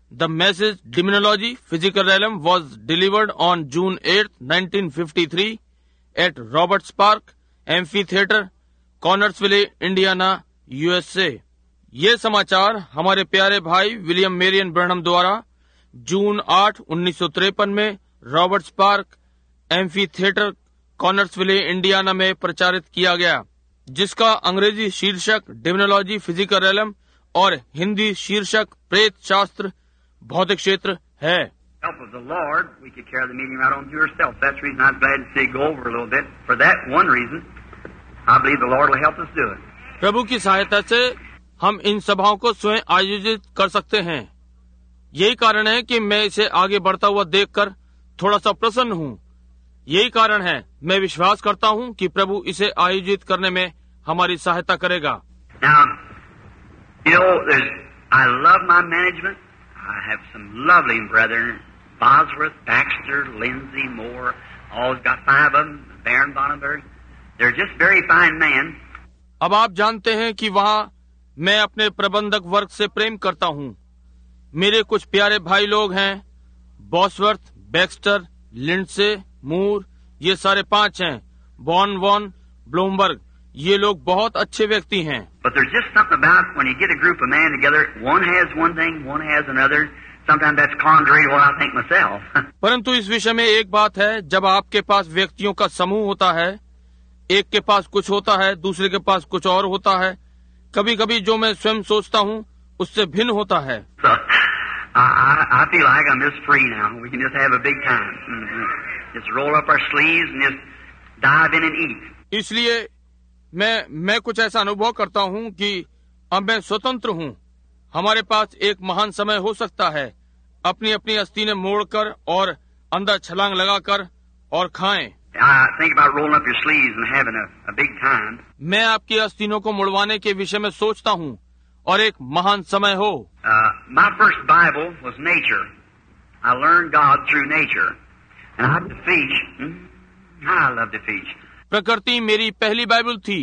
The message Demonology Physical Realm was delivered on June 8, 1953 at Roberts Park Amphitheater, Connersville, Indiana, USA. ये समाचार हमारे प्यारे भाई William Marrion Branham द्वारा जून 8, 1953 में Roberts Park amphitheatre, Connersville, Indiana में प्रचारित किया गया, जिसका अंग्रेजी शीर्षक डेमोनोलॉजी फिजिकल रेलम और हिंदी शीर्षक प्रेत शास्त्र भौतिक क्षेत्र है। Help of the Lord, we could carry the meeting right on to yourself. That's the reason I was glad to see go over a little bit. For that one reason, I believe the Lord will help us do it. प्रभु की सहायता से हम इन सभाओं को स्वयं आयोजित कर सकते हैं। यही कारण है कि मैं इसे आगे बढ़ता हुआ देखकर थोड़ा सा प्रसन्न हूँ। यही कारण है मैं विश्वास करता हूँ कि प्रभु इसे आयोजित करने में हमारी सहायता करेगा। Now, you know, I love my management. I have some lovely brethren, Bosworth, Baxter, Lindsay, Moore, all got 5 of them, Baron Bonnenberg. They're just very fine men. अब आप जानते हैं कि वहाँ मैं अपने प्रबंधक वर्ग से प्रेम करता हूँ। मेरे कुछ प्यारे भाई लोग हैं, बॉसवर्थ, बैक्स्टर, लिंडसे, मूर, ये सारे 5 हैं, वॉन, ब्लूमबर्ग, ये लोग बहुत अच्छे व्यक्ति हैं। But there's just something about when you get a group of men together, one has one thing, one has another. Sometimes that's contrary to what I think myself. परंतु इस विषय में एक बात है, जब आपके पास व्यक्तियों का समूह होता है, एक के पास कुछ होता है, दूसरे के पास कुछ और होता है। कभी कभी जो मैं स्वयं सोचता हूँ उससे भिन्न होता है। So, I feel like I'm just free now. We can just have a big time. Just roll up our sleeves and just dive in and eat. इसलिए मैं कुछ ऐसा अनुभव करता हूँ कि अब मैं स्वतंत्र हूँ। हमारे पास एक महान समय हो सकता है, अपनी अपनी अस्तीनें मोड़कर और अंदर छलांग लगाकर और खाएं। Think about rolling up your sleeves and having a big time. मैं आपकी अस्तीनों को मुड़वाने के विषय में सोचता हूँ और एक महान समय हो। My first Bible was nature. I learned God through nature, and I love to fish. I love to fish. प्रकृति मेरी पहली बाइबल थी।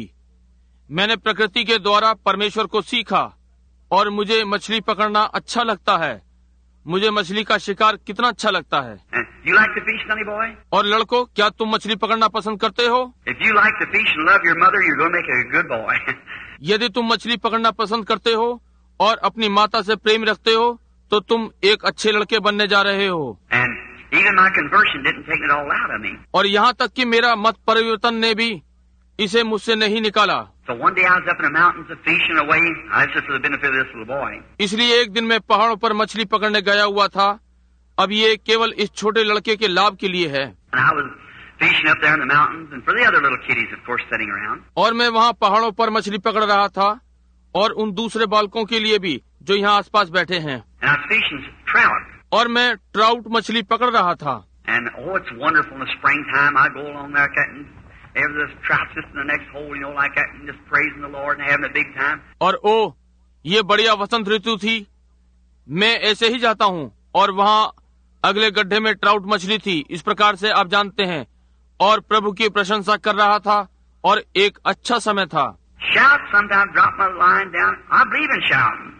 मैंने प्रकृति के द्वारा परमेश्वर को सीखा और मुझे मछली पकड़ना अच्छा लगता है। मुझे मछली का शिकार कितना अच्छा लगता है। You like to fish, sonny boy? और लड़कों, क्या तुम मछली पकड़ना पसंद करते हो? If you like to fish and love your mother, you're going to make a good boy. यदि तुम मछली पकड़ना पसंद करते हो और अपनी माता से प्रेम रखते हो, तो तुम एक अच्छे लड़के बनने जा रहे हो। And even my conversion didn't take it all out of me. और यहाँ तक कि मेरा मत परिवर्तन ने भी इसे मुझसे नहीं निकाला। So one day I was up in the mountains fishing away. That's just for the benefit of this little boy. इसलिए एक दिन मैं पहाड़ों पर मछली पकड़ने गया हुआ था। अब ये केवल इस छोटे लड़के के लाभ के लिए है। And I was fishing up there in the mountains, and for the other little kiddies, of course, sitting around. और मैं वहाँ पहाड़ों पर मछली पकड़ रहा था और उन दूसरे बालकों के लिए भी जो यहाँ आसपास बैठे हैं। And I was fishing trout. और मैं ट्राउट मछली पकड़ रहा था। And oh, it's wonderful in the springtime. I go along there cutting. There's this trout just in the next hole, you know, like that, and just praising the Lord and having a big time. और ओ, ये बढ़िया वसंत ऋतु थी। मैं ऐसे ही जाता हूँ और वहाँ अगले गड्ढे में ट्राउट मछली थी। इस प्रकार से आप जानते हैं, और प्रभु की प्रशंसा कर रहा था और एक अच्छा समय था। Shout, sometimes drop my line down. I believe in shouting.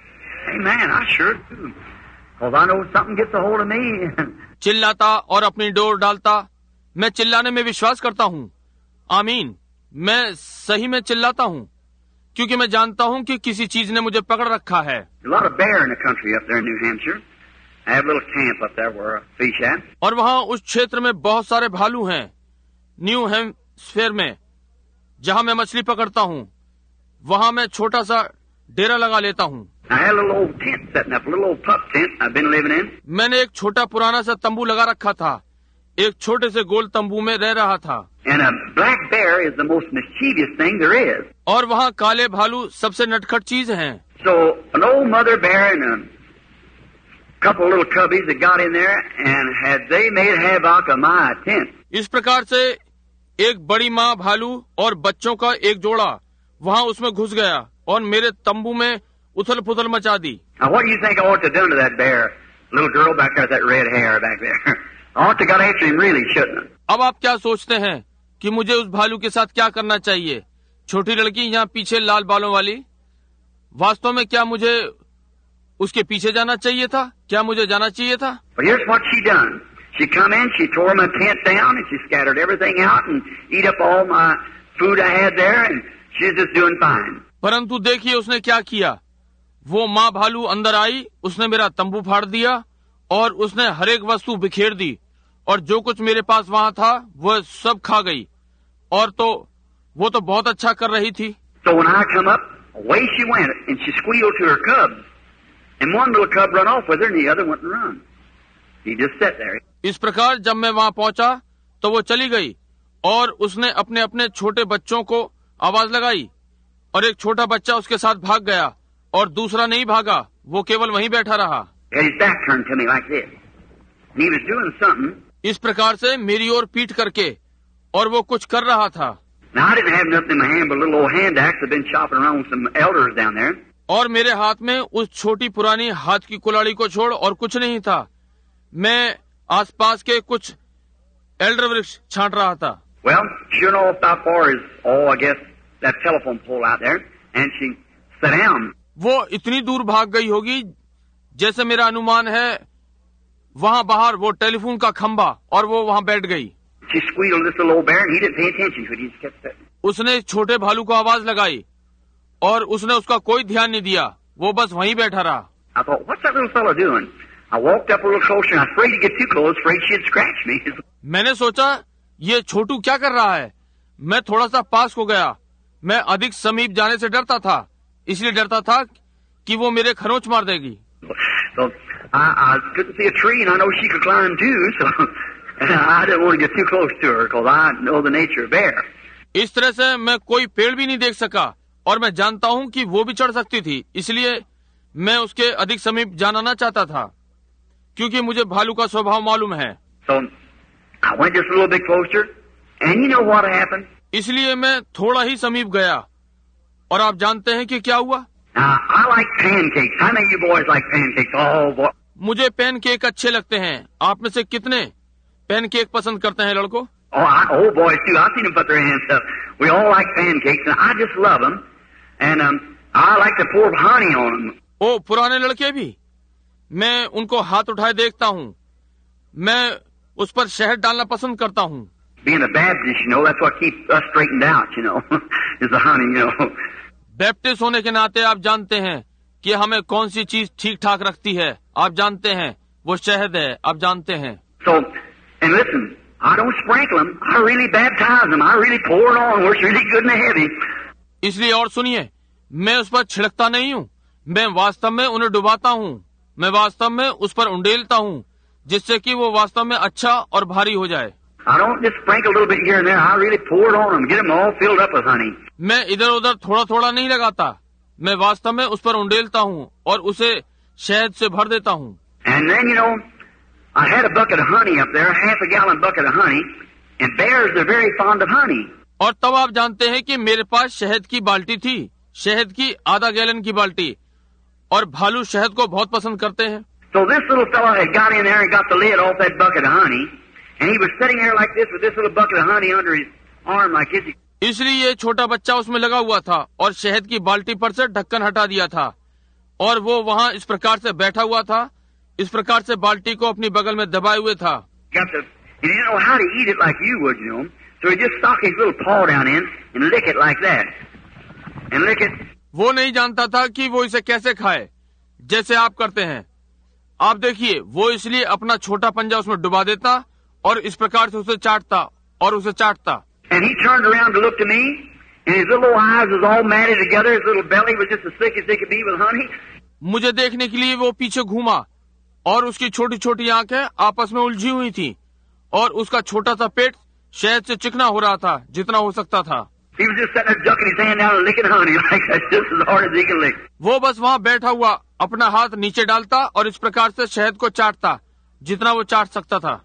Amen. I sure do. Because I know something gets a hold of me. चिल्लाता और अपनी डोर डालता। मैं चिल्लाने में विश्वास करता हूँ। आमीन। मैं सही में चिल्लाता हूँ क्योंकि मैं जानता हूँ कि किसी चीज ने मुझे पकड़ रखा है। A lot of bear in the country up there in New Hampshire. I have a little camp up there where I fish at. और वहाँ उस क्षेत्र में बहुत सारे भालू हैं, न्यू हैम्पशायर में, जहाँ मैं मछली पकड़ता हूँ। वहाँ मैं छोटा सा डेरा लगा लेता हूँ। I had a little old tent setting up, a little old pup tent I've been living in. मैंने एक छोटा पुराना सा तंबू लगा रखा था। एक छोटे से गोल तंबू में रह रहा था। And a black bear is the most mischievous thing there is. और वहाँ काले भालू सबसे नटखट चीज हैं। So an old mother bear and a couple little cubbies that got in there and had they made havoc of my tent. इस प्रकार से एक बड़ी माँ भालू और बच्चों का एक जोड़ा वहाँ उसमें घुस गया और मेरे तंबू में उथल पुथल मचा दी। Now what do you think I ought to have done to that bear? Little girl back there with that red hair back there. I ought to got after him really, shouldn't I? अब आप क्या सोचते हैं कि मुझे उस भालू के साथ क्या करना चाहिए? छोटी लड़की यहाँ पीछे लाल बालों वाली। वास्तव में क्या मुझे उसके पीछे जाना चाहिए था? क्या मुझे जाना चाहिए था? But here's what she done. She come in, she tore my tent down, and she scattered everything out and eat up all my food I had there, and she's just doing fine. परंतु देखिए उसने क्या किया। वो माँ भालू अंदर आई, उसने मेरा तंबू फाड़ दिया और उसने हर एक वस्तु बिखेर दी और जो कुछ मेरे पास वहाँ था वो सब खा गई। और तो वो तो बहुत अच्छा कर रही थी। So when I come up, away she went, and she squealed to her cubs. And one little cub run off with her, and the other went and run. He just sat there. इस प्रकार जब मैं वहाँ पहुँचा तो वो चली गई और उसने अपने अपने छोटे बच्चों को आवाज लगाई और एक छोटा बच्चा उसके साथ भाग गया और दूसरा नहीं भागा, वो केवल वहीं बैठा रहा। His back turned to me like this. And he was doing something. इस प्रकार से मेरी ओर पीठ करके, और वो कुछ कर रहा था। Now I didn't have nothing in my hand but a little old hand axe. I'd been chopping around with some elders down there. और मेरे हाथ में उस छोटी पुरानी हाथ की कुल्हाड़ी को छोड़ और कुछ नहीं था। मैं आसपास के कुछ एल्डर वृक्ष छांट रहा था। Well, sure enough, how far is, I guess, that telephone pole out there, and she sat down. वो इतनी दूर भाग गई होगी जैसे मेरा अनुमान है, वहाँ बाहर वो टेलीफोन का खंबा, और वो वहाँ बैठ गई। She squealed this little old bear, and he didn't pay attention to it. He just kept sitting. उसने छोटे भालू को आवाज लगाई और उसने उसका कोई ध्यान नहीं दिया, वो बस वहीं बैठा रहा। I thought, what's that little fellow doing? I walked up a little closer, and I was afraid to get too close, afraid she'd scratch me. मैंने सोचा ये छोटू क्या कर रहा है। मैं थोड़ा सा पास हो गया। मैं अधिक समीप जाने से डरता था, इसलिए डरता था कि वो मेरे खरोंच मार देगी। So I couldn't see a tree, and I know she could climb too, so I didn't want to get too close to her because I know the nature of bear. इस तरह से मैं कोई पेड़ भी नहीं देख सका और मैं जानता हूँ कि वो भी चढ़ सकती थी, इसलिए मैं उसके अधिक समीप जाना ना चाहता था, क्योंकि मुझे भालू का स्वभाव मालूम है। So I went just a little bit closer, and you know what happened? इसलिए मैं थोड़ा ही समीप गया, और आप जानते हैं कि क्या हुआ? Now, I like pancakes. How many of you boys like pancakes? Oh, boy. मुझे पैनकेक अच्छे लगते हैं। आप में से कितने पैनकेक पसंद करते हैं लड़कों? Oh, boys too. I've seen them put their hands up. We all like pancakes, and I just love them. And I like to pour honey on them. ओ, पुराने लड़के भी? मैं उनको हाथ उठाए देखता हूँ। मैं उस पर शहद डालना पसंद करता हूँ। Being a Baptist, you know, that's what keeps us straightened out, you know, is the honey, you know. Baptist होने के नाते आप जानते हैं कि हमें कौन सी चीज ठीक ठाक रखती है। आप जानते हैं वो शहद है। आप जानते हैं। So, and listen, I don't sprinkle them. I really baptize them. I really pour it on where it's really good and heavy. इसलिए और सुनिए, मैं उस पर छिड़कता नहीं हूँ, मैं वास्तव में उन्हें डुबाता हूँ। मैं वास्तव में उस पर उंडेलता हूँ, जिससे कि वो वास्तव में अच्छा और भारी हो जाए। I don't just sprinkle a little bit here and there. I really pour it on them, get them all filled up with honey. मैं इधर उधर थोड़ा थोड़ा नहीं लगाता, मैं वास्तव में उस पर उंडेलता हूँ और उसे शहद से भर देता हूँ। And then, you know, I had a bucket of honey up there, a half-a-gallon bucket of honey, and bears are very fond of honey. और तब आप जानते हैं कि मेरे पास शहद की बाल्टी थी, शहद की आधा गैलन की बाल्टी, और भालू शहद को बहुत पसंद करते हैं। So this little fellow had got in there and got the lid off that bucket of honey, and he was sitting there like this with this little bucket of honey under his arm like this. इसलिए ये छोटा बच्चा उसमें लगा हुआ था और शहद की बाल्टी पर से ढक्कन हटा दिया था, और वो वहाँ इस प्रकार से बैठा हुआ था, इस प्रकार से बाल्टी को अपनी बगल में दबाए हुए था। He didn't know how to eat it like you would, you know. So he just stuck his little paw down in and lick it like that. And lick it. वो नहीं जानता था कि वो इसे कैसे खाए, जैसे आप करते हैं। आप देखिए, वो इसलिए अपना छोटा पंजा उसमें डुबा देता और इस प्रकार से उसे चाटता और उसे चाटता। And he turned around to look to me, and his little eyes was all matted together. His little belly was just as thick as they could be with honey. मुझे देखने के लिए वो पीछे घूमा और उसकी छोटी छोटी आंखें आपस में उलझी हुई थी और उसका छोटा सा पेट शहद से चिकना हो रहा था जितना हो सकता था। He was just sitting there ducking his hand down and licking honey like that, just as hard as he could lick. वो बस वहाँ बैठा हुआ अपना हाथ नीचे डालता और इस प्रकार से शहद को चाटता जितना वो चाट सकता था।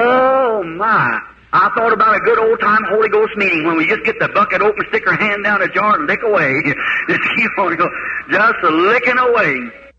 Oh my! I thought about a good old time Holy Ghost meeting when we just get the bucket open, stick our hand down a jar and lick away. Just keep on going, just licking away.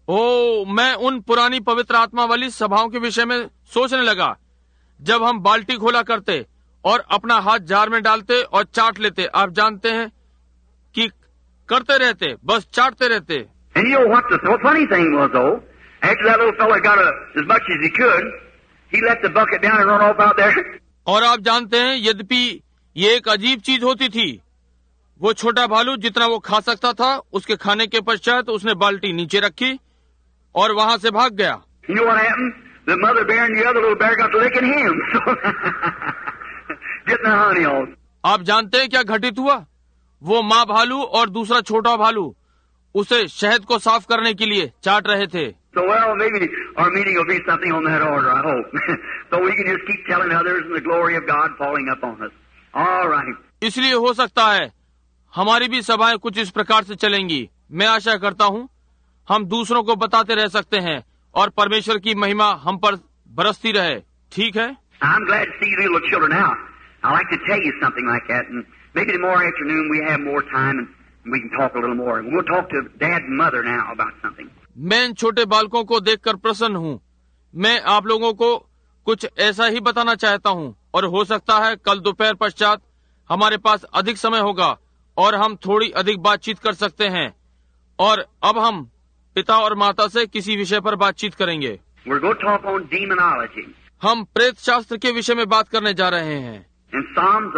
ओ, मैं उन पुरानी पवित्र आत्मा वाली सभाओं के विषय में सोचने लगा, जब हम बाल्टी खोला करते और अपना हाथ जार में डालते और चाट लेते। आप जानते हैं कि करते रहते, बस चाटते रहते। And you know what the funny thing was though? After that little fella got as much as he could, he let the bucket down and run off out there. और आप जानते हैं, यद्यपि ये एक अजीब चीज होती थी, वो छोटा भालू जितना वो खा सकता था, उसके खाने के पश्चात उसने बाल्टी नीचे रखी और वहां से भाग गया. You know what happened? The mother bear and the other little bear got to licking him. So getting the honey on. आप जानते हैं क्या घटित हुआ? वो माँ भालू और दूसरा छोटा भालू उसे शहद को साफ करने के लिए चाट रहे थे. So well, maybe our meeting will be something on that order, I hope. So we can just keep telling others and the glory of God falling upon us. All right. इसलिए हो सकता है हमारी भी सभाएं कुछ इस प्रकार से चलेंगी. मैं आशा करता हूँ हम दूसरों को बताते रह सकते हैं और परमेश्वर की महिमा हम पर बरसती रहे. ठीक है. I'm glad to see you little children now. I like to tell you something like that, and maybe tomorrow afternoon we have more time and we can talk a little more. We'll talk to Dad and Mother now about something. मैं इन छोटे बालकों को देखकर प्रसन्न हूँ. मैं आप लोगों को कुछ ऐसा ही बताना चाहता हूँ और हो सकता है कल दोपहर पश्चात हमारे पास अधिक समय होगा और हम थोड़ी अधिक बातचीत कर सकते हैं. और अब हम पिता और माता से किसी विषय पर बातचीत करेंगे. We're going to talk on demonology. हम प्रेत शास्त्र के विषय में बात करने जा रहे हैं. In Psalms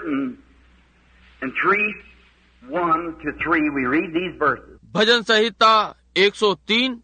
103, 1-3, we read these verses. भजन संहिता 103,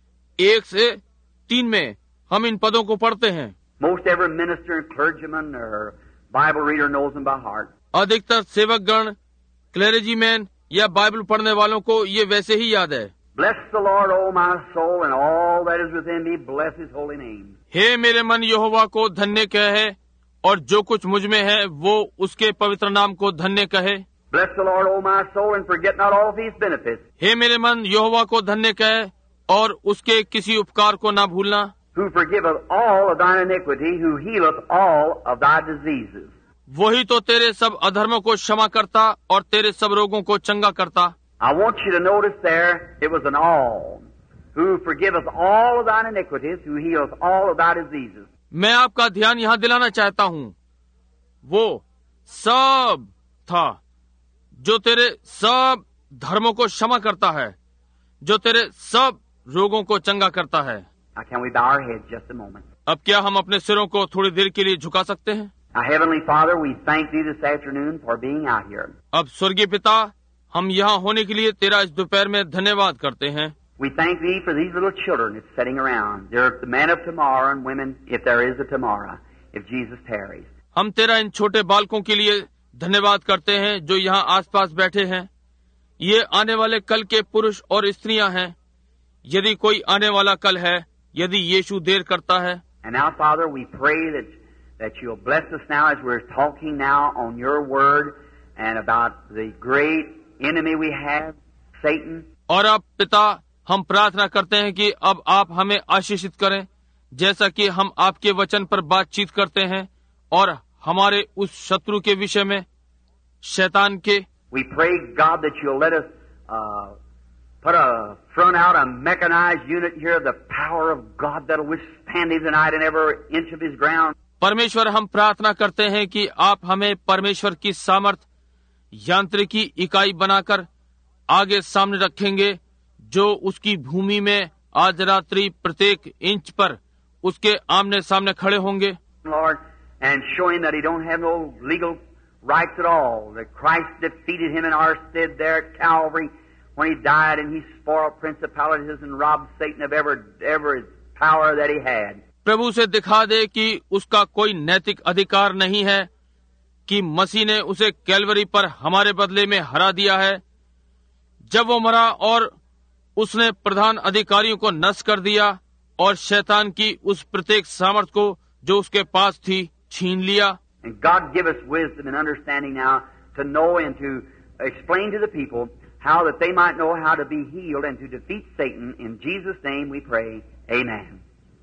1 से 3 में हम इन पदों को पढ़ते हैं. Most every minister and clergyman or Bible reader knows them by heart. अधिकतर सेवकगण, क्लेरिजीमैन या बाइबल पढ़ने वालों को ये वैसे ही याद है. Bless the Lord, O my soul, and all that is within me, bless His holy name. हे मेरे मन यहोवा को धन्य कहे और जो कुछ मुझ में है वो उसके पवित्र नाम को धन्य कहे. Bless the Lord, O my soul, and forget not all of His benefits. हे मेरे मन यहोवा को धन्य कहे और उसके किसी उपकार को ना भूलना. Who forgiveth all of thine iniquity, who healeth all of thy diseases. वही तो तेरे सब अधर्मों को क्षमा करता और तेरे सब रोगों को चंगा करता. I want you to notice there, it was an all. Who forgiveth all of thine iniquities, who healeth all of thy diseases. मैं आपका ध्यान यहाँ दिलाना चाहता हूँ, वो सब था जो तेरे सब धर्मों को क्षमा करता है, जो तेरे सब रोगों को चंगा करता है. Now can we bow our heads just a moment? अब क्या हम अपने सिरों को थोड़ी देर के लिए झुका सकते हैं? Our Heavenly Father, we thank Thee this afternoon for being out here. अब स्वर्गीय पिता, हम यहाँ होने के लिए तेरा इस दोपहर में धन्यवाद करते हैं. We thank Thee for these little children that's sitting around. They're the men of tomorrow and women, if there is a tomorrow, if Jesus tarries. हम तेरा इन छोटे बालकों के लिए धन्यवाद करते हैं जो यहाँ आसपास बैठे हैं. ये आने वाले कल के पुरुष और स्त्रियां हैं, यदि कोई आने वाला कल है, यदि यीशु देर करता है. And now, Father, we pray that You'll bless us now as we're talking now on Your Word and about the great enemy we have, Satan. और अब पिता, हम प्रार्थना करते हैं कि अब आप हमें आशीषित करें, जैसा कि हम आपके वचन पर बातचीत करते हैं और हमारे उस शत्रु के विषय में, शैतान के. We pray, God, that You'll let us put a front out, a mechanized unit here of the power of God that'll withstand Him tonight in every inch of His ground. परमेश्वर, हम प्रार्थना करते हैं कि आप हमें परमेश्वर की सामर्थ यांत्रिकी इकाई बनाकर आगे सामने रखेंगे, जो उसकी भूमि में आज रात्रि प्रत्येक इंच पर उसके आमने सामने खड़े होंगे. Lord, and showing that He don't have no legal rights at all. That Christ defeated Him in our stead there at Calvary when He died, and He spoiled principalities and robbed Satan of every power that he had. प्रभु से दिखा दे कि उसका कोई नैतिक अधिकार नहीं है, कि मसीह ने उसे कैलवरी पर हमारे बदले में हरा दिया है जब वो मरा, और उसने प्रधान अधिकारियों को नष्ट कर दिया और शैतान की उस प्रत्येक सामर्थ को जो उसके पास थी छीन लिया. And God give us wisdom and understanding now to know and to explain to the people how that they might know how to be healed and to defeat Satan. In Jesus' name we pray. Amen.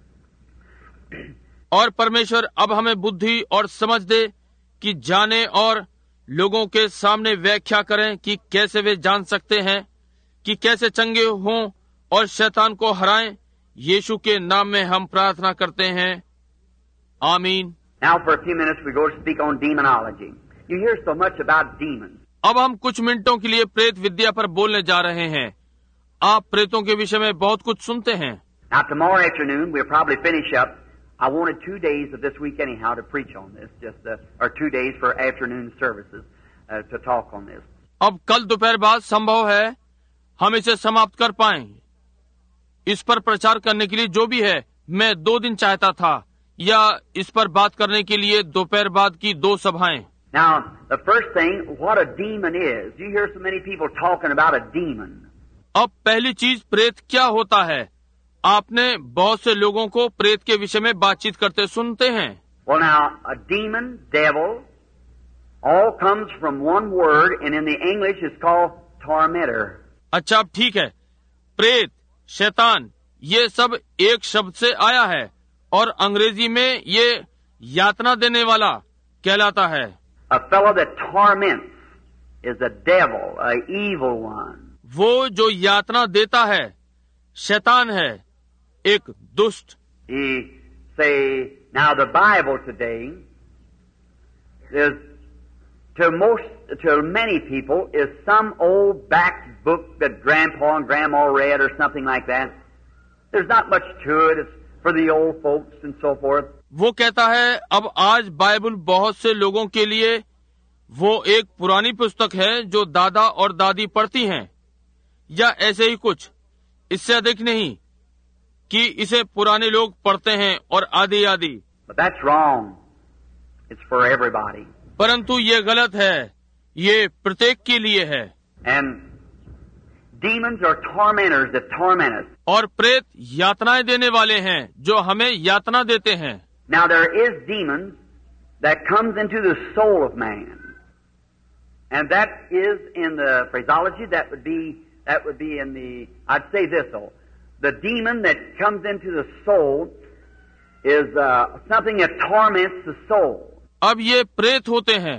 और परमेश्वर अब हमें बुद्धि और समझ दे कि जाने और लोगों के सामने व्याख्या करें कि कैसे वे जान सकते हैं कि कैसे चंगे हों और शैतान को हराएं. यीशु के नाम में हम प्रार्थना करते हैं. आमीन. Now for a few minutes we go to speak on demonology. You hear so much about demons. अब हम कुछ मिनटों के लिए प्रेत विद्या पर बोलने जा रहे हैं. आप प्रेतों के विषय में बहुत कुछ सुनते हैं. Now tomorrow afternoon we'll probably finish up. I wanted 2 days of this week anyhow to preach on this, or 2 days for afternoon services to talk on this. अब कल दोपहर बाद संभव है हम इसे समाप्त कर पाएं। इस पर प्रचार करने के लिए जो भी है, मैं 2 दिन चाहता था, या इस पर बात करने के लिए दोपहर बाद की 2 सभाएं। Now, the first thing, what a demon is. You hear so many people talking about a demon. अब पहली चीज प्रेत क्या होता है। आपने बहुत से लोगों को प्रेत के विषय में बातचीत करते सुनते हैं। Well, now, a demon, devil, all comes from one word, and in the English it's called tormentor. अच्छा, अब ठीक है। प्रेत, शैतान, ये सब एक शब्द से आया है और अंग्रेजी में ये यातना देने वाला कहलाता है। A fellow that torments is a devil, an evil one. वो जो यातना देता है शैतान है, एक दुष्ट। He say, now the Bible today is to many people is some old back book that grandpa and grandma read or something like that. There's not much to it. It's for the old folks and so forth. वो कहता है अब आज Bible बहुत से लोगों के लिए वो एक पुरानी पुस्तक है जो दादा और दादी पढ़ती हैं, या ऐसे ही कुछ, इससे अधिक नहीं कि इसे पुराने लोग पढ़ते हैं और आदि आदि। But that's wrong. It's for everybody. परंतु ये गलत है, ये प्रत्येक के लिए है। And demons are tormentors that torment us. और प्रेत यातनाएं देने वाले हैं जो हमें यातना देते हैं। Now there is demons that comes into the soul of man. And that is in the phraseology, that would be in the, I'd say this though, the demon that comes into the soul is something that torments the soul. अब ये प्रेत होते हैं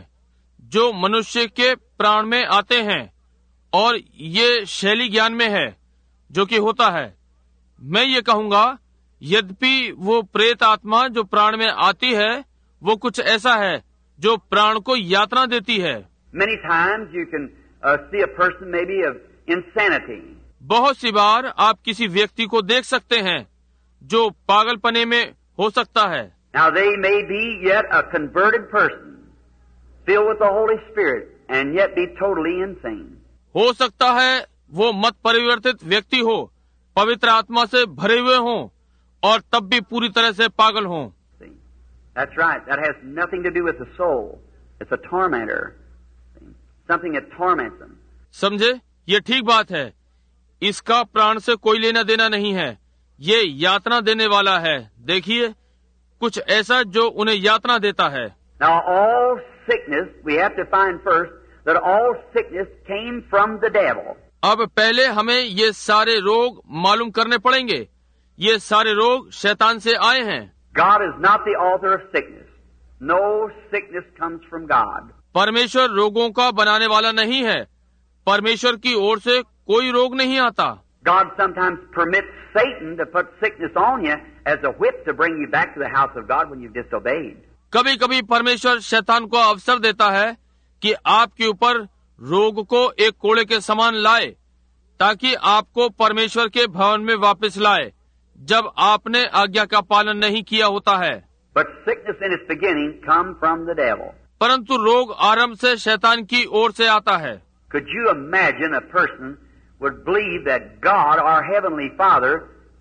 जो मनुष्य के प्राण में आते हैं, और ये शैली ज्ञान में है जो कि होता है। मैं ये कहूँगा, यद्यपि वो प्रेत आत्मा जो प्राण में आती है वो कुछ ऐसा है जो प्राण को यातना देती है। Many times you can see a person maybe of insanity. बहुत सी बार आप किसी व्यक्ति को देख सकते हैं जो पागलपने में हो सकता है। Now they may be yet a converted person, filled with the Holy Spirit, and yet be totally insane. हो सकता है वो मत परिवर्तित व्यक्ति हो, पवित्र आत्मा से भरे हुए हों, और तब भी पूरी तरह से पागल हों। See? That's right. That has nothing to do with the soul. It's a tormentor. See? Something that torments them. समझे, ये ठीक बात है। इसका प्राण से कोई लेना देना नहीं है, ये यातना देने वाला है। देखिए, कुछ ऐसा जो उन्हें यातना देता है। Now all sickness, we have to find first that all sickness came from the devil. अब पहले हमें ये सारे रोग मालूम करने पड़ेंगे। ये सारे रोग शैतान से आए हैं। God is not the author of sickness. No sickness comes from God. परमेश्वर रोगों का बनाने वाला नहीं है। परमेश्वर की ओर से कोई रोग नहीं आता। God sometimes permits Satan to put sickness on you as a whip to bring you back to the house of God when you've disobeyed. कभी कभी परमेश्वर शैतान को अवसर देता है कि आपके ऊपर रोग को एक कोड़े के समान लाए, ताकि आपको परमेश्वर के भवन में वापस लाए जब आपने आज्ञा का पालन नहीं किया होता है। But sickness in its beginning come from the devil. परंतु रोग आरंभ से शैतान की ओर से आता है। Could you imagine a person would believe that God, our Heavenly Father,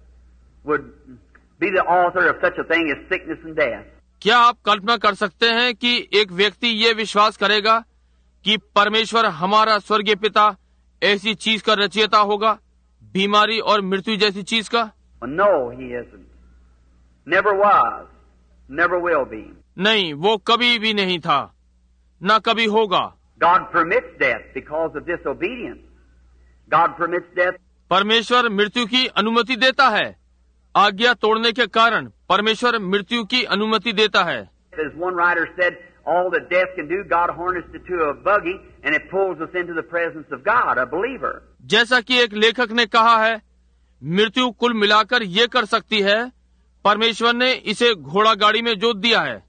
would be the author of such a thing as sickness and death? क्या आप कल्पना कर सकते हैं कि एक व्यक्ति ये विश्वास करेगा कि परमेश्वर हमारा स्वर्गीय पिता ऐसी चीज का रचयिता होगा, बीमारी और मृत्यु जैसी चीज का? Well, no, he isn't. Never was. Never will be. नहीं, वो कभी भी नहीं था, न कभी होगा। God permits death because of disobedience. God permits death. परमेश्वर मृत्यु की अनुमति देता है। आज्ञा तोड़ने के कारण परमेश्वर मृत्यु की अनुमति देता है। As one writer said, all that death can do, God harnessed it to a buggy and it pulls us into the presence of God, a believer. जैसा कि एक लेखक ने कहा है, मृत्यु कुल मिलाकर ये कर सकती है, परमेश्वर ने इसे घोड़ा गाड़ी में जोत दिया है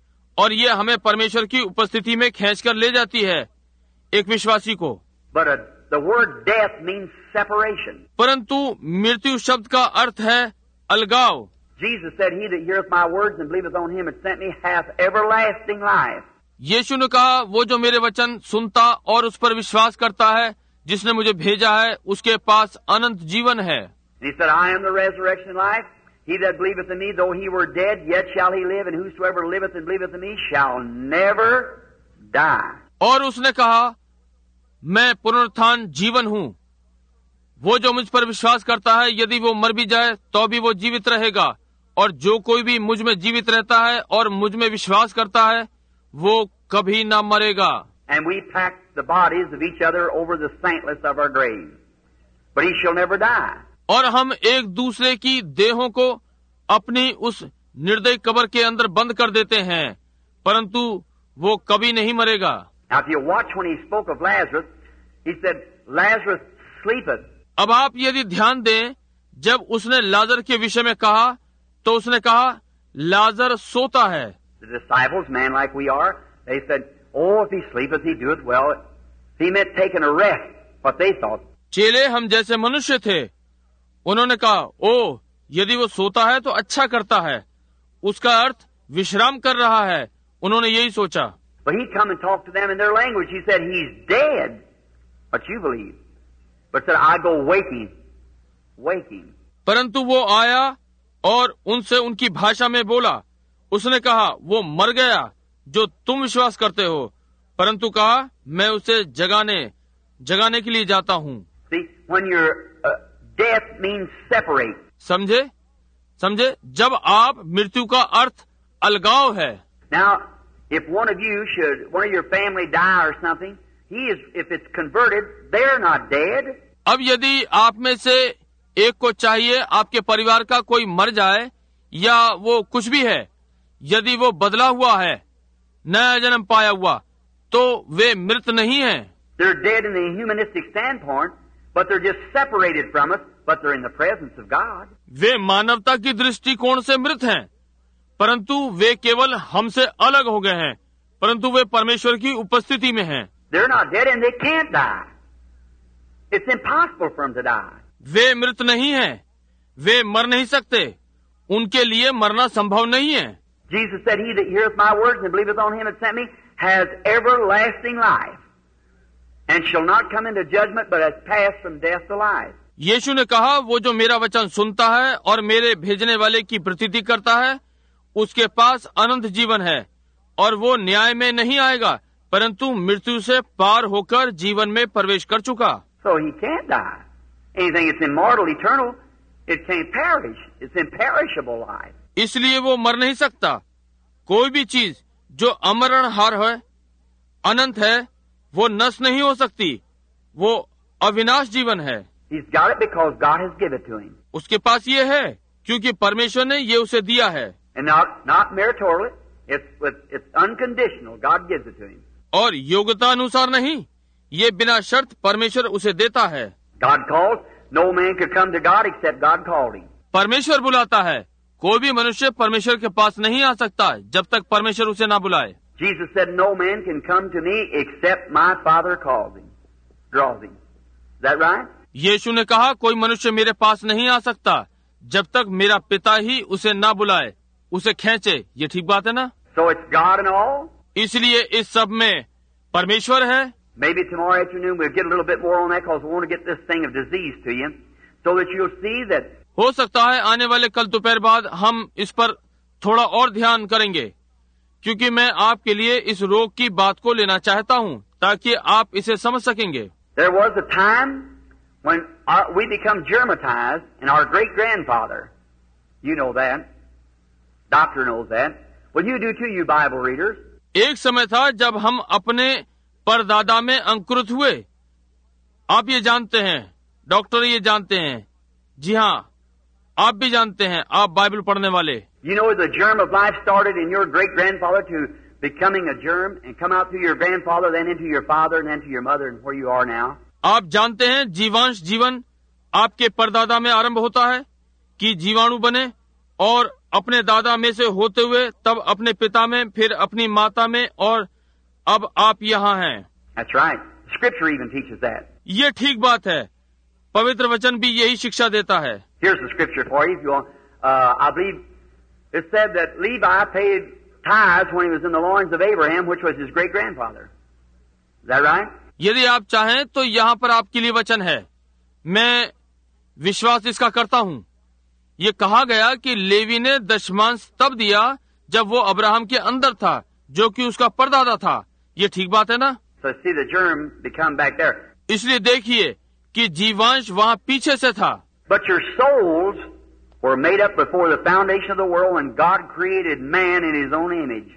और ये हमें परमेश्वर की उपस्थिति में खींचकर ले जाती है, एक विश्वासी को। But the word death means separation. परंतु मृत्यु शब्द का अर्थ है अलगाव। Jesus said, He that heareth my words and believeth on him that sent me hath everlasting life. यीशु ने कहा, वो जो मेरे वचन सुनता और उस पर विश्वास करता है जिसने मुझे भेजा है, उसके पास अनंत जीवन है। And he said, I am the resurrection and life. He that believeth in me, though he were dead, yet shall he live, and whosoever liveth and believeth in me shall never die. और उसने कहा, मैं पुनरुत्थान जीवन हूँ। वो जो मुझ पर विश्वास करता है, यदि वो मर भी जाए तो भी वो जीवित रहेगा, और जो कोई भी मुझ में जीवित रहता है और मुझ में विश्वास करता है, वो कभी न मरेगा। And we pack the bodies of each other over the saintless of our graves, but he shall never die. और हम एक दूसरे की देहों को अपनी उस निर्दयी कब्र के अंदर बंद कर देते हैं, परंतु वो कभी नहीं मरेगा। Now, if you watch when he spoke of Lazarus, he said, Lazarus sleepeth. अब आप यदि ध्यान दें, जब उसने लाजर के विषय में कहा तो उसने कहा, लाजर सोता है। The disciples, man like we are, they said, oh, if he sleepeth, he doeth well. He meant taking a rest, what they thought. चेले हम जैसे मनुष्य थे, उन्होंने कहा, ओ, यदि वो सोता है तो अच्छा करता है, उसका अर्थ विश्राम कर रहा है, उन्होंने यही सोचा। But he come and talked to them in their language. He said, he's dead, but you believe. But said, I go waking, waking. परंतु वो आया और उनसे उनकी भाषा में बोला। उसने कहा, वो मर गया जो तुम विश्वास करते हो, परंतु कहा, मैं उसे जगाने के लिए जाता हूँ। See, when your death means separate. समझे, जब आप मृत्यु का अर्थ अलगाव है। Now, if one of your family die or something, if it's converted, they're not dead. अब यदि आप में से एक को चाहिए आपके परिवार का कोई मर जाए या वो कुछ भी है, यदि वो बदला हुआ है, नया जन्म पाया हुआ, तो वे मृत नहीं हैं। They're dead in the humanistic standpoint, but they're just separated from us, but they're in the presence of God. वे मानवता की दृष्टिकोण से मृत हैं, परंतु वे केवल हमसे अलग हो गए हैं, परंतु वे परमेश्वर की उपस्थिति में हैं। They're not dead and they can't die. It's impossible for them to die. वे मृत नहीं हैं, वे मर नहीं सकते, उनके लिए मरना संभव नहीं है। Jesus said, He that heareth my words and believeth on him that sent me has everlasting life, and shall not come into judgment, but has passed from death to life. यीशु ने कहा, वो जो मेरा वचन सुनता है और मेरे भेजने वाले की प्रतीति करता है, उसके पास अनंत जीवन है, और वो न्याय में नहीं आएगा, परंतु मृत्यु से पार होकर जीवन में प्रवेश कर चुका। So he can't die. Anything that's immortal, eternal, it can't perish. It's imperishable life. इसलिए वो मर नहीं सकता। कोई भी चीज जो अमरणहार है, अनंत है, वो नष्ट नहीं हो सकती, वो अविनाश जीवन है। He's got it because God has given it to him. उसके पास ये है क्योंकि परमेश्वर ने ये उसे दिया है। And not meritorially, it's unconditional. God gives it to him. और योग्यता अनुसार नहीं, ये बिना शर्त परमेश्वर उसे देता है। God calls. No man could come to God except God called him. परमेश्वर बुलाता है, कोई भी मनुष्य परमेश्वर के पास नहीं आ सकता जब तक परमेश्वर उसे ना बुलाए। Jesus said, no man can come to me except my Father calls him, draws him. Is that right? यीशु ने कहा, कोई मनुष्य मेरे पास नहीं आ सकता जब तक मेरा पिता ही उसे ना बुलाए, उसे खींचे। ये ठीक बात है ना? So it's God and all. इसलिए इस सब में परमेश्वर है। Maybe tomorrow afternoon we'll get a little bit more on that because we want to get this thing of disease to you so that you'll see that. हो सकता है आने वाले कल दोपहर बाद हम इस पर थोड़ा और ध्यान करेंगे, क्योंकि मैं आपके लिए इस रोग की बात को लेना चाहता हूं ताकि आप इसे समझ सकेंगे। There was a time when we become germatized, and our great-grandfather, you know that, doctor knows that, well you do too, you Bible readers. एक समय था जब हम अपने परदादा में अंकुरित हुए। आप ये जानते हैं, डॉक्टर ये जानते हैं, जी हाँ, आप भी जानते हैं, आप बाइबल पढ़ने वाले। You know the germ of life started in your great-grandfather to becoming a germ and come out through your grandfather, then into your father, and then to your mother, and where you are now. आप जानते हैं जीवांश जीवन आपके परदादा में आरंभ होता है कि जीवाणु बने और अपने दादा में से होते हुए तब अपने पिता में, फिर अपनी माता में, और अब आप यहाँ हैं। That's right. Scripture even teaches that. ये ठीक बात है, पवित्र वचन भी यही शिक्षा देता है। Here's the scripture for you. If you want, I believe it said that Levi paid tithes when he was in the loins of Abraham, which was his great-grandfather. Is that right? यदि आप चाहें तो यहाँ पर आपके लिए वचन है। मैं विश्वास इसका करता हूँ। ये कहा गया कि लेवी ने दशमांश तब दिया जब वो अब्राहम के अंदर था, जो कि उसका परदादा था। ये ठीक बात है ना? So see the germ become back there. इसलिए देखिए कि जीवांश वहाँ पीछे से था। But your souls were made up before the foundation of the world when God created man in His own image.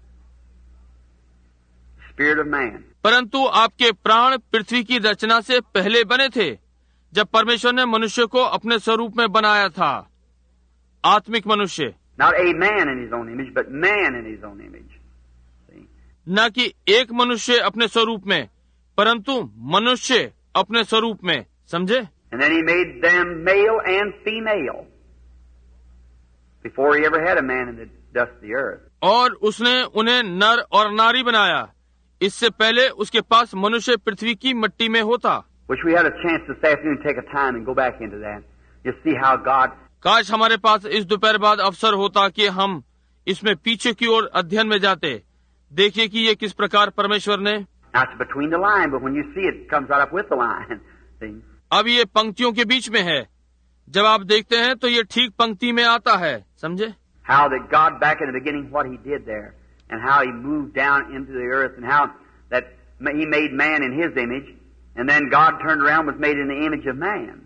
Spirit of man. परंतु आपके प्राण पृथ्वी की रचना से पहले बने थे, जब परमेश्वर ने मनुष्य को अपने स्वरूप में बनाया था। आत्मिक मनुष्य, Not a man in his own image, but man in his own image. See? न कि एक मनुष्य अपने स्वरूप में, परंतु मनुष्य अपने स्वरूप में। समझे? And then He made them male and female before He ever had a man in the dust of the earth. और उसने उन्हें नर और नारी बनाया, इससे पहले उसके पास मनुष्य पृथ्वी की मिट्टी में होता। Wish we had a chance this afternoon to take a time and go back into that. You see how God. काश हमारे पास इस दोपहर बाद अवसर होता कि हम इसमें पीछे की ओर अध्ययन में जाते। देखिए कि ये किस प्रकार परमेश्वर ने। That's between the line, but when you see it, it comes right up with the line. See? अब ये पंक्तियों के बीच में है, जब आप देखते हैं तो ये ठीक पंक्ति में आता है। समझे? How that God back in the beginning, what He did there, and how He moved down into the earth, and how that He made man in His image, and then God turned around, was made in the image of man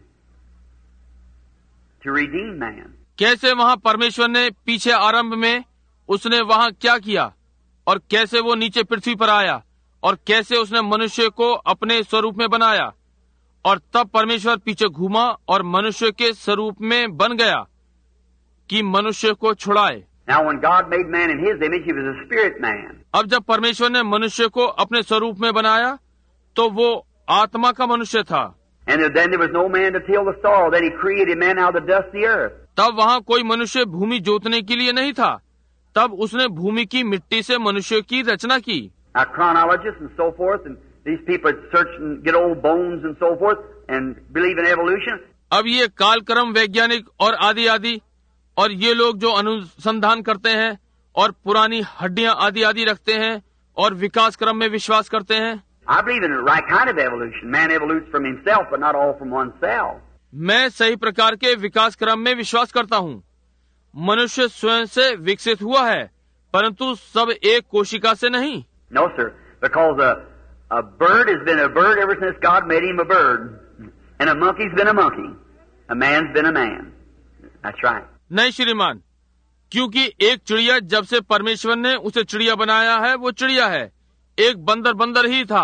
to redeem man. कैसे वहाँ परमेश्वर ने पीछे आरंभ में उसने वहाँ क्या किया, और कैसे वो नीचे पृथ्वी पर आया, और कैसे उसने मनुष्य को अपने स्वरूप में बनाया, और तब परमेश्वर पीछे घूमा और मनुष्य के स्वरूप में बन गया कि मनुष्य को छुड़ाए। Now when God made man in His image, He was a spirit man. अब जब परमेश्वर ने मनुष्य को अपने स्वरूप में बनाया तो वो आत्मा का मनुष्य था। And then there was no man to till the soil. Then He created man out of the dust of the earth. तब वहाँ कोई मनुष्य भूमि जोतने के लिए नहीं था, तब उसने भूमि की मिट्टी से मनुष्य की रचना की। Now chronologists and so forth, and these people search and get old bones and so forth, and believe in evolution. अब ये कालक्रम वैज्ञानिक और आदि आदि, और ये लोग जो अनुसंधान करते हैं और पुरानी हड्डियां आदि आदि रखते हैं और विकास क्रम में विश्वास करते हैं। I believe in the right kind of evolution. Man evolutes from himself, but not all from oneself. मैं सही प्रकार के विकास क्रम में विश्वास करता हूँ। मनुष्य स्वयं से विकसित हुआ है, परंतु सब एक कोशिका से नहीं। No, sir, because a bird has been a bird ever since God made him a bird, and a monkey's been a monkey, a man's been a man. That's right. नहीं श्रीमान, क्योंकि एक चिड़िया जब से परमेश्वर ने उसे चिड़िया बनाया है वो चिड़िया है, एक बंदर बंदर ही था,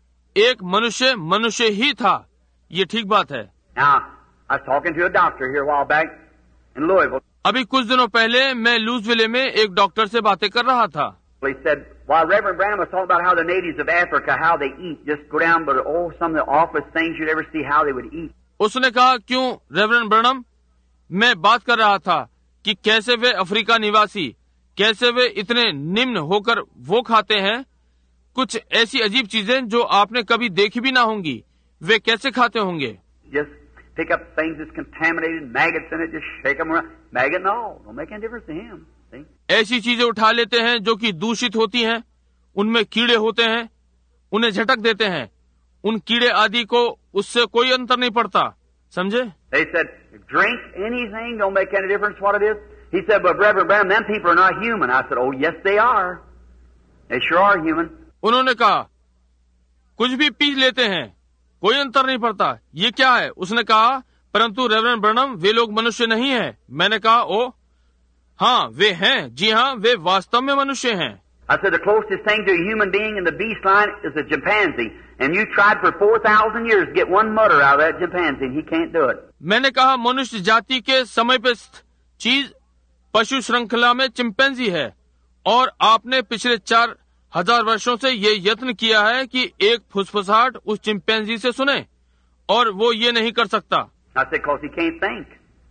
एक मनुष्य मनुष्य ही था। ये ठीक बात है। Now, I was talking to a doctor here a while back in Louisville. अभी कुछ दिनों पहले मैं लुइसविले में एक डॉक्टर से बातें कर रहा था। He said, while Reverend Branham was talking about how the natives of Africa, how they eat, just go down, but oh, some of the awfulest things you'd ever see, how they would eat. उसने कहा, क्यों reverend Branham, मैं बात कर रहा था कि कैसे वे अफ्रीका निवासी, कैसे वे इतने निम्न होकर वो खाते हैं, कुछ ऐसी अजीब चीजें जो आपने कभी देखी भी ना होंगी, वे कैसे खाते होंगे। Just pick up things that's contaminated, maggots in it, just shake them around. Maggot and all, don't make any difference to him. See? ऐसी चीजें उठा लेते हैं जो कि दूषित होती हैं, उनमें कीड़े होते हैं, उन्हें झटक देते हैं, उन कीड़े आदि को उससे कोई अंतर नहीं पड़ता। समझे? They said, drink anything, don't make any difference what it is. He said, but Reverend Branham, them people are not human. I said, oh, yes, they are. They sure are human. उन्होंने कहा, कुछ भी P लेते हैं, कोई अंतर नहीं पड़ता। ये क्या है? उसने कहा, परंतु रेवरेंड ब्रैनम, वे लोग मनुष्य नहीं हैं। मैंने कहा, ओ हाँ, वे हैं। जी हाँ, वे वास्तव में मनुष्य हैं। I said the closest thing to a human being in the beast line is a chimpanzee, and you tried for 4,000 years to get one mutter out of that chimpanzee, and he can't do it. मैंने कहा, मनुष्य जाति के समय पे चीज पशु श्रृंखला में चिंपैंजी है, और आपने पिछले 4,000 वर्षों से ये यत्न किया है कि एक फुसफुसाहट उस चिंपैंजी से सुने, और वो ये नहीं कर सकता। I said, because he can't think.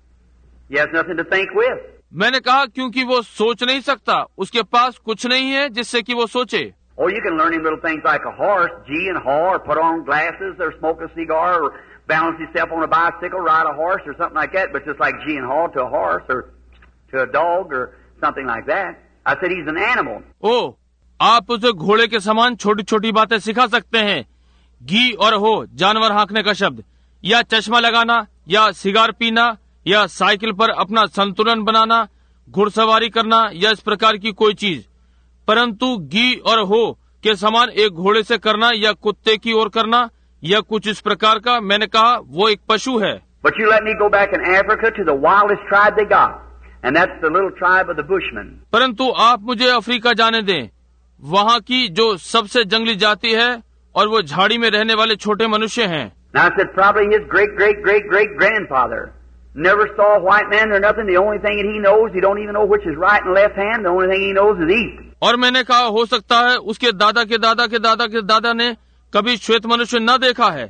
He has nothing to think with. मैंने कहा, क्योंकि वो सोच नहीं सकता, उसके पास कुछ नहीं है जिससे कि वो सोचे। Oh, you can learn him little things like a horse, gee and haw, or put on glasses, or smoke a cigar, or balance himself on a bicycle, ride a horse or something like that, but just like gee and haw to a horse or to a dog or something like that. I said he's an animal. ओ, आप उसे घोड़े के समान छोटी छोटी बातें सिखा सकते हैं, घी और हो जानवर हाँकने का शब्द, या चश्मा लगाना, या सिगार पीना, या साइकिल पर अपना संतुलन बनाना, घुड़सवारी करना, या इस प्रकार की कोई चीज, परंतु घी और हो के समान एक घोड़े से करना या कुत्ते की ओर करना या कुछ इस प्रकार का, मैंने कहा वो एक पशु है. But you let me go back in Africa to the wildest tribe they got, and that's the little tribe of the Bushmen. परंतु आप मुझे अफ्रीका जाने दें, वहाँ की जो सबसे जंगली जाति है और वो झाड़ी में रहने वाले छोटे मनुष्य हैं. Now I said probably his great great great great grandfather never saw a white man or nothing. The only thing that he knows, he don't even know which is right and left hand. The only thing he knows is eat. और मैंने कहा हो सकता है उसके दादा के दादा के दादा के दादा ने कभी श्वेत मनुष्य न देखा है,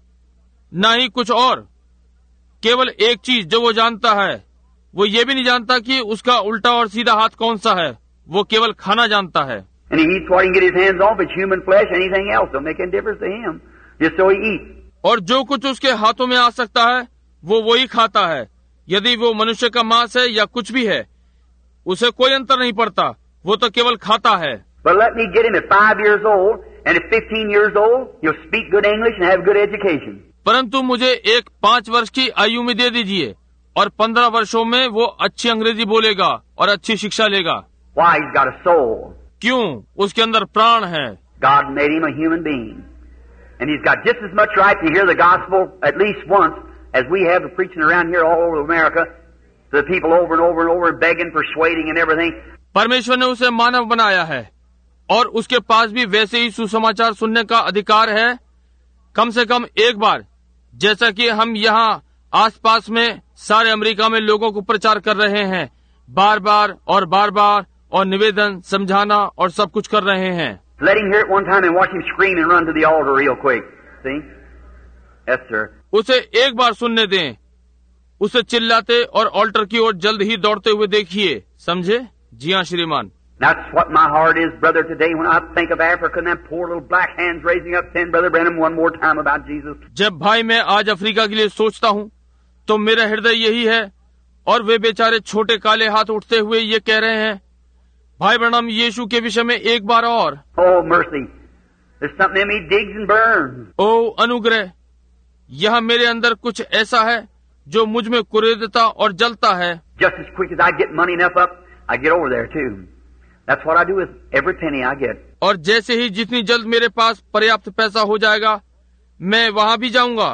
न ही कुछ और. केवल एक चीज जो वो जानता है, वो ये भी नहीं जानता कि उसका उल्टा और सीधा हाथ कौन सा है, वो केवल खाना जानता है. And he eats what he can get his hands on. If it's human flesh, anything else don't make any difference to him. Just so he eats. और जो कुछ उसके हाथों में आ सकता है वो वही खाता है. यदि वो मनुष्य का मांस है या कुछ भी है, उसे कोई अंतर नहीं पड़ता, वो तो केवल खाता है. But let me get him at 5 years old, and at 15 years old, he'll speak good English and have good education. परंतु मुझे एक 5 वर्ष की आयु में दे दीजिए और 15 वर्षों में वो अच्छी अंग्रेजी बोलेगा और अच्छी शिक्षा लेगा. Why? He's got a soul. क्यों? उसके अंदर प्राण है. God made him a human being. And he's got just as much right to hear the gospel at least once as we have the preaching around here all over America to the people over and over and over begging, persuading and everything. परमेश्वर ने उसे मानव बनाया है और उसके पास भी वैसे ही सुसमाचार सुनने का अधिकार है, कम से कम एक बार, जैसा कि हम यहाँ आसपास में सारे अमेरिका में लोगों को प्रचार कर रहे हैं, बार बार और निवेदन, समझाना और सब कुछ कर रहे हैं. Let him hear it one time and watch him scream and run to the altar real quick. See? Yes, sir. उसे एक बार सुनने दें, उसे चिल्लाते और ऑल्टर की ओर जल्द ही दौड़ते हुए देखिए. समझे? जी हाँ श्रीमान. That's what my heart is, brother, today when I think of Africa and them poor little black hands raising up saying, Brother Branham, one more time about Jesus. जब भाई मैं आज अफ्रीका के लिए सोचता हूँ तो मेरा हृदय यही है, और वे बेचारे छोटे काले हाथ उठते हुए ये कह रहे हैं, भाई ब्रैनम यीशु के विषय में एक बार और. Oh, mercy. There's something in me digs and burns. ओ अनुग्रह, यह मेरे अंदर कुछ ऐसा है जो मुझ में कुरेदता और जलता है. Just as quick as I get money enough up, I get over there too. That's what I do with every penny I get. और जैसे ही जितनी जल्द मेरे पास पर्याप्त पैसा हो जाएगा, मैं वहाँ भी जाऊंगा.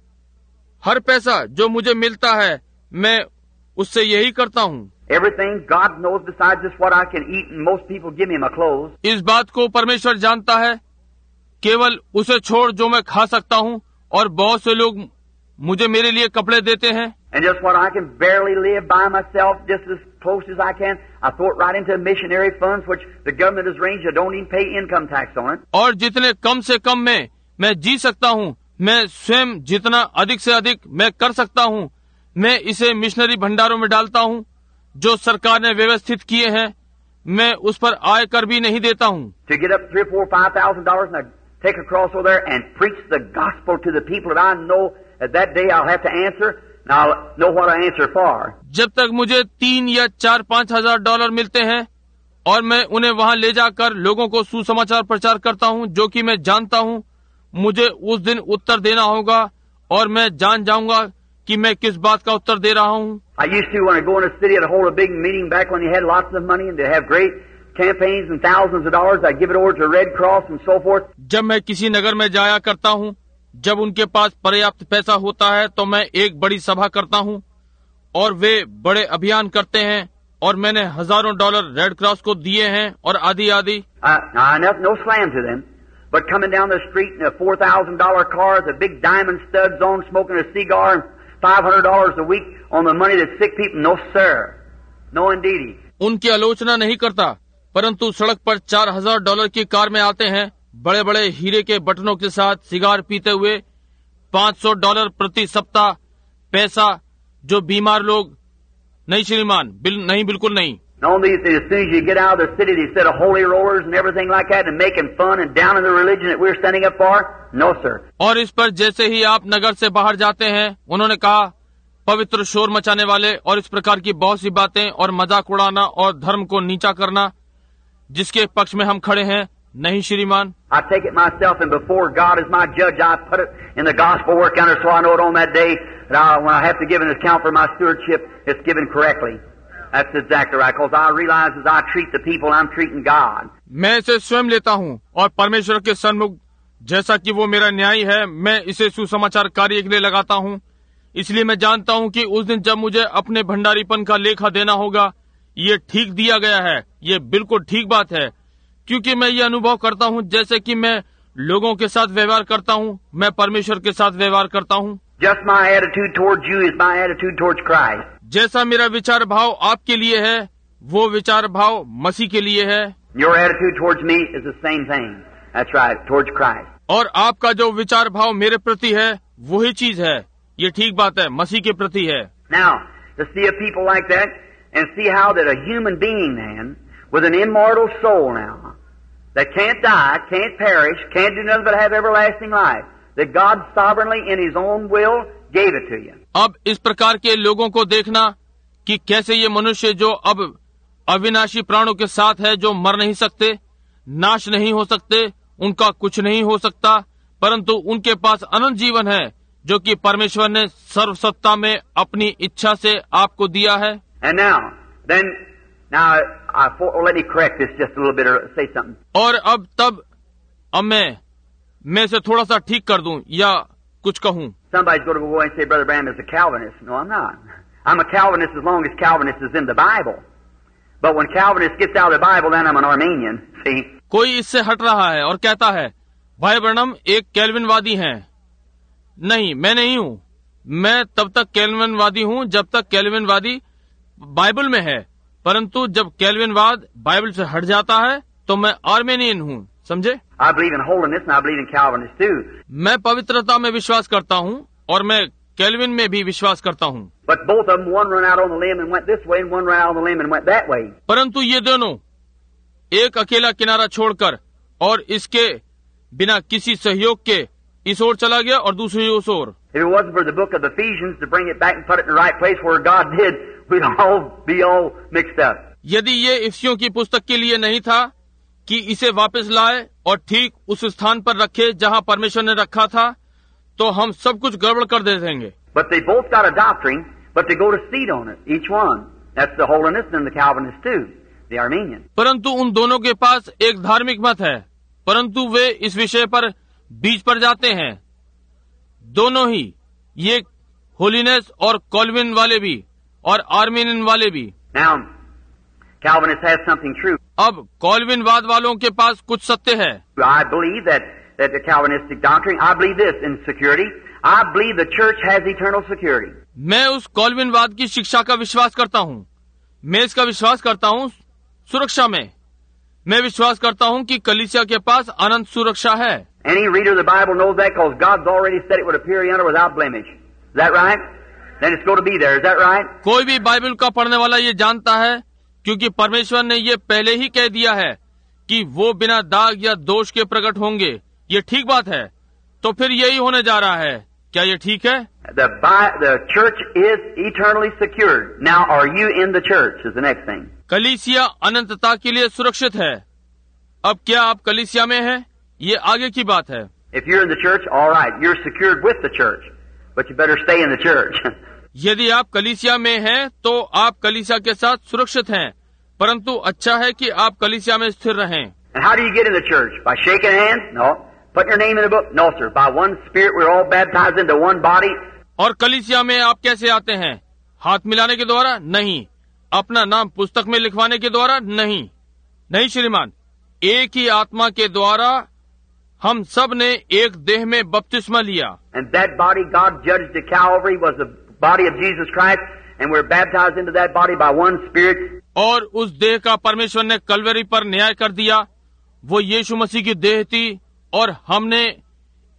हर पैसा जो मुझे मिलता है, मैं उससे यही करता हूँ. Everything God knows besides just what I can eat, and most people give me my clothes. इस बात को परमेश्वर जानता है, केवल उसे छोड़ जो मैं खा सकता हूँ, और बहुत से लोग मुझे मेरे लिए कपड़े देते हैं. And just what I can barely live by myself, just as close as I can, I throw it right into missionary funds, which the government has arranged. I don't even pay income tax on it. और जितने कम से कम में मैं जी सकता हूँ, मैं स्वयं जितना अधिक से अधिक मैं कर सकता हूँ, मैं इसे मिशनरी भंडारों में डालता हूँ जो सरकार ने व्यवस्थित किए हैं. मैं उस पर आय कर भी नहीं देता हूँ. To get up $3,000 or $4,000 and I take a cross over there and preach the gospel to the people that I know that day I'll have to answer. Now I'll know what I answer for. जब तक मुझे 3 या 4-5 हजार dollar मिलते हैं और मैं उन्हें वहाँ ले जाकर लोगों को सुसमाचार प्रचार करता हूँ, जो कि मैं जानता हूँ मुझे उस दिन उत्तर देना होगा, और मैं जान जाऊंगा कि मैं किस बात का उत्तर दे रहा हूँ. I used to when I go in a city to hold a big meeting back when you had lots of money and they have great campaigns and thousands of dollars. I give it over to Red Cross and so forth. जब मैं किसी नगर में जाया करता हूँ, जब उनके पास पर्याप्त पैसा होता है, तो मैं एक बड़ी सभा करता हूँ और वे बड़े अभियान करते हैं, और मैंने हजारों डॉलर रेड क्रॉस को दिए हैं और आदि आदि. No slam to them, but coming down the street in a $4,000 car with a big diamond studs on, smoking a cigar, and $500 a week on the money that sick people. No sir, no indeedy. उनकी आलोचना नहीं करता, परंतु सड़क पर $4,000 की car में आते हैं, बड़े बड़े हीरे के बटनों के साथ सिगार पीते हुए, $500 प्रति सप्ताह पैसा जो बीमार लोग. नहीं श्रीमान, नहीं, बिल्कुल नहीं. Only as soon as you get out of the city, instead of holy rollers and everything like that, and making fun and down in the religion that we're standing up for, no sir. और इस पर जैसे ही आप नगर से बाहर जाते हैं, उन्होंने कहा, पवित्र शोर मचाने वाले और इस प्रकार की बहुत सी बातें और मजाक उड़ाना और धर्म को नीचा करना, जिसके पक्ष में हम खड़े हैं, नहीं श्रीमान। I take it myself, and before God is my judge, I put it in the gospel work counter, so I know it on that day that when I have to give an account for my stewardship, it's given correctly. That's exactly right, because I realize as I treat the people, I'm treating God. मैं इसे स्वयं लेता हूँ और परमेश्वर के सन्मुख, जैसा कि वो मेरा न्याय है, मैं इसे सुसमाचार कार्य के लिए लगाता हूँ। इसलिए मैं जानता हूँ कि उस दिन जब मुझे अपने भंडारीपन का लेखा देना होगा, ये ठीक दिया गया है, ये बिल्कुल ठीक बात है, क्योंकि मैं ये अनुभव करता हूँ जैसे कि मैं लोगों के साथ व्यवहार करता हूँ, मैं परमेश्वर के साथ व्यवहार करता हूँ। Just my attitude towards you is my attitude towards Christ. जैसा मेरा विचार भाव आपके लिए है, वो विचार भाव मसीह के लिए है। Your attitude towards me is the same thing. That's right, towards Christ. और आपका जो विचार भाव मेरे प्रति है, वही चीज है, ये ठीक बात है, मसीह के प्रति है। Now, to see a people like that and see how that a human being then, with an immortal soul now, that can't die, can't perish, can't do nothing but have everlasting life, that God sovereignly in His own will gave it to you. अब इस प्रकार के लोगों को देखना कि कैसे ये मनुष्य जो अब अविनाशी प्राणों के साथ है, जो मर नहीं सकते, नाश नहीं हो सकते, उनका कुछ नहीं हो सकता, परंतु उनके पास अनंत जीवन है, जो कि परमेश्वर ने सर्वसत्ता में अपनी इच्छा से आपको दिया है। And now, let me correct this just a little bit or say something. और अब मैं इसे थोड़ा सा ठीक कर दूं या कुछ कहूं। Somebody's going to go and say, Brother Branham is a Calvinist. No, I'm not. I'm a Calvinist as long as Calvinist is in the Bible. But when Calvinist gets out of the Bible, then I'm an Armenian. See? कोई इससे हट रहा है और कहता है, भाई Branham एक कैल्विनवादी हैं। नहीं, मैं नहीं हूं। मैं तब तक कैल्विनवादी हूं जब तक कैल्विनवादी बाइबल में है, परंतु जब कैल्विनवाद बाइबल से हट जाता है तो मैं आर्मेनियन हूं। समझे? I believe in holiness and I believe in Calvinist too. मैं पवित्रता में विश्वास करता हूं और मैं कैल्विन में भी विश्वास करता हूं। But both of them, one ran out on the limb and went this way, and one ran out on the limb and went that way. परंतु ये दोनों, एक अकेला किनारा छोड़कर और इसके बिना किसी सहयोग के इस ओर चला गया और दूसरी उस ओर। If it wasn't for the book of Ephesians to bring it back and put it in the right place where God did, we'd all be all mixed up. यदि ये इफ्सियों की पुस्तक के लिए नहीं था कि इसे वापस लाए और ठीक उस स्थान पर रखे जहां परमेश्वर ने रखा था, तो हम सब कुछ गड़बड़ कर दे देंगे। But they both got a doctrine, but they go to seed on it, each one. That's the holiness and the Calvinist too, the Armenian. परंतु उन दोनों के पास एक धार्मिक मत है, परंतु वे इस विषय पर बीच पर जाते हैं। दोनों ही, ये होलीनेस और कॉल्विन वाले भी और आर्मेनियन वाले भी। Now, Calvinist has something true. अब कॉल्विनवाद वालों के पास कुछ सत्य है। I believe that the Calvinistic doctrine, I believe this in security. I believe the church has eternal security. मैं उस कॉल्विनवाद की शिक्षा का विश्वास करता हूँ। मैं इसका विश्वास करता हूँ सुरक्षा में। मैं विश्वास करता हूँ कि कलीसिया के पास अनंत सुरक्षा है। Any reader of the Bible knows that because God's already said it would appear yonder without blemish. Is that right? Then it's going to be there. Is that right? कोई भी बाइबल का पढ़ने वाला ये जानता है, क्योंकि परमेश्वर ने ये पहले ही कह दिया है कि वो बिना दाग या दोष के प्रकट होंगे। ये ठीक बात है, तो फिर यही होने जा रहा है। क्या ये ठीक है? The church is eternally secured. Now, are you in the church? Is the next thing. कलीसिया अनंतता के लिए सुरक्षित है। अब क्या आप कलीसिया में हैं? ये आगे की बात है। If you're in the church, all right, you're secured with the church, but you better stay in the church. यदि आप कलीसिया में हैं, तो आप कलीसिया के साथ सुरक्षित हैं, परंतु अच्छा है कि आप कलीसिया में स्थिर रहें। And how do you get in the church? By shaking hands? No. Put your name in the book? No, sir. By one Spirit, we're all baptized into one body. और कलीसिया में आप कैसे आते हैं? हाथ मिलाने के द्वारा? नहीं। अपना नाम पुस्तक में लिखवाने के द्वारा? नहीं। नहीं श्रीमान, एक ही आत्मा के द्वारा हम सब ने एक देह में बपतिस्मा लिया। And that body God judged at Calvary was the body of Jesus Christ, and we're baptized into that body by one Spirit. और उस देह का परमेश्वर ने कलवरी पर न्याय कर दिया। वो यीशु मसीह की देह थी और हमने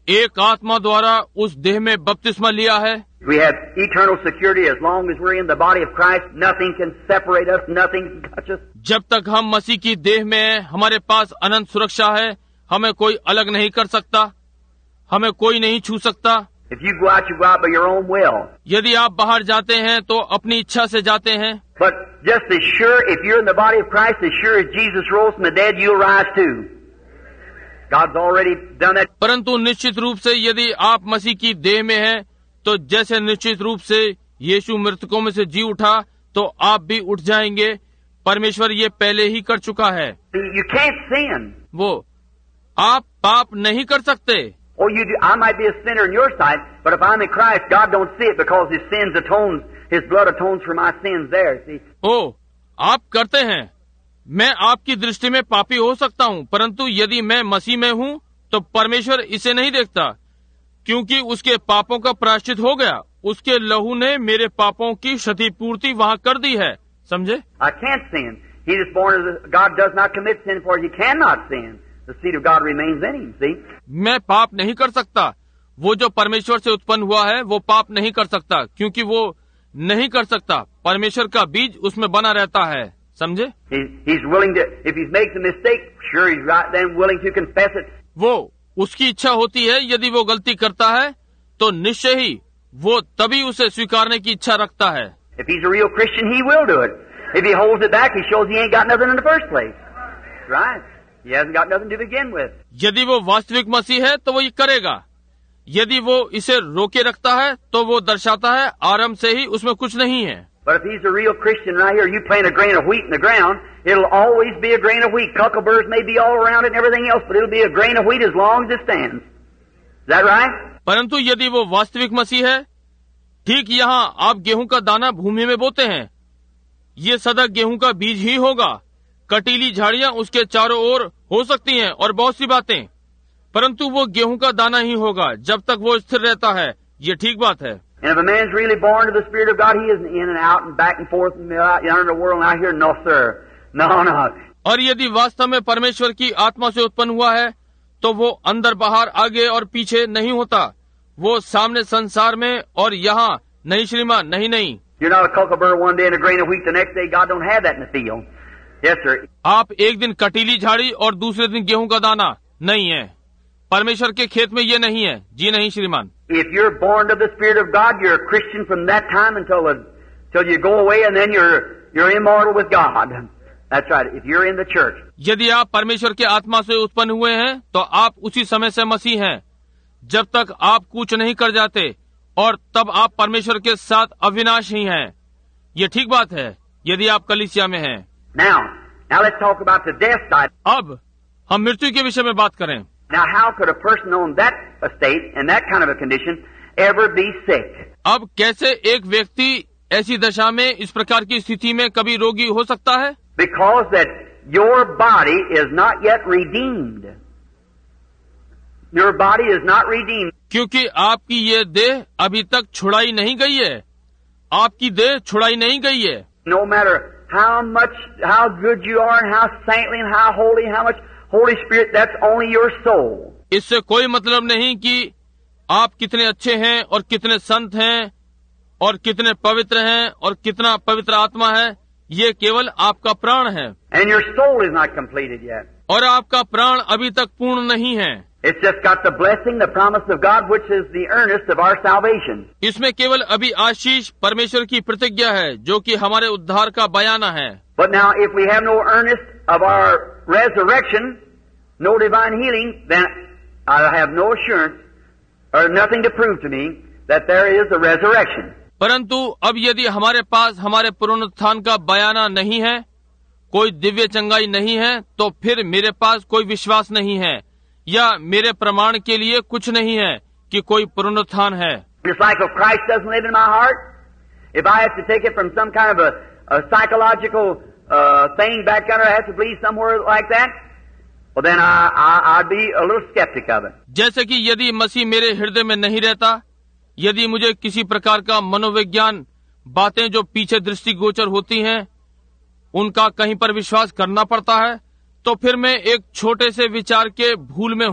एक आत्मा द्वारा उस देह में बपतिस्मा लिया है। We have eternal security as long as we're in the body of Christ. Nothing can separate us. Nothing can touch us. जब तक हम मसीह की देह में हैं, हमारे पास अनंत सुरक्षा है। हमें कोई अलग नहीं कर सकता, हमें कोई नहीं छू सकता। If you go out, you go out by your own will. यदि आप बाहर जाते हैं तो अपनी इच्छा से जाते हैं। But just as sure, if you're in the body of Christ, as sure as Jesus rose from the dead, you'll rise too. God's already done that. परंतु निश्चित रूप से यदि आप मसीह की देह में हैं, तो जैसे निश्चित रूप से यीशु मृतकों में से जी उठा, तो आप भी उठ जाएंगे। परमेश्वर ये पहले ही कर चुका है। You can't sin. वो आप पाप नहीं कर सकते। Oh, you do. I might be a sinner in your sight, but if I'm in Christ, God don't see it because His sins atones, His blood atones for my sins there, see? ओ, आप करते हैं। मैं आपकी दृष्टि में पापी हो सकता हूँ, परंतु यदि मैं मसीह में हूँ, तो परमेश्वर इसे नहीं देखता, क्योंकि उसके पापों का प्रायश्चित हो गया। उसके लहू ने मेरे पापों की क्षतिपूर्ति वहाँ कर दी है। समझे? I can't sin. He is born as God does not commit sin, for He cannot sin. The seed of God remains in Him, see? मैं पाप नहीं कर सकता। वो जो परमेश्वर से उत्पन्न हुआ है, वो पाप नहीं कर सकता, क्योंकि वो नहीं कर सकता। परमेश्वर का बीज उसमें बना रहता है। समझे? He's willing to, if He makes a mistake, sure He's right then willing to confess it. वो उसकी इच्छा होती है, यदि वो गलती करता है तो निश्चय ही वो तभी उसे स्वीकारने की इच्छा रखता है। If He's a real Christian, He will do it. If He holds it back, He shows He ain't got nothing in the first place. Right? He hasn't got nothing to begin with. यदि वो वास्तविक मसीह है तो वो ये करेगा। यदि वो इसे रोके रखता है तो वो दर्शाता है आरंभ से ही उसमें कुछ नहीं है। But if He's a real Christian right here, you plant a grain of wheat in the ground, it'll always be a grain of wheat. Cuckleburs may be all around it and everything else, but it'll be a grain of wheat as long as it stands. Is that right? परंतु यदि वो वास्तविक मसीह है, ठीक यहाँ आप गेहूं का दाना भूमि में बोते हैं, ये सदा गेहूं का बीज ही होगा। कटीली झाड़ियां उसके चारों ओर हो सकती हैं और बहुत सी बातें, परंतु वो गेहूं का दाना ही होगा जब तक वो स्थिर रहता है। ये ठीक बात है। And if a man's really born to the Spirit of God, he isn't in and out and back and forth and out in the world and out here. No, sir. No, no. और यदि वास्तव में परमेश्वर की आत्मा से उत्पन्न हुआ है, तो वो अंदर बाहर आगे और पीछे नहीं होता। वो सामने संसार में और यहाँ नहीं श्रीमान, नहीं। You're not a cucklebur one day and a grain of wheat the next day. God don't have that in the field. Yes, sir. आप एक दिन कटीली झाड़ी और दूसरे दिन गेहूं का दाना नहीं है। परमेश्वर के खेत में ये नहीं है। जी नहीं श्रीमान। If you're born of the Spirit of God, you're a Christian from that time until you go away, and then you're immortal with God. That's right. If you're in the church. यदि आप परमेश्वर के आत्मा से उत्पन्न हुए हैं, तो आप उसी समय से मसीह हैं, जब तक आप कूच नहीं कर जाते, और तब आप परमेश्वर के साथ अविनाशी हैं। ये ठीक बात है, यदि आप कलीसिया में हैं। Now let's talk about the death side. अब हम मृत्यु के विषय में बात करें। Now, how could a person on that estate and that kind of a condition ever be sick? अब कैसे एक व्यक्ति ऐसी दशा में, इस प्रकार की स्थिति में कभी रोगी हो सकता है? Because that your body is not yet redeemed. Your body is not redeemed. क्योंकि आपकी ये देह अभी तक छुड़ाई नहीं गई है। आपकी देह छुड़ाई नहीं गई है। No matter how good you are and how saintly and how holy, how much Holy Spirit, that's only your soul. इससे कोई मतलब नहीं कि आप कितने अच्छे हैं और कितने संत हैं और कितने पवित्र हैं और कितना पवित्र आत्मा है। ये केवल आपका प्राण है। And your soul is not completed yet. और आपका प्राण अभी तक पूर्ण नहीं है। It's just got the blessing, the promise of God, which is the earnest of our salvation. इसमें केवल अभी आशीष परमेश्वर की प्रतिज्ञा है, जो कि हमारे उद्धार का बयाना है। But now, if we have no earnest of our resurrection, no divine healing, then I have no assurance or nothing to prove to me that there is a resurrection. परंतु अब यदि हमारे पास हमारे पुनरुत्थान का बयाना नहीं है, कोई दिव्य चंगाई नहीं है, तो फिर मेरे पास कोई विश्वास नहीं है या मेरे प्रमाण के लिए कुछ नहीं है कि कोई पुनरुत्थान है। Just like if Christ doesn't live in my heart, if I have to take it from some kind of a psychological thing back under, I have to believe somewhere like that, well then I'd be a little skeptic of it. जैसे कि यदि मसीह मेरे हृदय में नहीं रहता, यदि मुझे किसी प्रकार का मनोविज्ञान बातें जो पीछे दृष्टिगोचर होती हैं, उनका कहीं पर विश्वास करना पड़ता है, तो फिर मैं एक छोटे से विचार के भूल में हूँ।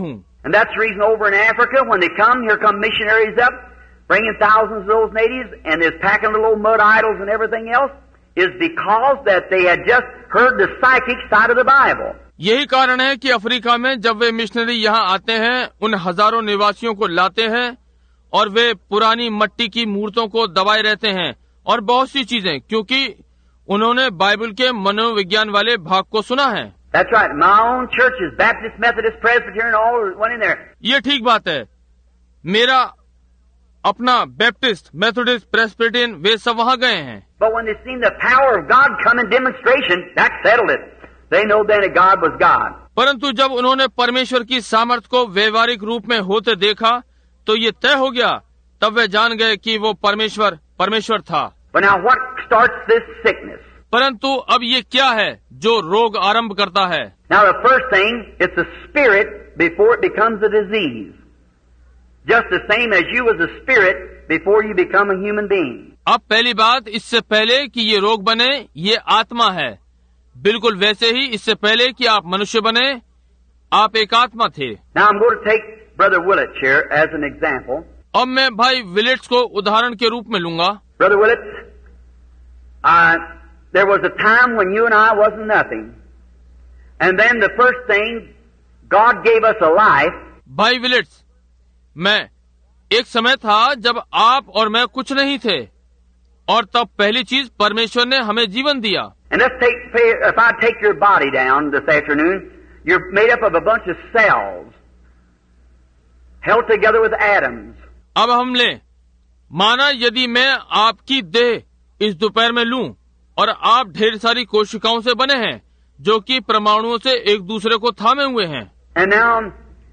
And that's the reason over in Africa, when they come, here come missionaries up, bringing thousands of those natives, and they're packing little old mud idols and everything else, is because that they had just heard the psychic side of the Bible. यही कारण है कि Africa में जब वे missionary यहाँ आते हैं, उन हजारों निवासियों को लाते हैं और वे पुरानी मट्टी की मूर्तों को दबाए रहते हैं और बहुत सी चीजें, क्योंकि उन्होंने बाइबल के मनोविज्ञान वाले भाग को सुना है। That's right. My own churches, Baptist, Methodist, Presbyterian, all went in there. ये ठीक बात है। मेरा अपना बैप्टिस्ट, मेथोडिस्ट, प्रेस्बिटेरियन वे सब वहाँ गए हैं। But when they seen the power of God come in demonstration, that settled it. They know then that God was God. परंतु जब उन्होंने परमेश्वर की सामर्थ को व्यवहारिक रूप में होते देखा तो ये तय हो गया, तब वे जान गए कि वो परमेश्वर था। But now what starts this sickness? परंतु अब ये क्या है जो रोग आरंभ करता है? Now the first thing, it's a spirit before it becomes a disease. Just the same as you was a spirit before you become a human being. अब पहली बात, इससे पहले कि ये रोग बने, ये आत्मा है। बिल्कुल वैसे ही इससे पहले कि आप मनुष्य बने, आप एक आत्मा थे। Now I'm going to take Brother Willits here as an example. अब मैं भाई विलिट्स को उदाहरण के रूप में लूंगा। Brother Willits, there was a time when you and I wasn't nothing. And then the first thing, God gave us a life. भाई विलिट्स, एक समय था जब आप और मैं कुछ नहीं थे, और तब पहली चीज परमेश्वर ने हमें जीवन दिया। And if I take your body down this afternoon, you're made up of a bunch of cells held together with atoms. अब हम लें, माना यदि मैं आपकी देह इस दोपहर में लूं और आप ढेर सारी कोशिकाओं से बने हैं जो कि परमाणुओं से एक दूसरे को थामे हुए हैं। And now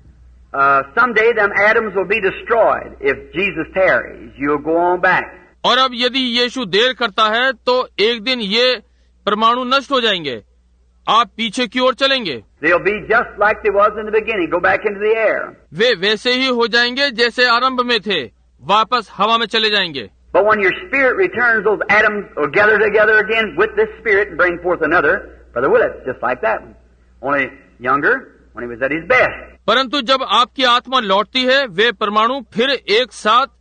someday them atoms will be destroyed if Jesus tarries. You'll go on back. और अब यदि यीशु देर करता है तो एक दिन ये परमाणु नष्ट हो जाएंगे, आप पीछे की ओर चलेंगे। They'll be just like they was in the beginning. Go back into the air. वे वैसे ही हो जाएंगे जैसे आरंभ में थे, वापस हवा में चले जाएंगे। But when your spirit returns, those atoms will gather together again with this spirit and bring forth another. Brother Willits, just like that one. Only younger when he was at his best. परंतु जब आपकी आत्मा लौटती है, वे परमाणु फिर एक साथ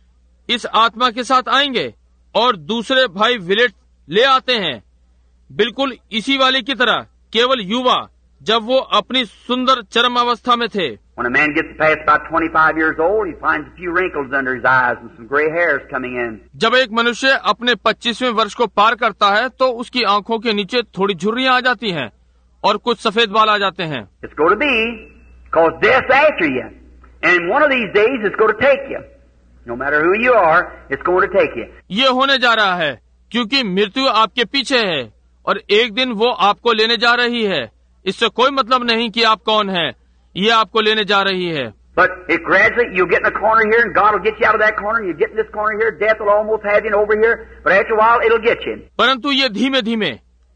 इस आत्मा के साथ आएंगे और दूसरे भाई विलेट ले आते हैं, बिल्कुल इसी वाले की तरह, केवल युवा, जब वो अपनी सुंदर चरम अवस्था में थे। When a man gets past about 25 years old, he finds a few wrinkles under his eyes and some gray hairs coming in. जब एक मनुष्य अपने 25वें वर्ष को पार करता है तो उसकी आंखों के नीचे थोड़ी झुर्रियां आ जाती हैं और कुछ सफेद बाल आ जाते हैं। It's going to be, cause death's after you, and one of these days it's going to take you. No matter who you are, it's going to take you. ये होने जा रहा है क्योंकि मृत्यु आपके पीछे है और एक दिन वो आपको लेने जा रही है। इससे कोई मतलब नहीं कि आप कौन हैं, ये आपको लेने जा रही है। But it gradually, you'll get in a corner here, and God will get you out of that corner, and you get in this corner here, death will almost have you over here, but after a while it'll get you. परंतु ये धीमे धीमे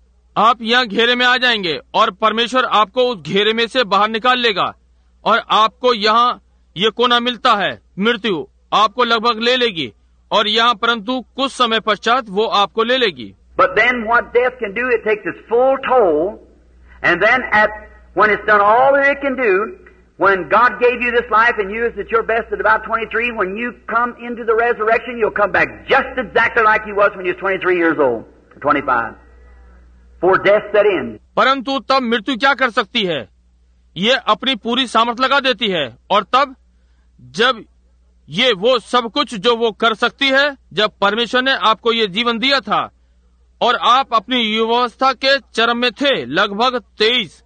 आप यहाँ घेरे में आ जाएंगे और परमेश्वर आपको उस घेरे में से बाहर निकाल लेगा और आपको यहाँ ये कोना मिलता है, मृत्यु आपको लगभग ले लेगी और यहाँ परंतु कुछ समय पश्चात वो आपको ले लेगी। But then what death can do, it takes its full toll, and then when it's done all that it can do, when God gave you this life and you is at your best at about 23, when you come into the resurrection, you'll come back just exactly like you was when you was 23 years old, or 25, before death set in. परंतु तब मृत्यु क्या कर सकती है? ये अपनी पूरी सामर्थ लगा देती है और तब जब ये वो सब कुछ जो वो कर सकती है, जब परमेश्वर ने आपको ये जीवन दिया था और आप अपनी युवावस्था के चरम में थे, लगभग 23,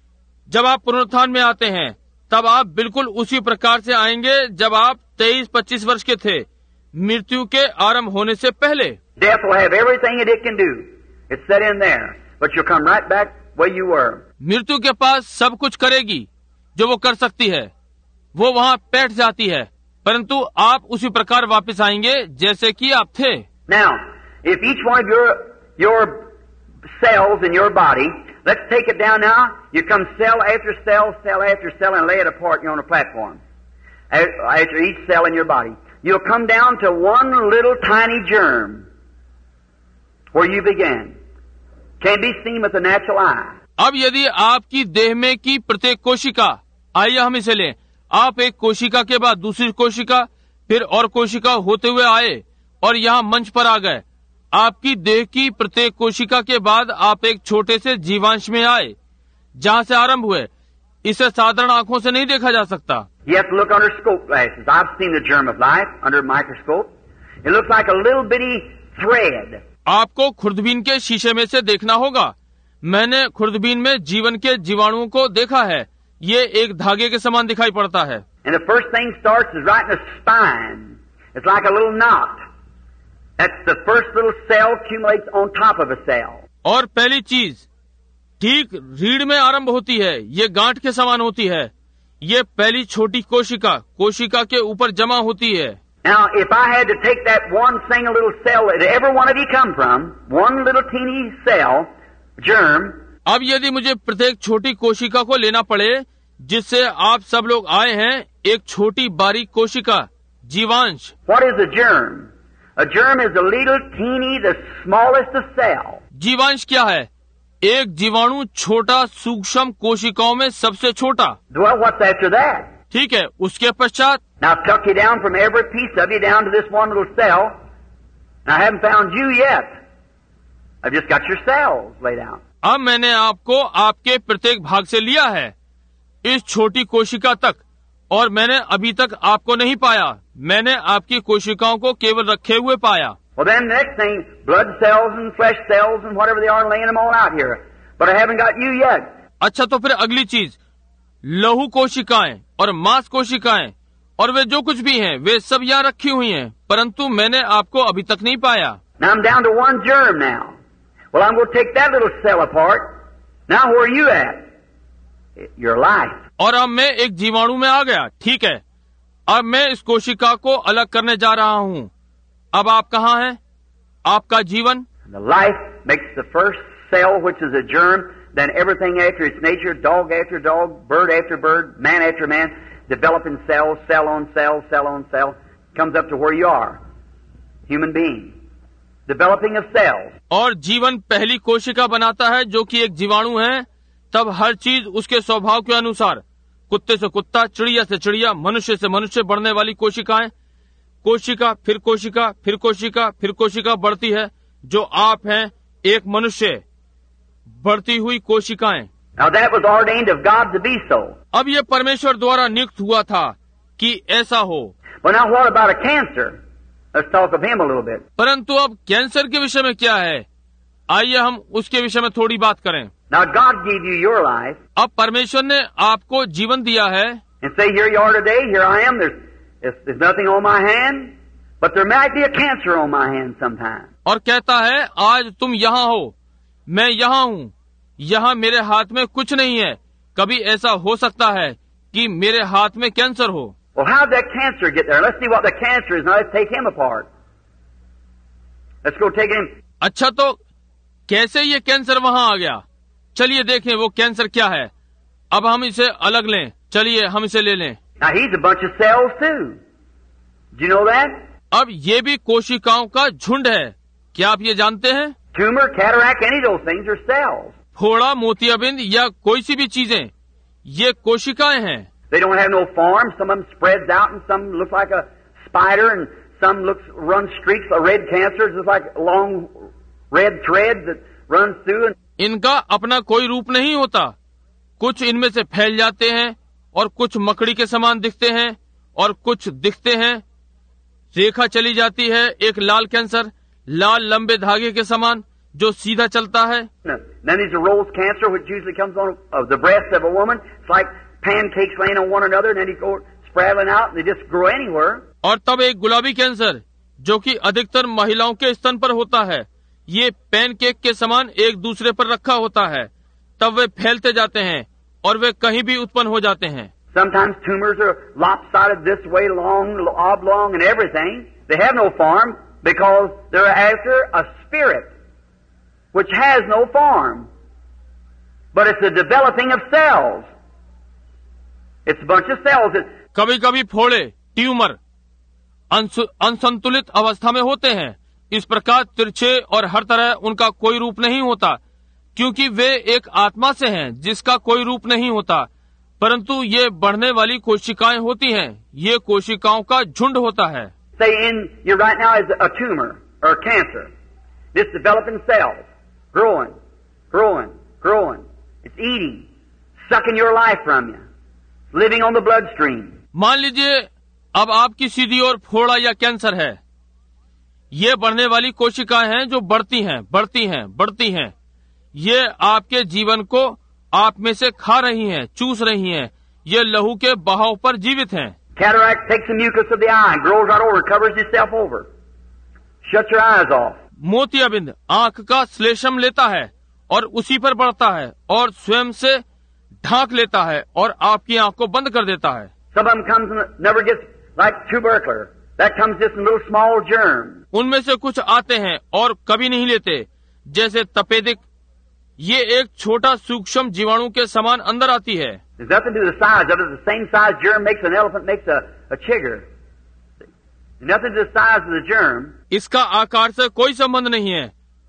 जब आप पुनरुत्थान में आते हैं तब आप बिल्कुल उसी प्रकार से आएंगे जब आप 23-25 वर्ष के थे, मृत्यु के आरंभ होने से पहले। Death will have everything that it can do. It's set in there, but you'll come right back where you were. मृत्यु के पास सब कुछ करेगी जो वो कर सकती है, वो वहाँ बैठ जाती है, परंतु आप उसी प्रकार वापस आएंगे जैसे कि आप थे। Now, if each one of your cells in your body, let's take it down now. You come cell after cell, cell after cell, and lay it apart. You're on a platform. After each cell in your body, you'll come down to one little tiny germ where you began. Can't be seen with the natural eye. अब यदि आपकी देह में की प्रत्येक कोशिका, आइए हम इसे लें, आप एक कोशिका के बाद दूसरी कोशिका, फिर और कोशिका होते हुए आए और यहाँ मंच पर आ गए। आपकी देह की प्रत्येक कोशिका के बाद आप एक छोटे से जीवांश में आए, जहाँ से आरंभ हुए। इसे साधारण आंखों से नहीं देखा जा सकता। You have to look under scope glasses. I've seen the germ of life under a microscope. It looks like a little bitty thread. आपको खुर्दबीन के शीशे में से देखना होगा। मैंने खुर्दबीन में जीवन के जीवाणुओं को देखा है। ये एक धागे के समान दिखाई पड़ता है। And the first thing starts is right in the spine. It's like a little knot. That's the first little cell accumulates on top of a cell. और पहली चीज ठीक रीढ़ में आरंभ होती है। ये गांठ के समान होती है। ये पहली छोटी कोशिका कोशिका के ऊपर जमा होती है। Now, if I had to take that one single little cell that every one of you come from, one little teeny cell, germ. अब यदि मुझे प्रत्येक छोटी कोशिका को लेना पड़े जिससे आप सब लोग आए हैं, एक छोटी बारीक कोशिका जीवांश। What is a germ? A germ is a little teeny, the smallest of cell. जीवांश क्या है? एक जीवाणु छोटा सूक्ष्म कोशिकाओं में सबसे छोटा। Well, what's after that? ठीक है, उसके पश्चात Now I've tucked you down from every piece of you down to this one little cell. And I haven't found you yet. I've just got your cells laid out. अब मैंने आपको आपके प्रत्येक भाग से लिया है इस छोटी कोशिका तक, और मैंने अभी तक आपको नहीं पाया। मैंने आपकी कोशिकाओं को केवल रखे हुए पाया। Well, then the next thing, blood cells and flesh cells and whatever they are, laying them all out here. But I haven't got you yet. अच्छा, तो फिर अगली चीज लहू कोशिकाएं और मांस कोशिकाएं और वे जो कुछ भी हैं वे सब यहाँ रखी हुई हैं, परंतु मैंने आपको अभी तक नहीं पाया। Now I'm down to one germ now. Well, I'm going to take that little cell apart. Now where are you at? Your life. और अब मैं एक जीवाणु में आ गया। ठीक है, अब मैं इस कोशिका को अलग करने जा रहा हूँ। अब आप कहाँ हैं? आपका जीवन। The life makes the first cell, which is a germ, then everything after its nature, dog after dog, bird after bird, man after man, developing cells, cell on cell, cell on cell, comes up to where you are, human being, developing of cells. और जीवन पहली कोशिका बनाता है जो कि एक जीवाणु है, तब हर चीज उसके स्वभाव के अनुसार, कुत्ते से कुत्ता, चिड़िया से चिड़िया, मनुष्य से मनुष्य बढ़ने वाली कोशिकाएं, कोशिका फिर कोशिका फिर कोशिका फिर कोशिका बढ़ती है, जो आप हैं, एक मनुष्य, बढ़ती हुई कोशिकाएं। Now that was ordained of God to be so. अब ये परमेश्वर द्वारा नियुक्त हुआ था कि ऐसा हो। Well, now what about a cancer? Let's talk of him a little bit. परंतु अब कैंसर के विषय में क्या है? आइए हम उसके विषय में थोड़ी बात करें। Now God gave you your life. अब परमेश्वर ने आपको जीवन दिया है। And say, here you are today, here I am, there's nothing on my hand, but there might be a cancer on my hand sometime. और कहता है, आज तुम यहाँ हो, मैं यहाँ हूँ, यहाँ मेरे हाथ में कुछ नहीं है, कभी ऐसा हो सकता है कि मेरे हाथ में कैंसर हो। Well, how did that cancer get there? Let's see what the cancer is. Now let's take him apart. Let's go take him. अच्छा, तो कैसे ये कैंसर वहाँ आ गया? चलिए देखें वो कैंसर क्या है। अब हम इसे अलग लें। चलिए हम इसे ले लें। Now he's a bunch of cells too. Do you know that? अब ये भी कोशिकाओं का झुंड है। क्या आप ये जानते हैं? Tumor, cataract, any of those things are cells. फोड़ा, मोतियाबिंद या कोई सी भी चीजें, ये कोशिकाएं हैं। They don't have no form. Some of them spreads out and some look like a spider and some run streaks of red cancer, just like a long red thread that runs through. इनका अपना कोई रूप नहीं होता। कुछ इनमें से फैल जाते हैं और कुछ मकड़ी के समान दिखते हैं और कुछ दिखते हैं। रेखा चली जाती है, एक लाल कैंसर, लाल लंबे धागे के समान जो सीधा चलता है। Then there's a rose cancer, which usually comes on of the breast of a woman. It's like pancakes laying on one another, and then they go sprouting out, and they just grow anywhere. और तब एक गुलाबी cancer, जो कि अधिकतर महिलाओं के स्तन पर होता है, ये पैनकेक के समान एक दूसरे पर रखा होता है, तब वे फैलते जाते हैं और वे कहीं भी उत्पन्न हो जाते हैं। Sometimes tumors are lopsided this way, long, oblong, and everything. They have no form because they're after a spirit which has no form, but it's a developing of cells. It's a bunch of cells that... कभी कभी फोड़े, tumour असंतुलित अवस्था में होते हैं। इस प्रकार तिरछे और हर तरह उनका कोई रूप नहीं होता, क्योंकि वे एक आत्मा से हैं जिसका कोई रूप नहीं होता, परंतु ये बढ़ने वाली कोशिकाएं होती हैं, ये कोशिकाओं का झुंड होता है। Say you right now is a tumor or a cancer. This developing cells, growing, growing, growing. It's eating, sucking your life from you, living on the bloodstream. मान लीजिए अब आपकी सीधी ओर फोड़ा या कैंसर है। ये बढ़ने वाली कोशिकाएं हैं जो बढ़ती हैं, बढ़ती हैं, बढ़ती हैं। ये आपके जीवन को आप में से खा रही हैं, चूस रही हैं। ये लहू के बहाव पर जीवित हैं। Cataract takes the mucus of the eye, grows right over, covers itself over, shuts your eyes off. मोतियाबिंद आंख का श्लेषम लेता है और उसी पर बढ़ता है और स्वयं से ढांक लेता है और आपकी आंख को बंद कर देता है। Some of them comes and never gets like tubercular. That comes just in little small germ. उनमें से कुछ आते हैं और कभी नहीं लेते, जैसे तपेदिक। ये एक छोटा सूक्ष्म जीवाणु के समान अंदर आती है। There's nothing to do with the size of it. The same size germ makes an elephant, makes a chigger. Nothing to the size of the germ. इसका आकार से कोई संबंध नहीं है।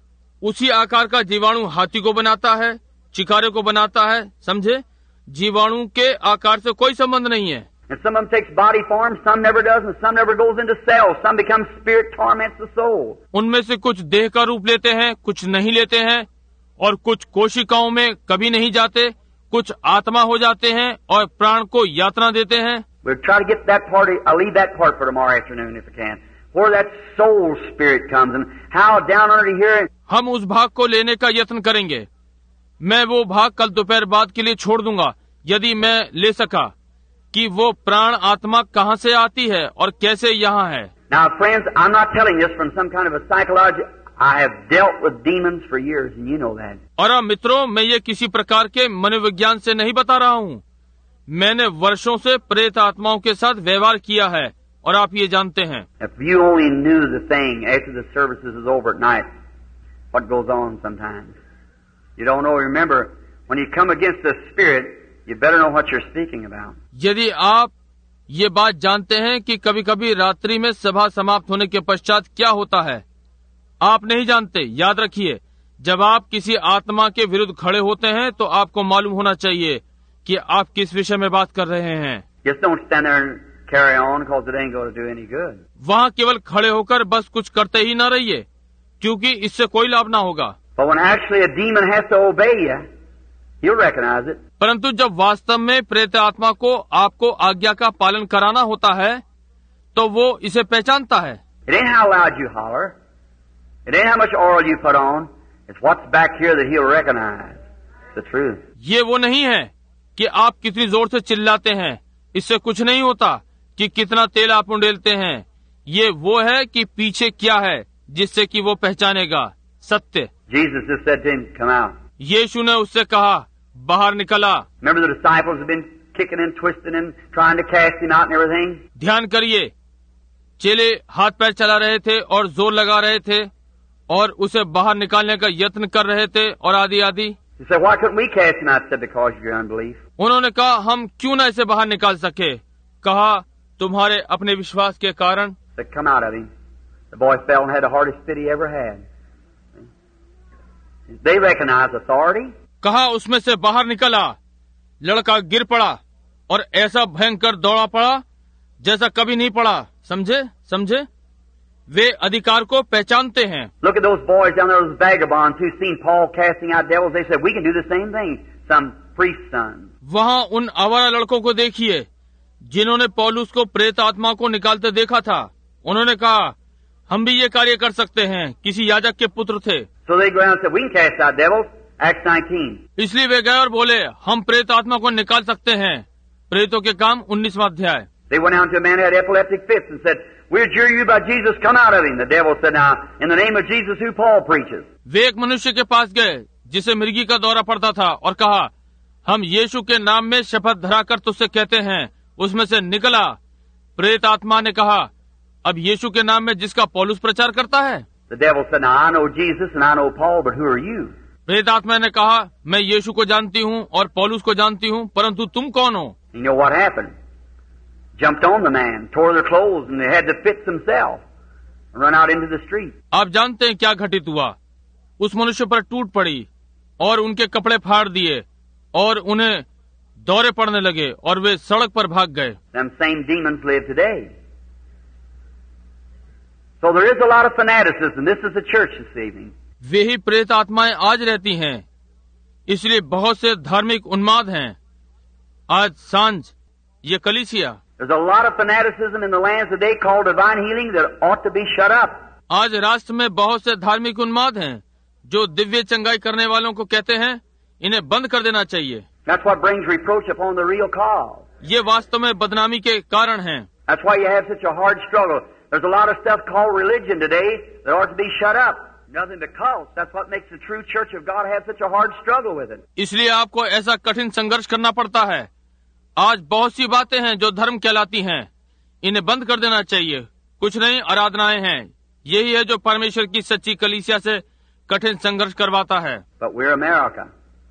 उसी आकार का जीवाणु हाथी को बनाता है, चिकारे को बनाता है, समझे? जीवाणु के आकार से कोई संबंध नहीं है। And some of them takes body form, some never does, and some never goes into cells. Some becomes spirit, torments the soul. उनमें से कुछ देह का रूप लेते हैं, कुछ नहीं लेते हैं, और कुछ कोशिकाओं में कभी नहीं जाते, कुछ आत्मा हो जाते हैं और प्राण को यातना देते हैं। We'll try to get that part. I'll leave that part for tomorrow afternoon if I can. Where that soul spirit comes and how down under here. हम उस भाग को लेने का यत्न करेंगे। मैं वो भाग कल दोपहर बाद के लिए छोड़ दूंगा, यदि मैं ले सका, कि वो प्राण आत्मा कहाँ से आती है और कैसे यहाँ है। Now, friends, I'm not telling this from some kind of a psychology. I have dealt with demons for years, and you know that. और अब मित्रों, मैं ये किसी प्रकार के मनोविज्ञान से नहीं बता रहा हूँ। मैंने वर्षों से प्रेत आत्माओं के साथ व्यवहार किया है और आप ये जानते हैं। If you only knew the thing after the services is over at night, what goes on sometimes. You don't know. Remember, when you come against the spirit, you better know what you're speaking about. यदि आप ये बात जानते हैं कि कभी कभी रात्रि में सभा समाप्त होने के पश्चात क्या होता है, आप नहीं जानते। याद रखिए, जब आप किसी आत्मा के विरुद्ध खड़े होते हैं तो आपको मालूम होना चाहिए कि आप किस विषय में बात कर रहे हैं। Just don't stand there and carry on because it ain't going to do any good. वहाँ केवल खड़े होकर बस कुछ करते ही न रहिए, क्योंकि इससे कोई लाभ ना होगा। But when actually a demon has to obey you, you'll recognize it. परंतु जब वास्तव में प्रेत आत्मा को आपको आज्ञा का पालन कराना होता है तो वो इसे पहचानता है। It ain't how loud you holler. It ain't how much oil you put on. It's what's back here that he'll recognize. The truth. ये वो नहीं है कि आप कितनी जोर से चिल्लाते हैं, इससे कुछ नहीं होता कि कितना तेल आप उंडेलते हैं। ये वो है कि पीछे क्या है जिससे कि वो पहचानेगा सत्य। Jesus just said to him, "Come out." यीशु ने उससे कहा, बाहर निकला। Remember the disciples have been kicking and twisting and trying to cast him out and everything. ध्यान करिए, चेले हाथ पैर चला रहे थे और जोर लगा रहे थे और उसे बाहर निकालने का यत्न कर रहे थे और आदि आदि। He said, "Why couldn't we cast him out?" He said, "Because of your unbelief." उन्होंने कहा, हम क्यों ना इसे बाहर निकाल सके? कहा, तुम्हारे अपने विश्वास के कारण। He said, "Come out of him." The boy fell and had the hardest fit he ever had. They recognized authority. कहा, उसमें से बाहर निकला। लड़का गिर पड़ा और ऐसा भयंकर दौड़ा पड़ा जैसा कभी नहीं पड़ा। समझे समझे? वे अधिकार को पहचानते हैं। Look at those boys down there, those vagabonds who seen Paul casting out devils. They said, "We can do the same thing." Some priest's sons. वहाँ उन आवारा लड़कों को देखिए जिन्होंने पौलुस को प्रेत आत्मा को निकालते देखा था। उन्होंने कहा, हम भी ये कार्य कर सकते हैं। किसी याजक के पुत्र थे। So they go out and said, "We can cast out devils." Acts 19. इसलिए वे गए और बोले, हम प्रेत आत्मा को निकाल सकते हैं। प्रेतों के काम 19वां अध्याय। They went out to a man who had epileptic fits and said, "We adjure you by Jesus, come out of him." The devil said, "Now, in the name of Jesus who Paul preaches." वे एक मनुष्य के पास गए जिसे मिर्गी का दौरा पड़ता था और कहा, हम यीशु के नाम में शपथ धराकर तुझसे कहते हैं, उसमें से निकला। प्रेत आत्मा ने कहा, अब यीशु के नाम में जिसका पौलुस प्रचार करता है। The devil said, "Now I know Jesus and I know Paul, but who are you?" प्रेत आत्मा ने कहा, मैं यीशु को जानती हूँ और पौलुस को जानती हूँ, परंतु तुम कौन हो? You know what happened? Jumped on the man, tore their clothes, and they had the fits themselves, and run out into the street. आप जानते हैं क्या घटित हुआ? उस मनुष्य पर टूट पड़ी और उनके कपड़े फाड़ दिए और उन्हें दौरे पड़ने लगे और वे सड़क पर भाग गए। Them same demons live today. So there is a lot of fanaticism. This is the church this evening. वे ही प्रेत आत्माएं आज रहती हैं, इसलिए बहुत से धार्मिक उन्माद हैं। आज सांझ ये कलीसिया। There's a lot of fanaticism in the lands today called divine healing that ought to be shut up. आज राष्ट्र में बहुत से धार्मिक उन्माद हैं जो दिव्य चंगाई करने वालों को कहते हैं इन्हें बंद कर देना चाहिए। That's what brings reproach upon the real cause. ये वास्तव में बदनामी के कारण हैं। That's why you have such a hard struggle. There's a lot of stuff called religion today that ought to be shut up. Nothing but cults. That's what makes the true church of God have such a hard struggle with it. इसलिए आपको ऐसा कठिन संघर्ष करना पड़ता है। आज बहुत सी बातें हैं जो धर्म कहलाती हैं, इन्हें बंद कर देना चाहिए। कुछ नई आराधनाएं हैं, यही है जो परमेश्वर की सच्ची कलीसिया से कठिन संघर्ष करवाता है। But we're America.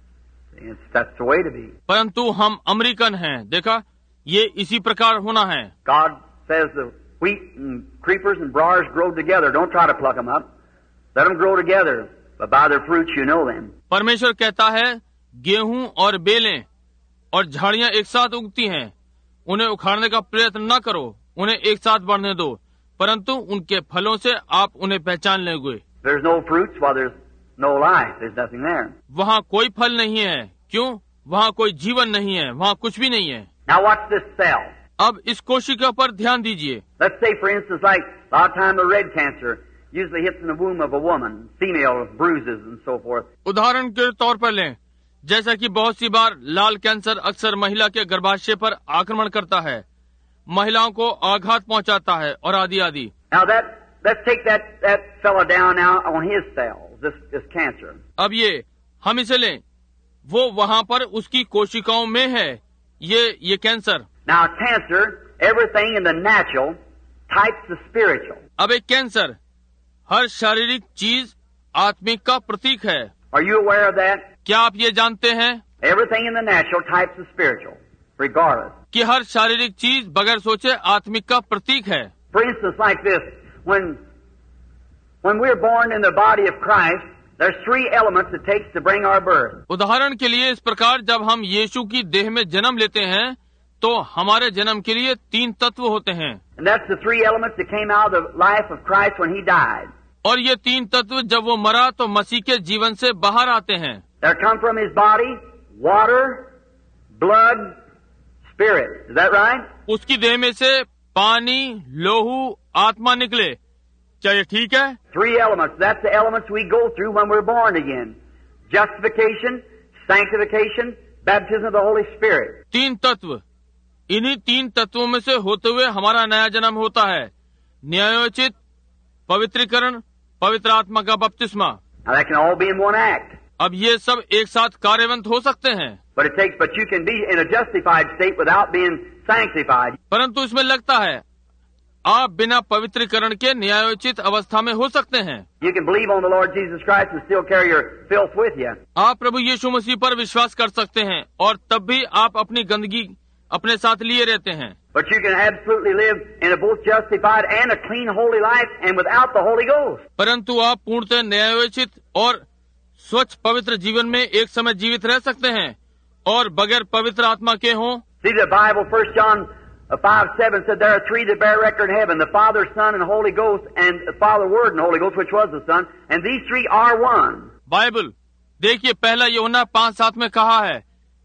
That's the way to be. परंतु हम अमेरिकन हैं। देखा, ये इसी प्रकार होना है। God says the wheat and creepers and briars grow together. Don't try to pluck them up. Let them grow together. But by their fruits you know them. परमेश्वर कहता है गेहूं और बेलें और झाड़ियां एक साथ उगती हैं, उन्हें उखाड़ने का प्रयत्न न करो, उन्हें एक साथ बढ़ने दो, परंतु उनके फलों से आप उन्हें पहचान लेंगे। There's no fruits while there's no life. There's nothing there. वहाँ कोई फल नहीं है। क्यों? वहाँ कोई जीवन नहीं है, वहाँ कुछ भी नहीं है। Now watch this cell. अब इस कोशिका पर ध्यान दीजिए। Let's say, for instance, like a lot of time the red cancer usually hits in the womb of a woman, female bruises and so forth. उदाहरण के तौर पर लें, जैसा कि बहुत सी बार लाल कैंसर अक्सर महिला के गर्भाशय पर आक्रमण करता है, महिलाओं को आघात पहुंचाता है और आदि आदि। Now let's take that fella down now on his cells, this cancer. अब ये हम इसे लें, वो वहाँ पर उसकी कोशिकाओं में है, ये cancer. Now cancer, everything in the natural types the spiritual. अब एक कैंसर हर शारीरिक चीज आत्मिक का प्रतीक है। Are you aware of that? क्या आप ये जानते हैं? Everything in the natural types the spiritual, regardless. कि हर शारीरिक चीज बगैर सोचे आत्मिक का प्रतीक है। For instance, like this, when we're born in the body of Christ, there's three elements it takes to bring our birth. उदाहरण के लिए इस प्रकार जब हम यीशु की देह में जन्म लेते हैं तो हमारे जन्म के लिए 3 तत्व होते हैं। And that's the three elements that came out of the life of Christ when he died. और ये 3 तत्व जब वो मरा तो मसीह के जीवन से बाहर आते हैं। They come from his body, water, blood, spirit. Is that right? उसकी देह में से पानी, लोहू, आत्मा निकले। क्या ये ठीक है? 3 elements. That's the elements we go through when we're born again. Justification, sanctification, baptism of the Holy Spirit. 3 तत्व, इन्हीं 3 तत्वों में से होते हुए हमारा नया जन्म होता है। न्यायोचित, पवित्रीकरण, पवित्र आत्मा का बपतिस्मा। Now that can all be in one act. अब ये सब एक साथ कार्यवंत हो सकते हैं। But you can be in a justified state without being sanctified. परंतु इसमें लगता है आप बिना पवित्रीकरण के न्यायोचित अवस्था में हो सकते हैं। You can believe on the Lord Jesus Christ and still carry your filth with you. आप प्रभु यीशु मसीह पर विश्वास कर सकते हैं और तब भी आप अपनी गंदगी अपने साथ लिए रहते हैं। But you can absolutely live in a both justified and a clean holy life and without the Holy Ghost. परंतु आप पूर्णतः न्यायोचित और स्वच्छ पवित्र जीवन में एक समय जीवित रह सकते हैं और बगैर पवित्र आत्मा के हों। See the Bible, 1 John 5:7 said there are 3 that bear record in heaven, the Father, Son, and Holy Ghost, and the Father, Word, and Holy Ghost, which was the Son, and these 3 are one. Bible देखिए, पहला यूहन्ना 5:7 में कहा है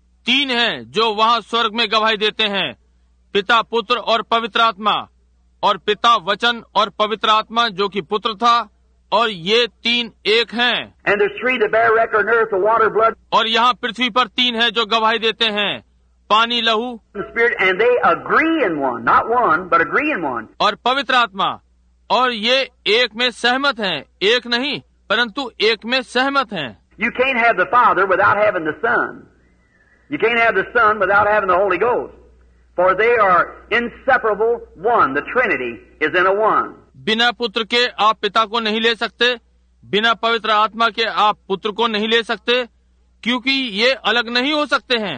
3 हैं जो वहाँ स्वर्ग में गवाही देते हैं, पिता, पुत्र और पवित्र आत्मा, और पिता, वचन और पवित्र आत्मा जो कि पुत्र था, और ये 3 एक हैं। And there's 3 that bear record on earth, the water, blood, और यहाँ पृथ्वी पर 3 हैं जो गवाही देते हैं, पानी, लहू and spirit, and they agree in one, not one, but agree in one. और पवित्र आत्मा, और ये एक में सहमत हैं, एक नहीं परंतु एक में सहमत हैं। You can't have the Father without having the Son. You can't have the Son without having the Holy Ghost. For they are inseparable one. The Trinity is in a one. बिना पुत्र के आप पिता को नहीं ले सकते, बिना पवित्र आत्मा के आप पुत्र को नहीं ले सकते, क्योंकि ये अलग नहीं हो सकते हैं,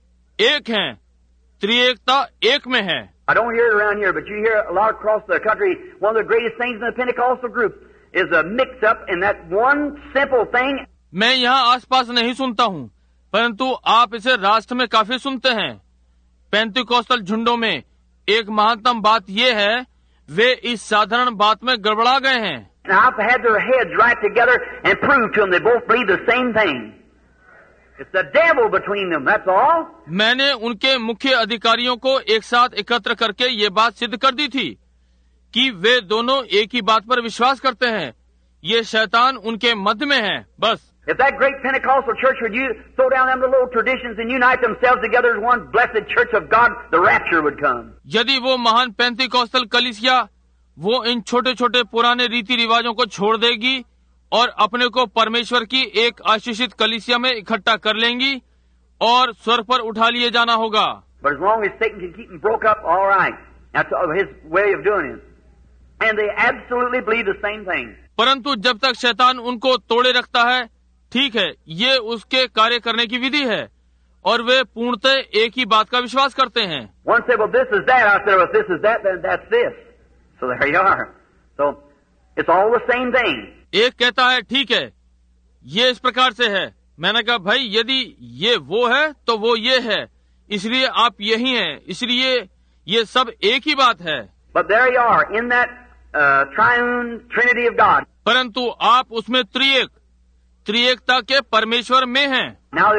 एक हैं, त्रिएकता एक में है। I don't hear it around here, but you hear a lot across the country. One of the greatest things in the Pentecostal group is a mix-up in that one simple thing. मैं यहाँ आसपास नहीं सुनता हूँ, परंतु आप इसे राष्ट्र में काफी सुनते हैं। पेंतिकोस्टल झुंडों में एक महत्तम बात यह है, वे इस साधारण बात में गड़बड़ा गए हैं। Now, I've had their heads right together and proved to them they both believe the same thing. It's the devil between them, that's all. मैंने उनके मुख्य अधिकारियों को एक साथ एकत्र करके ये बात सिद्ध कर दी थी कि वे दोनों एक ही बात पर विश्वास करते हैं, ये शैतान उनके मध्य में है, बस। If that great Pentecostal church would throw down them little traditions and unite themselves together as one blessed church of God, the rapture would come. यदि वो महान पेंतिकोस्टल कलीसिया वो इन छोटे छोटे पुराने रीति रिवाजों को छोड़ देगी और अपने को परमेश्वर की एक आशीषित कलीसिया में इकट्ठा कर लेंगी और स्वर पर उठा लिए जाना होगा। But as long as Satan can keep them broke up, all right. That's his way of doing it. And they absolutely believe the same thing. परंतु जब तक शैतान उनको तोड़े रखता है, ठीक है, ये उसके कार्य करने की विधि है और वे पूर्णतः एक ही बात का विश्वास करते हैं। One said, well, this is that. I said, well, if this is that, then that's this. So there you are. So it's all the same thing. एक कहता है ठीक है, ये इस प्रकार से है। मैंने कहा भाई यदि ये वो है तो वो ये है, इसलिए आप यही हैं, इसलिए ये सब एक ही बात है। But there you are in that triune Trinity of God. परंतु आप उसमें त्रिएकता के परमेश्वर में हैं। Now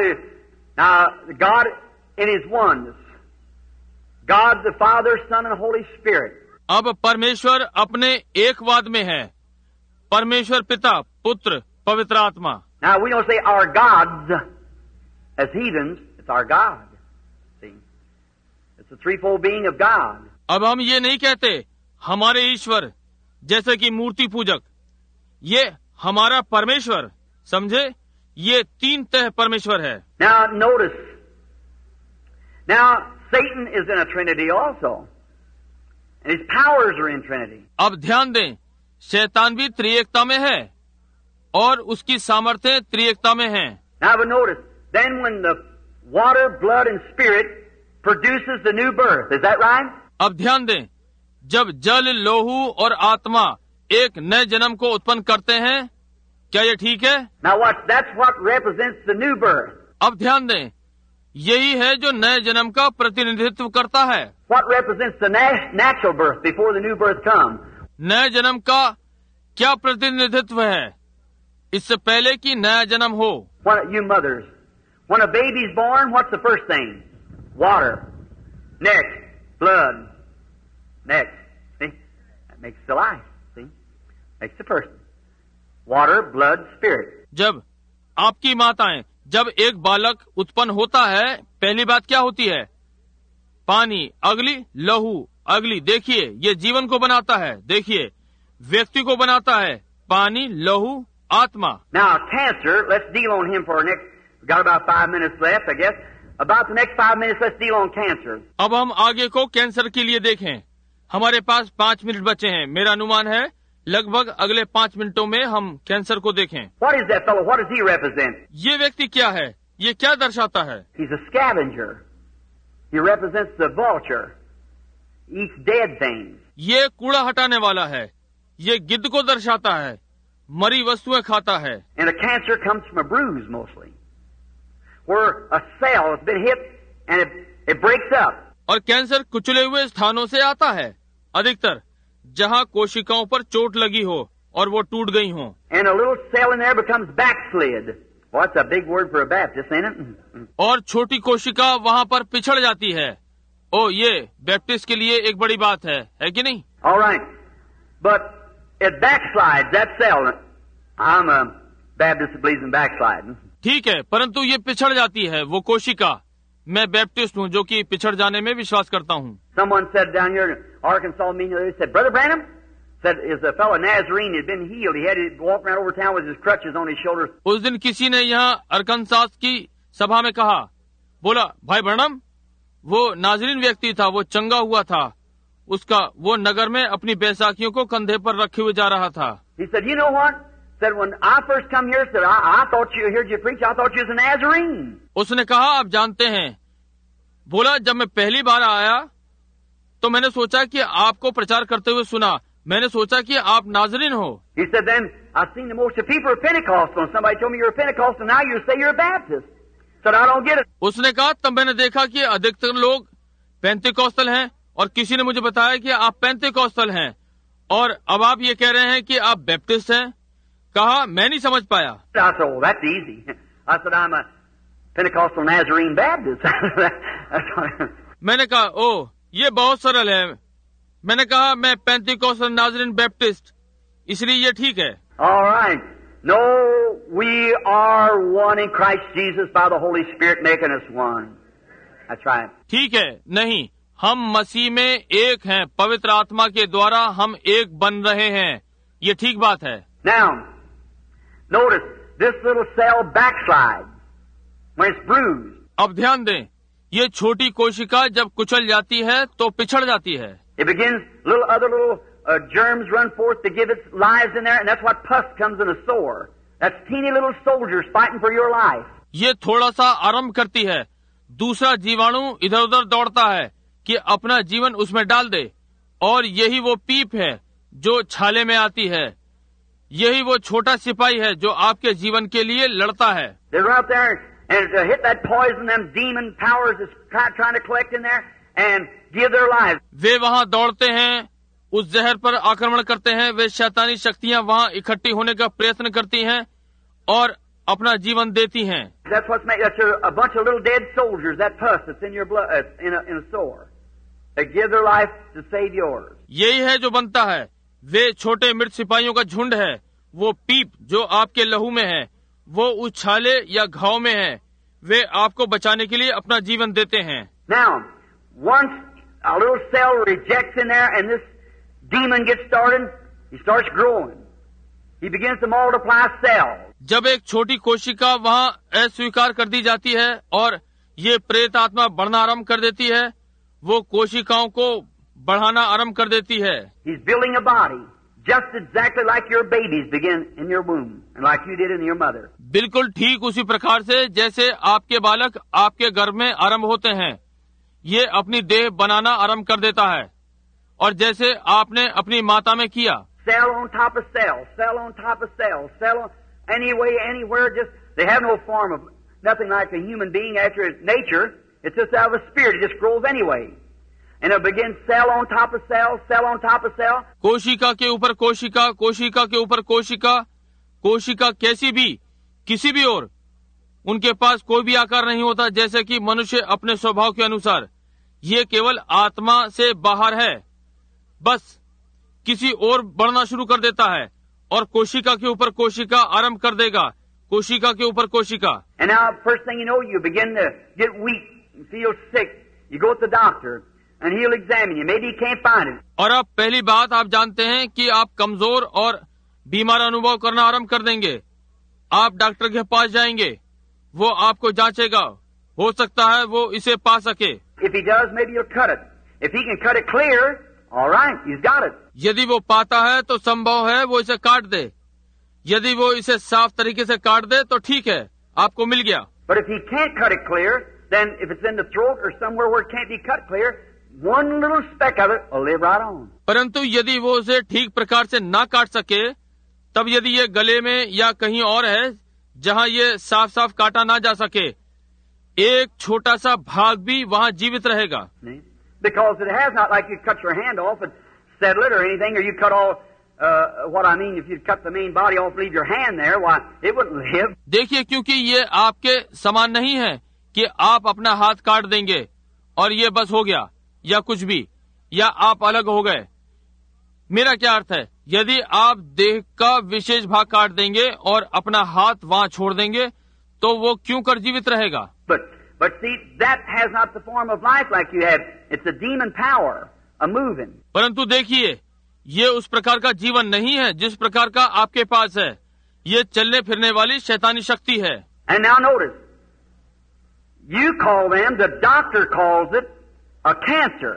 God in His oneness, God the Father, Son, and Holy Spirit. अब परमेश्वर अपने एकवाद में है, परमेश्वर पिता, पुत्र, पवित्र आत्मा। Now we don't say our gods as heathens, it's our God. See, it's the threefold being of God. अब हम ये नहीं कहते हमारे ईश्वर जैसे कि मूर्ति पूजक, ये हमारा परमेश्वर, समझे, ये तीन तह परमेश्वर है। Now notice, now Satan is in a Trinity also, and his powers are in Trinity. अब ध्यान दें, शैतान भी त्रिएकता में है और उसकी सामर्थ्य त्रिएकता में है। Now but notice, then when the water, blood, and spirit produces the new birth, is that right? अब ध्यान दें, जब जल, लोहू और आत्मा एक नए जन्म को उत्पन्न करते हैं, क्या ये ठीक है? Now watch, that's what represents the new birth. अब ध्यान दें, यही है जो नए जन्म का प्रतिनिधित्व करता है। What represents the natural birth before the new birth comes? नए जन्म का क्या प्रतिनिधित्व है इससे पहले कि नया जन्म हो? What, you mothers, when a baby's born, what's the first thing? Water. Next, blood. Next, see, that makes the life. See, makes the person. Water, blood, spirit. जब आपकी माताएं, जब एक बालक उत्पन्न होता है, पहली बात क्या होती है? पानी, अगली लहू, अगली देखिए, ये जीवन को बनाता है, देखिए व्यक्ति को बनाता है, पानी, लहू, आत्मा। Now cancer, let's deal on him for our next. We got about 5 minutes left, I guess. About the next 5 minutes, let's deal on cancer. अब हम आगे को कैंसर के लिए देखें। हमारे पास 5 मिनट बचे हैं। मेरा अनुमान है लगभग अगले 5 मिनटों में हम कैंसर को देखें। What is that fellow? What does he represent? ये व्यक्ति क्या है? ये क्या दर्शाता है? He's a scavenger. He represents the vulture. Eats dead things. ये कूड़ा हटाने वाला है। ये गिद्ध को दर्शाता है, मरी वस्तुएं खाता है। And a cancer comes from a bruise mostly, where a cell has been hit and it breaks up. और कैंसर कुचले हुए स्थानों से आता है, अधिकतर जहाँ कोशिकाओं पर चोट लगी हो और वो टूट गई हो। And a little cell in there becomes backslid. Well, that's a big word for a Baptist, ain't it? और छोटी कोशिका वहाँ पर पिछड़ जाती है। ओ, ये बैप्टिस्ट के लिए एक बड़ी बात है कि नहीं? All right, but it backslides, that cell. I'm a Baptist that believes in backsliding. ठीक है, परंतु ये पिछड़ जाती है वो कोशिका। मैं बैप्टिस्ट हूँ जो कि पिछड़ जाने में विश्वास करता हूँ। Someone said down here in Arkansas meeting, they said, Brother Branham, said, is a fellow Nazarene had been healed. He had to walk around over town with his crutches on his shoulders. उस दिन किसी ने यहाँ Arkansas की सभा में कहा, बोला, भाई ब्रैनम, वो नाजरीन व्यक्ति था, वो चंगा हुआ था, उसका वो नगर में अपनी बैसाखियों को कंधे पर रखे हुए जा रहा था। He said, you know what? Said when I first come here, said I thought you heard you preach. I thought you was a Nazarene. उसने कहा, आप जानते हैं, बोला, जब मैं पहली बार आया तो मैंने सोचा कि आपको प्रचार करते हुए सुना, मैंने सोचा कि आप नाजरीन हो। He said then I seen the most of people are Pentecostal, and somebody told me you're a Pentecostal. Now you say you're a Baptist. Said, I don't get it. उसने कहा तब मैंने देखा कि अधिकतर लोग पेंतिकॉस्टल हैं और किसी ने मुझे बताया कि आप पेंतिकॉस्टल हैं और अब आप ये कह रहे हैं कि आप बैप्टिस्ट हैं। कहा मैं नहीं समझ पाया। I said, oh, that's easy. I said, I'm a Pentecostal Nazarene Baptist. मैंने कहा ओह ये बहुत सरल है। मैंने कहा मैं पेंतिकॉस्टल नाज़रीन बैप्टिस्ट, इसलिए ये ठीक है। All right. No, we are one in Christ Jesus by the Holy Spirit making us one. That's right. ठीक है, नहीं, हम मसीह में एक हैं, पवित्र आत्मा के द्वारा हम एक बन रहे हैं, ये ठीक बात है। Now, notice this little cell backslides when it's bruised. अब ध्यान दें, ये छोटी कोशिका जब कुचल जाती है तो पिछड़ जाती है। It begins, little germs run forth to give its lives in there, and that's what pus comes in a sore. That's teeny little soldiers fighting for your life. ये थोड़ा सा आरंभ करती है, दूसरा जीवाणु इधर उधर दौड़ता है कि अपना जीवन उसमें डाल दे, और यही वो पीप है जो छाले में आती है, यही वो छोटा सिपाही है जो आपके जीवन के लिए लड़ता है। They run up there and hit that poison, them demon powers is trying to collect in there and give their lives. वे वहाँ दौड़ते हैं, उस जहर पर आक्रमण करते हैं, वे शैतानी शक्तियाँ वहाँ इकट्ठी होने का प्रयत्न करती हैं और अपना जीवन देती हैं। That's what's made. That's a bunch of little dead soldiers. That pus that's in your blood, in a sore. They give their life to save yours. यही है जो बनता है, वे छोटे मृत सिपाहियों का झुंड है, वो पीप जो आपके लहू में है, वो उस छाले या घाव में है, वे आपको बचाने के लिए अपना जीवन देते हैं। Now, once a little cell rejects in there, and this demon gets started, he starts growing. He begins to multiply cells. जब एक छोटी कोशिका वहाँ अस्वीकार कर दी जाती है और ये प्रेत आत्मा बढ़ना आरंभ कर देती है, वो कोशिकाओं को बढ़ाना आरंभ कर देती है। He's building a body, just exactly like your babies begin in your womb, and like you did in your mother. बिल्कुल ठीक उसी प्रकार से जैसे आपके बालक आपके गर्भ में आरंभ होते हैं, ये अपनी देह बनाना आरंभ कर देता है, और जैसे आपने अपनी माता में किया। Cell on top of cell, cell on top of cell, cell on anyway, anywhere. Just they have no form of nothing like a human being after its nature. It's just out of a spirit. It just grows anyway, and it begins cell on top of cell, cell on top of cell. कोशिका के ऊपर कोशिका, कोशिका के ऊपर कोशिका, कोशिका कैसी भी, किसी भी और, उनके पास कोई भी आकार नहीं होता, जैसे कि मनुष्य अपने स्वभाव के अनुसार। ये केवल आत्मा से बाहर है, बस किसी और बढ़ना शुरू कर देता है और कोशिका के ऊपर कोशिका आरंभ कर देगा, कोशिका के ऊपर कोशिका। And now, first thing you know, you begin to get weak, you feel sick. You go to the doctor, and he'll examine you. Maybe he can't find it. और अब पहली बात आप जानते हैं कि आप कमजोर और बीमार अनुभव करना आरंभ कर देंगे। आप डॉक्टर के पास जाएंगे, वो आपको जांचेगा, हो सकता है वो इसे पा सके। If he does, maybe he'll cut it. If he can cut it clear, all right, he's got it. यदि वो पाता है तो संभव है वो इसे काट दे, यदि वो इसे साफ तरीके से काट दे तो ठीक है, आपको मिल गया। But if he can't cut it clear, then if it's in the throat or somewhere where it can't be cut clear, one little speck of it will live right on. परंतु यदि वो उसे ठीक प्रकार से ना काट सके, तब यदि ये गले में या कहीं और है जहाँ ये साफ साफ काटा ना जा सके, एक छोटा सा भाग भी वहाँ जीवित रहेगा। Because it has not like you cut your hand off and settle it or anything, or you cut all, what I mean, if you cut the main body off, leave your hand there, why, it wouldn't live. देखिए, क्योंकि ये आपके समान नहीं है कि आप अपना हाथ काट देंगे और ये बस हो गया, या कुछ भी, या आप अलग हो गए। मेरा क्या अर्थ है, यदि आप देह का विशेष भाग काट देंगे और अपना हाथ वहाँ छोड़ देंगे, तो वो क्यों कर जीवित रहेगा? But see, that has not the form of life like you have. It's a demon power, a moving. परंतु देखिए, ये उस प्रकार का जीवन नहीं है जिस प्रकार का आपके पास है। ये चलने फिरने वाली शैतानी शक्ति है। And now notice, you call them, the doctor calls it a cancer.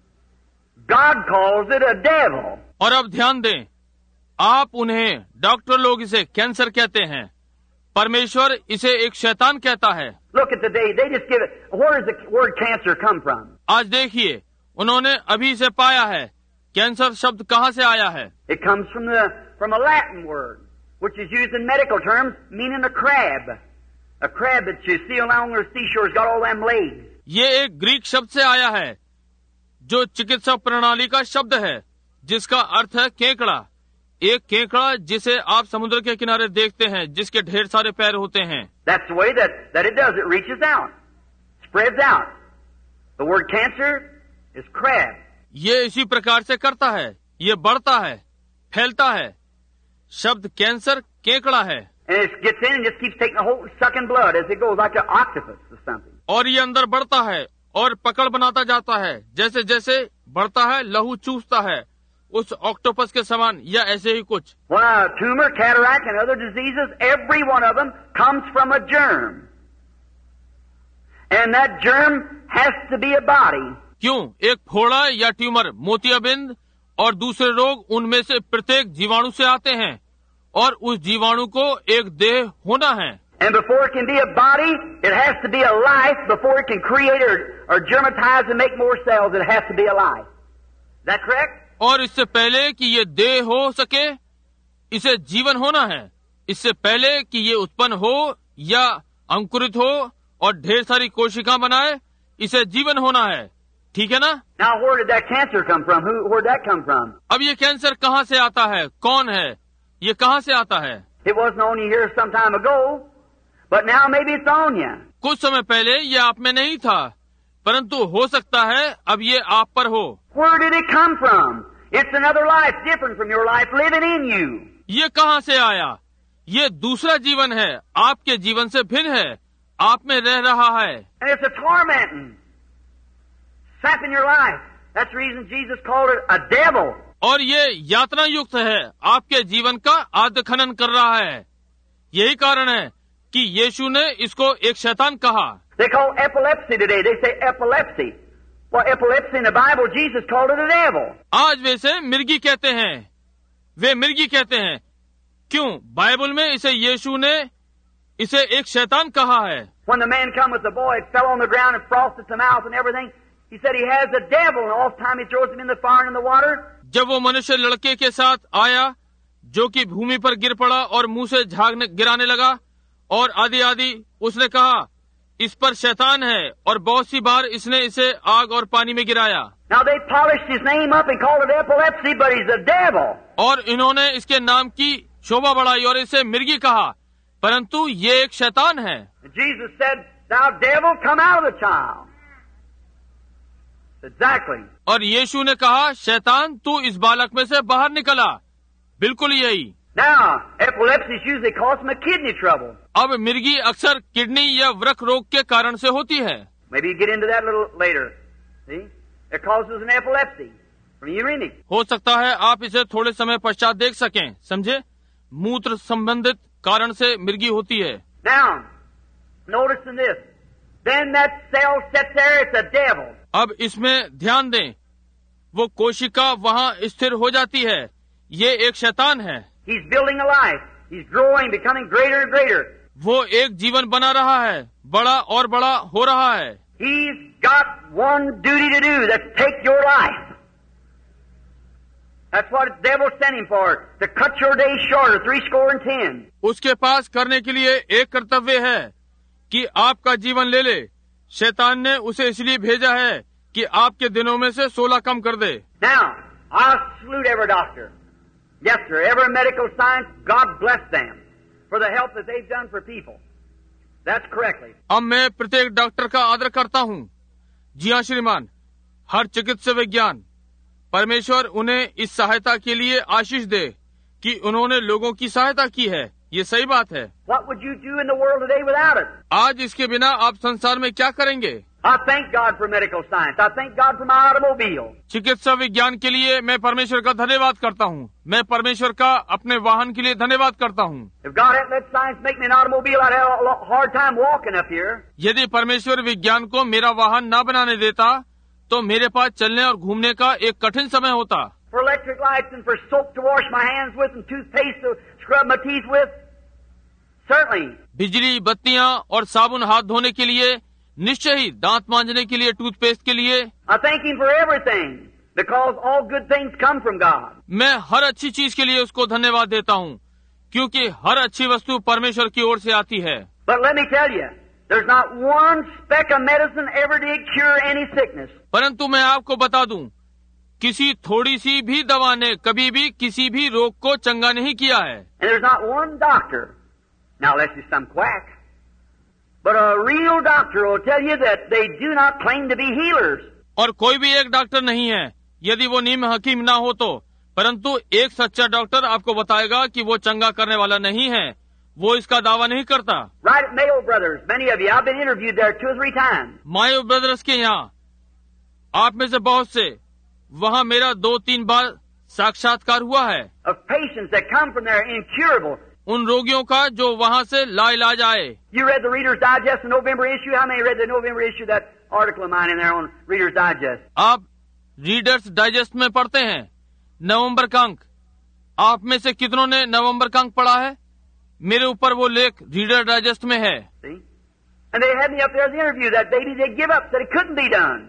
God calls it a devil. और अब ध्यान दें, आप उन्हें, डॉक्टर लोग इसे कैंसर कहते हैं, परमेश्वर इसे एक शैतान कहता है। Look at the day, they just give it, where does the word cancer come from? आज देखिए, उन्होंने अभी इसे पाया है, कैंसर शब्द कहाँ से आया है? It comes from a Latin word, which is used in medical terms, meaning a crab. A crab that you see along the seashore has got all them legs. ये एक ग्रीक शब्द से आया है जो चिकित्सा प्रणाली का शब्द है जिसका अर्थ है केकड़ा। एक केकड़ा जिसे आप समुद्र के किनारे देखते हैं जिसके ढेर सारे पैर होते हैं। That's the way that it does. It reaches out, spreads out. The word cancer is crab. ये इसी प्रकार से करता है, ये बढ़ता है, फैलता है। शब्द कैंसर केकड़ा है। And it gets in and just keeps taking a hold and sucking blood as it goes, like an octopus or something. और ये अंदर बढ़ता है और पकड़ बनाता जाता है, जैसे जैसे बढ़ता है लहू चूसता है उस ऑक्टोपस के समान या ऐसे ही कुछ। When a tumor, cataract, and other diseases, every one of them comes from a germ, and that germ has to be a body. क्यों? एक फोड़ा या ट्यूमर, मोतियाबिंद और दूसरे रोग, उनमें से प्रत्येक जीवाणु से आते हैं और उस जीवाणु को एक देह होना है। And before it can be a body, it has to be a life. Before it can create or germatize and make more cells, it has to be a life. Is that correct? और इससे पहले कि ये देह हो सके, इसे जीवन होना है। इससे पहले कि ये उत्पन्न हो या अंकुरित हो और ढेर सारी कोशिकाएं बनाए, इसे जीवन होना है। ठीक है ना? Now, where did that cancer come from? Where did that come from? अब ये कैंसर कहाँ से आता है? कौन है? ये कहाँ से आता है? It wasn't on you here some time ago, but now maybe it's on you. कुछ समय पहले ये आप में नहीं था, परंतु हो सकता है अब ये आप पर हो। Where did it come from? It's another life different from your life living in you. ये कहाँ से आया? ये दूसरा जीवन है, आपके जीवन से भिन्न है, आप में रह रहा है। And it's a tormenting, sapping your life. That's the reason Jesus called it a devil. और ये यातना युक्त है, आपके जीवन का आद्य खनन कर रहा है। यही कारण है कि यीशु ने इसको एक शैतान कहा। They call epilepsy today. They say epilepsy. Well, epilepsy in the Bible, Jesus called it a devil. आज वैसे मिर्गी कहते हैं, वे मिर्गी कहते हैं। क्यों? बाइबल में इसे यीशु ने इसे एक शैतान कहा है। When the man come with the boy, it fell on the ground and frosted some mouth and everything. He said he has a devil, and all the time he throws him in the fire and in the water. जब वो मनुष्य लड़के के साथ आया जो कि भूमि पर गिर पड़ा और मुंह से झाग गिराने लगा और आदि आदि, उसने कहा इस पर शैतान है और बहुत सी बार इसने इसे आग और पानी में गिराया। Now they polished his name up and called it epilepsy, but he's a devil. और इन्होंने इसके नाम की शोभा बढ़ाई और इसे मिर्गी कहा, परंतु ये एक शैतान है। Jesus said, "Thou devil, come out of the child." Exactly. और यीशु ने कहा, शैतान तू इस बालक में से बाहर निकला। बिल्कुल यही। Now, epilepsy is usually caused from a kidney trouble. अब मिर्गी अक्सर किडनी या वृक्क रोग के कारण से होती है। Maybe you get into that a little later. See? It causes an epilepsy from urine. हो सकता है आप इसे थोड़े समय पश्चात देख सकें, समझे? मूत्र संबंधित कारण से मिर्गी होती है। Now, notice in this. Then that cell sits there, it's a devil. अब इसमें ध्यान दें, वो कोशिका वहाँ स्थिर हो जाती है, ये एक शैतान है। He's building a life. He's growing, becoming greater and greater. वो एक जीवन बना रहा है, बड़ा और बड़ा हो रहा है। He's got one duty to do, that's take your life. That's what the devil sent him for, to cut your days shorter, 70. उसके पास करने के लिए एक कर्तव्य है कि आपका जीवन ले ले। शैतान ने उसे इसलिए भेजा है कि आपके दिनों में से 16 कम कर दे। Now, I salute every doctor. Yes, sir. Every medical science, God bless them for the help that they've done for people. That's correctly. अब मैं प्रत्येक डॉक्टर का आदर करता हूँ। जी हाँ श्रीमान, हर चिकित्सा विज्ञान, परमेश्वर उन्हें इस सहायता के लिए आशीष दे कि उन्होंने लोगों की सहायता की है। ये सही बात है। What would you do in the world today without it? आज इसके बिना आप संसार में क्या करेंगे? I thank God for medical science. I thank God for my automobile. चिकित्सा विज्ञान के लिए मैं परमेश्वर का धन्यवाद करता हूँ। मैं परमेश्वर का अपने वाहन के लिए धन्यवाद करता हूँ। If God hadn't let science make me an automobile, I'd have a hard time walking up here. यदि परमेश्वर विज्ञान को मेरा वाहन न बनाने देता तो मेरे पास चलने और घूमने का एक कठिन समय होता। For electric lights and for soap to wash my hands with and toothpaste to scrub my teeth with, certainly. बिजली, बत्तियाँ और साबुन हाथ धोने के लिए, निश्चय ही दांत मांजने के लिए, टूथपेस्ट के लिए। I thank Him for everything because all good things come from God. मैं हर अच्छी चीज के लिए उसको धन्यवाद देता हूँ क्योंकि हर अच्छी वस्तु परमेश्वर की ओर से आती है। But let me tell you, there's not one speck of medicine ever did cure any sickness. परंतु मैं आपको बता दूं, किसी थोड़ी सी भी दवा ने कभी भी किसी भी रोग को चंगा नहीं किया है. And there's not one doctor, now unless he's some quack, but a real doctor will tell you that they do not claim to be healers. और कोई भी एक डॉक्टर नहीं है, यदि वो नीम हकीम ना हो तो, परंतु एक सच्चा डॉक्टर आपको बताएगा कि वो चंगा करने वाला नहीं है, वो इसका दावा नहीं करता. Right at Mayo Brothers, many of you, I've been interviewed there 2 or 3 times. Mayo brothers के यहाँ आप में से बहुत से, वहाँ मेरा 2-3 बार साक्षात्कार हुआ है. Of patients that come from there incurable. उन रोगियों का जो वहाँ से लाइलाज आए. You read the Reader's Digest, the November issue? How many read the November issue, that article of mine in there on Reader's Digest? आप रीडर्स डाइजेस्ट में पढ़ते हैं नवंबर का अंक. आप में से कितनों ने नवंबर का अंक पढ़ा है? मेरे ऊपर वो लेख रीडर डाइजेस्ट में है. See? And they had me up there as the interview. That baby, they give up, said it couldn't be done.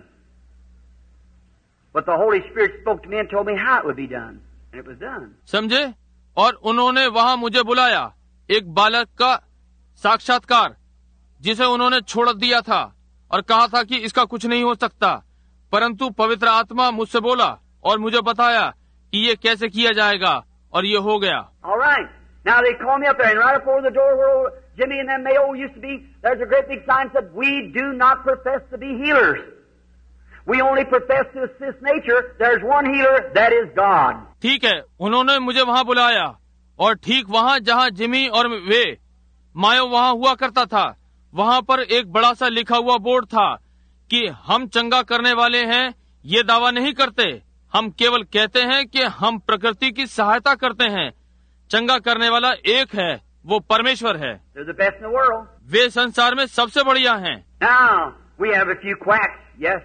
But the Holy Spirit spoke to me and told me how it would be done. And it was done. समझे? और उन्होंने वहाँ मुझे बुलाया, एक बालक का साक्षात्कार जिसे उन्होंने छोड़ दिया था और कहा था कि इसका कुछ नहीं हो सकता, परंतु पवित्र आत्मा मुझसे बोला और मुझे बताया कि ये कैसे किया जाएगा, और ये हो गया. All right. Now they called me up there, and right before the door where old Jimmy and them Mayo used to be, there's a great big sign that said, "We do not profess to be healers. We only profess to assist nature. There's one healer, that is God." ठीक है, उन्होंने मुझे वहाँ बुलाया और ठीक वहाँ जहाँ जिमी और वे मायो वहाँ हुआ करता था, वहाँ पर एक बड़ा सा लिखा हुआ बोर्ड था कि हम चंगा करने वाले हैं. ये दावा नहीं करते, हम केवल कहते हैं कि हम प्रकृति की सहायता करते हैं. चंगा करने वाला एक है, वो परमेश्वर है. They're the best in the world. वे संसार में सबसे बढ़िया हैं. Now we have a few quacks. Yes,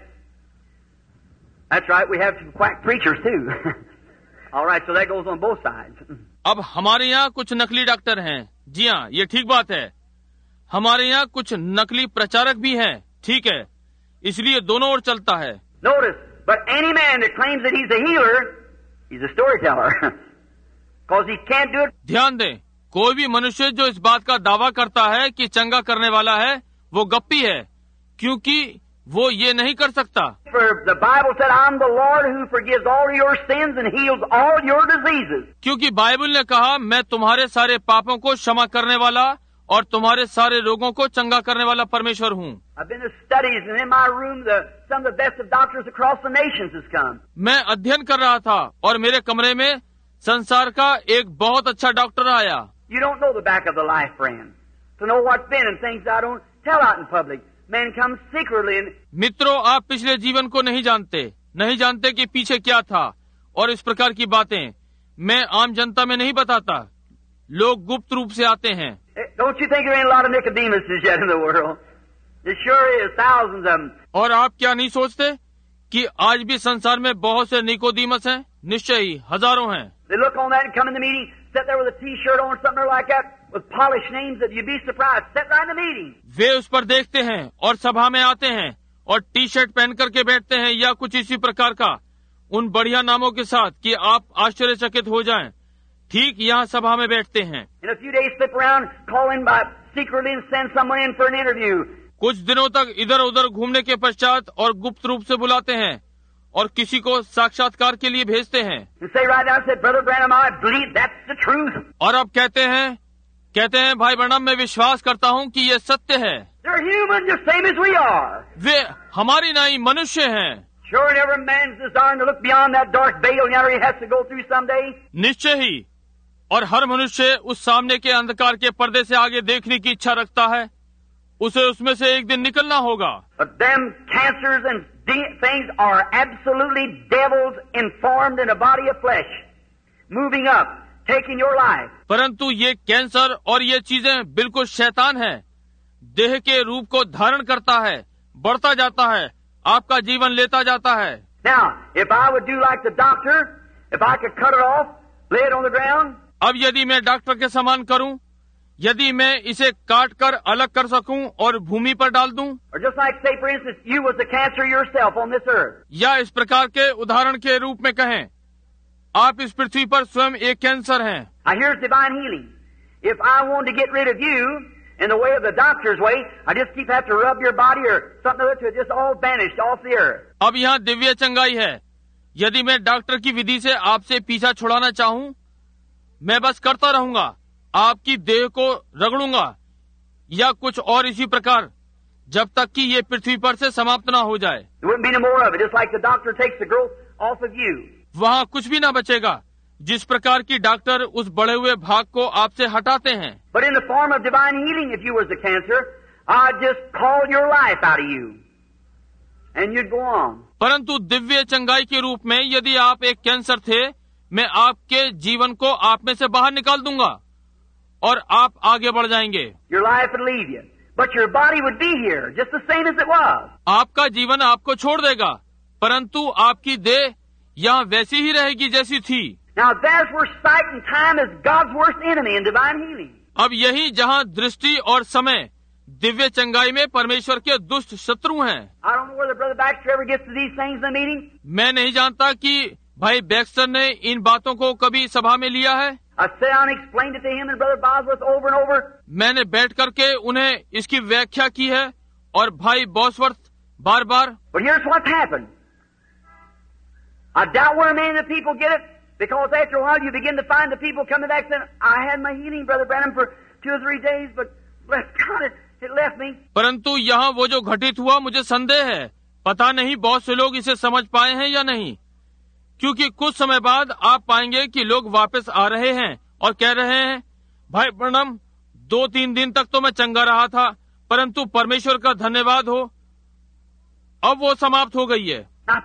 that's right. We have some quack preachers too. All right, so that goes on both sides. अब हमारे यहाँ कुछ नकली डॉक्टर हैं. जी हाँ, ये ठीक बात है. हमारे यहाँ कुछ नकली प्रचारक भी हैं. ठीक है, इसलिए दोनों ओर चलता है. Notice, but any man that claims that he's a healer, he's a storyteller. Because he can't do it. ध्यान दें, कोई भी मनुष्य जो इस बात का दावा करता है कि चंगा करने वाला है, वो गप्पी है, क्योंकि वो ये नहीं कर सकता. For the Bible said, "I'm the Lord who forgives all your sins and heals all your diseases." क्योंकि बाइबल ने कहा, मैं तुम्हारे सारे पापों को क्षमा करने वाला और तुम्हारे सारे रोगों को चंगा करने वाला परमेश्वर हूँ. I've been to studies, and in my room, some of the best of doctors across the nations has come. मैं अध्ययन कर रहा था और मेरे कमरे में संसार का एक बहुत अच्छा डॉक्टर आया. You don't know the back of the life, friend. To know what's been and things I don't tell out in public. Men come secretly and... मित्रों, आप पिछले जीवन को नहीं जानते कि पीछे क्या था, और इस प्रकार की बातें मैं आम जनता में नहीं बताता. लोग गुप्त रूप से आते हैं. Don't you think there ain't a lot of Nicodemuses yet in the world? There sure is, thousands of them. और आप क्या नहीं सोचते कि आज भी संसार में बहुत से निकोदीमस हैं? निश्चय ही हजारों हैं. They look on that and come in the meeting, sit there with a T-shirt on or something like that, with polished names that you'd be surprised. Sit right in the meeting. वे उस पर देखते हैं और सभा में आते हैं और टी-शर्ट पहन करके बैठते हैं या कुछ इसी प्रकार का, उन बढ़िया नामों के साथ कि आप आश्चर्यचकित हो जाएं. ठीक यहाँ सभा में बैठते हैं. In a few days, slip around, call in by secretly and send someone in for an interview. कुछ दिनों तक इधर उधर घूमने के पश्चात और गुप्त रूप से बुलाते हैं और किसी को साक्षात्कार के लिए भेजते हैं. And say right now, said, "Brother Branham, I believe that's the truth." और अब कहते हैं भाई ब्रैनम, मैं विश्वास करता हूँ कि ये सत्य है. They're human, just same as we are. वे हमारी नाई मनुष्य हैं. Sure, and every man's desiring to look beyond that dark veil yonder he has to go through someday. निश्चय ही, और हर मनुष्य उस सामने के अंधकार के पर्दे से आगे देखने की इच्छा रखता है. उसे उसमें से एक दिन निकलना होगा. But them cancers and things are absolutely devils informed in a body of flesh, moving up, taking your life. परंतु ये कैंसर और ये चीजें बिल्कुल शैतान हैं, देह के रूप को धारण करता है, बढ़ता जाता है, आपका जीवन लेता जाता है. Now, if I would do like the doctor, if I could cut it off, lay it on the ground. अब यदि मैं डॉक्टर के समान करूं, यदि मैं इसे काट कर अलग कर सकूं और भूमि पर डाल दूं, Or just like, say, for instance, you was the cancer yourself on this earth. या इस प्रकार के उदाहरण के रूप में कहें, आप इस पृथ्वी पर स्वयं एक कैंसर हैं. Now, here's divine healing. If I wanted to get rid of you in the way of the doctor's way, I just keep have to rub your body or something to it just all vanished off the earth. अब यहाँ दिव्य चंगाई है। यदि मैं doctor की विधि से आपसे पीछा छुड़ाना चाहूँ, मैं बस करता रहूंगा, आपकी देह को रगड़ूंगा या कुछ और इसी प्रकार, जब तक कि ये पृथ्वी पर से समाप्त ना हो जाए। There wouldn't be no more of it, just like the doctor takes the growth off of you. वहाँ कुछ भी ना बचेगा, जिस प्रकार की डॉक्टर उस बढ़े हुए भाग को आपसे हटाते हैं। But in the form of divine healing, if you was a cancer, I'd just call your life out of you, and you'd go on. परंतु दिव्य चंगाई के रूप में यदि आप एक कैंसर थे, मैं आपके जीवन को आप में से बाहर निकाल दूंगा और आप आगे बढ़ जाएंगे। Your life would leave you, but your body would be here, just the same as it was. आपका जीवन आपको छोड़ देगा, परंतु आपकी देह यहाँ वैसी ही रहेगी जैसी थी। Now that's where sight and time is God's worst enemy in divine healing. अब यही जहाँ दृष्टि और समय दिव्य चंगाई में परमेश्वर के दुष्ट शत्रु हैं। I don't know whether Brother Baxter ever gets to these things in the meeting. मैं नहीं जानता कि भाई बैक्स्टर ने इन बातों को कभी सभा में लिया है। I sat down and explained it to him and Brother Bosworth over and over. मैंने बैठ करके उन्हें इसकी व्याख्या की है और भाई बॉसवर्थ बार बार। But here's what's happened. I doubt where many of the people get it, because after a while you begin to find the people coming back saying, I had my healing, Brother Branham, for 2 or 3 days, but God, it left me. परंतु यहाँ वो जो घटित हुआ मुझे संदेह है, पता नहीं बहुत से लोग इसे समझ पाए हैं या नहीं, क्योंकि कुछ समय बाद आप पाएंगे कि लोग वापस आ रहे हैं और कह रहे हैं, भाई ब्रैनम 2-3 दिन तक तो मैं चंगा रहा था, परंतु परमेश्वर का धन्यवाद हो, अब वो समाप्त हो गई है।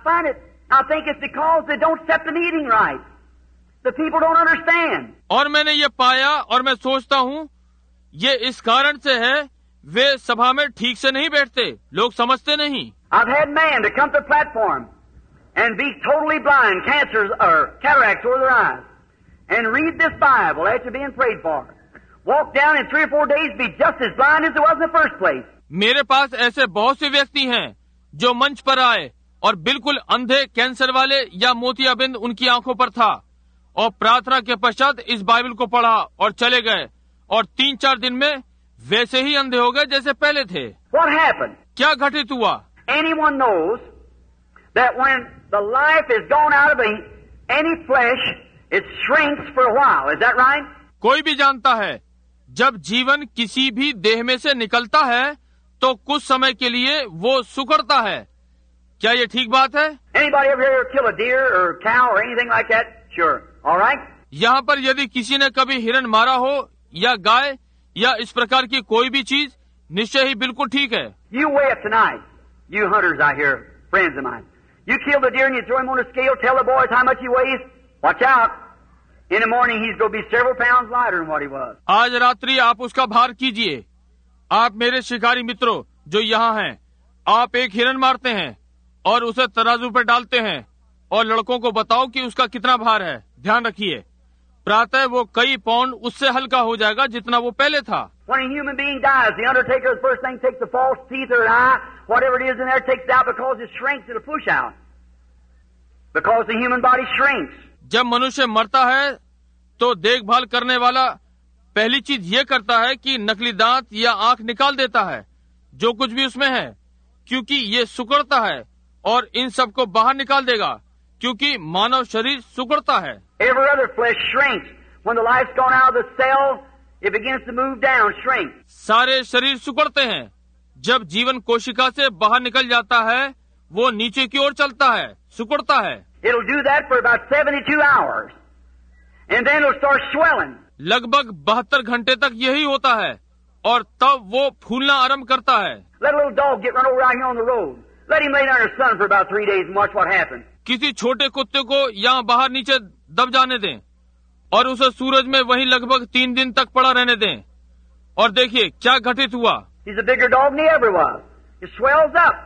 I think it's because they don't set the meeting right. The people don't understand. और मैंने ये पाया और मैं सोचता हूँ ये इस कारण से है, वे सभा में ठीक से नहीं बैठते, लोग समझते नहीं। I've had men to come to the platform and be totally blind, cancers or cataracts over their eyes, and read this Bible after being prayed for. Walk down in 3 or 4 days, be just as blind as it was in the first place. मेरे पास ऐसे बहुत से व्यक्ति हैं जो मंच पर आए और बिल्कुल अंधे, कैंसर वाले या मोतियाबिंद उनकी आंखों पर था, और प्रार्थना के पश्चात इस बाइबल को पढ़ा और चले गए, और 3-4 दिन में वैसे ही अंधे हो गए जैसे पहले थे। What happened? क्या घटित हुआ? Anyone knows that when the life is gone out of any flesh, it shrinks for a while. Is that right? कोई भी जानता है, जब जीवन किसी भी देह में से निकलता है तो कुछ समय के लिए वो सुकड़ता है। क्या ये ठीक बात है? Anybody ever kill a deer or a cow or anything like that? Sure. All right. यहाँ पर यदि किसी ने कभी हिरन मारा हो या गाय या इस प्रकार की कोई भी चीज, निश्चय ही बिल्कुल ठीक है। You weigh up tonight. You hunters out here, friends of mine. You kill the deer and you throw him on a scale. Tell the boys how much he weighs. Watch out. In the morning he's going to be several pounds lighter than what he was. आज रात्रि आप उसका भार कीजिए। आप मेरे शिकारी मित्रों जो यहाँ हैं, आप एक हिरन मारते हैं और उसे तराजू पर डालते हैं और लड़कों को बताओ कि उसका कितना भार है। ध्यान रखिए, प्रातः वो कई पाउंड उससे हल्का हो जाएगा जितना वो पहले था। When a human being dies, the undertaker the first thing takes the false teeth or an eye, whatever it is in there, takes it out because it shrinks, it'll push out. Because the human body shrinks. जब मनुष्य मरता है तो देखभाल करने वाला पहली चीज ये करता है कि नकली दांत या आंख निकाल देता है, जो कुछ भी उसमें है, क्योंकि ये सुकड़ता है और इन सब को बाहर निकाल देगा, क्योंकि मानव शरीर सुकड़ता है। Every other flesh shrinks. When the life's gone out of the cell, it begins to move down, shrink. सारे शरीर सुकड़ते हैं। जब जीवन कोशिका से बाहर निकल जाता है, वो नीचे की ओर चलता है, सुकड़ता है। It'll do that for about 72 hours. And then it'll start swelling. लगभग 72 घंटे तक यही होता है और तब वो फूलना आरंभ करता है। Let a little dog get run over out here on the road. Let him lay down in the sun for about 3 days and watch what happens. किसी छोटे कुत्ते को यहाँ बाहर नीचे दब जाने दें और उसे सूरज में वहीं लगभग 3 दिन तक पड़ा रहने दें और देखिए क्या घटित हुआ। He's a bigger dog than he ever was. It swells up.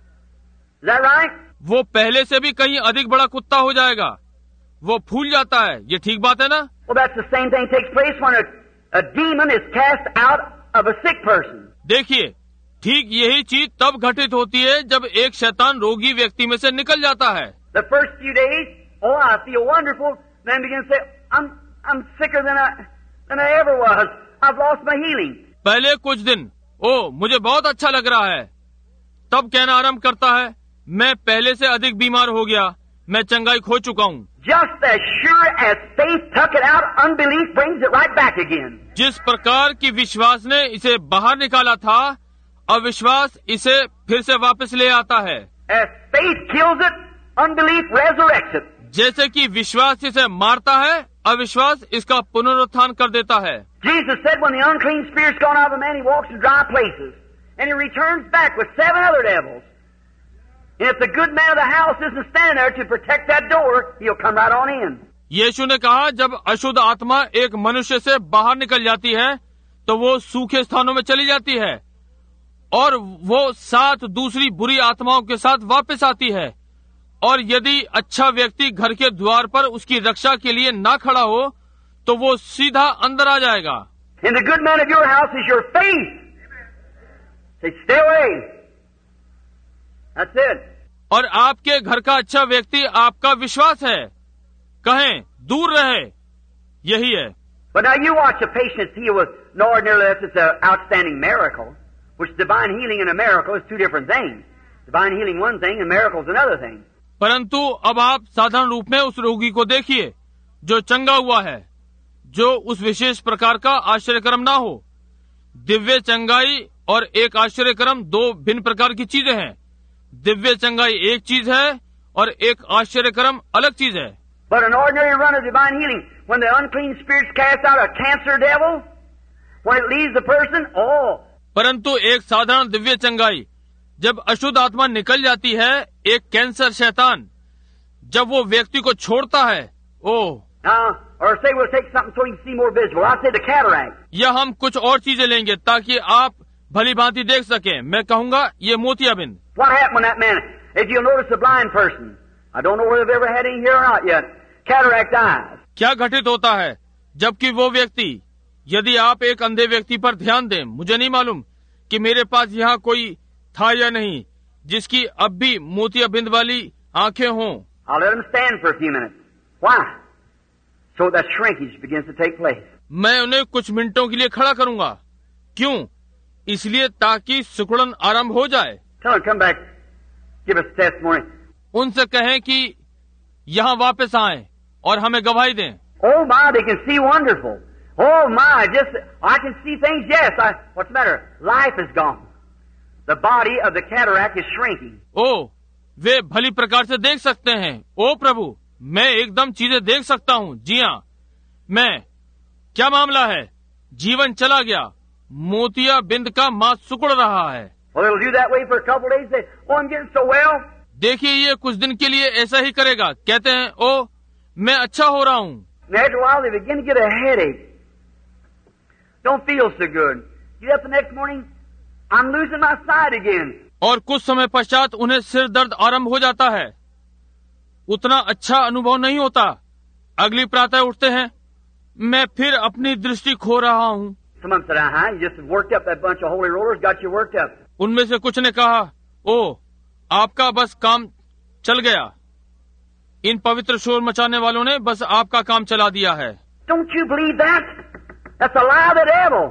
Is that right? वो पहले से भी कहीं अधिक बड़ा कुत्ता हो जाएगा, वो फूल जाता है। ये ठीक बात है ना? Well, that's the same thing takes place when a demon is cast out of a sick person. देखिए, ठीक यही चीज तब घटित होती है जब एक शैतान रोगी व्यक्ति में से निकल जाता है। The first few days, oh, I feel wonderful. Then begin to say, I'm sicker than I ever was. I've lost my healing. पहले कुछ दिन मुझे बहुत अच्छा लग रहा है, तब कहना आरंभ करता है मैं पहले से अधिक बीमार हो गया, मैं चंगाई खो चुका हूँ। Just as sure as faith took it out, unbelief brings it right back again. जिस प्रकार की विश्वास ने इसे बाहर निकाला था, अविश्वास इसे फिर से वापस ले आता है। As faith kills it, unbelief resurrects it. जैसे कि विश्वास इसे मारता है, अविश्वास इसका पुनरुत्थान कर देता है। Jesus said when the unclean spirit's gone out of a man, he walks in dry places, and he returns back with 7 other devils. And if the good man of the house isn't standing there to protect that door, he'll come right on in. यीशु ने कहा जब अशुद्ध आत्मा एक मनुष्य से बाहर निकल जाती है तो वो सूखे स्थानों में चली जाती है और वो 7 दूसरी बुरी आत्माओं के साथ वापस आती है, और यदि अच्छा व्यक्ति घर के द्वार पर उसकी रक्षा के लिए ना खड़ा हो तो वो सीधा अंदर आ जाएगा। And the good man of your house is your faith. Say, stay away. That's it. और आपके घर का अच्छा व्यक्ति आपका विश्वास है, कहें दूर रहे, यही है। But now you watch a patient heal with no ordinary less, it's an outstanding miracle, which divine healing and a miracle is 2 different things. Divine healing one thing and miracle is another thing. परंतु अब आप साधारण रूप में उस रोगी को देखिए जो चंगा हुआ है, जो उस विशेष प्रकार का आश्चर्यक्रम ना हो। दिव्य चंगाई और एक आश्चर्यक्रम 2 भिन्न प्रकार की चीजें हैं। दिव्य चंगाई एक चीज है और एक आश्चर्यक्रम अलग चीज है। But an ordinary run of divine healing, when the unclean spirits cast out a cancer devil, when it leaves the person, परंतु एक साधारण दिव्य चंगाई, जब अशुद्ध आत्मा निकल जाती है, एक कैंसर शैतान जब वो व्यक्ति को छोड़ता है, or say we'll take something so you can see more visible. I say the cataract. या हम कुछ और चीजें लेंगे ताकि आप भली भांति देख सकें। मैं कहूँगा ये मोतियाबिंद। What happened when that man? If you'll notice a blind person, I don't know whether they've ever had any here or not yet. Cataract eyes. क्या घटित होता है जबकि वो व्यक्ति, यदि आप एक अंधे व्यक्ति पर ध्यान दें, मुझे नहीं मालूम कि मेरे पास यहाँ कोई था या नहीं जिसकी अब भी मोतियाबिंद वाली आंखें हों। I'll let them stand for a few minutes. Why? So that shrinkage begins to take place. मैं उन्हें कुछ मिनटों के लिए खड़ा करूंगा। क्यों? इसलिए ताकि सिकुड़न आरंभ हो जाए। Tell them come back, give us testimony. उनसे कहें कि यहाँ वापस आएं और हमें गवाही दें। Oh my, they can see wonderful. Oh my, just I can see things. Yes, what's the matter? Life is gone. The body of the cataract is shrinking. वे भली प्रकार से देख सकते हैं। ओ प्रभु, मैं एकदम चीजें देख सकता हूँ। जी हाँ, मैं। क्या मामला है? जीवन चला गया। मोतियाबिंद का मांस सिकुड़ रहा है। Well, it'll do that way for a couple of days. Say, oh, I'm getting so well. देखिए ये कुछ दिन के लिए ऐसा ही करेगा। कहते हैं मैं अच्छा हो रहा हूँ। After a while, they begin to get a headache. Don't feel so good. Get up the next morning, I'm losing my sight again. और कुछ समय पश्चात उन्हें सिर दर्द आरंभ हो जाता है। उतना अच्छा अनुभव नहीं होता। अगली प्रातः उठते हैं, मैं फिर अपनी दृष्टि खो रहा हूँ। Someone said, you just worked up that bunch of holy rollers, got you worked up. उनमें से कुछ ने कहा, आपका बस काम चल गया। इन पवित्र शोर मचाने वालों ने बस आपका काम चला दिया है। Don't you believe that? That's a lie of the devil.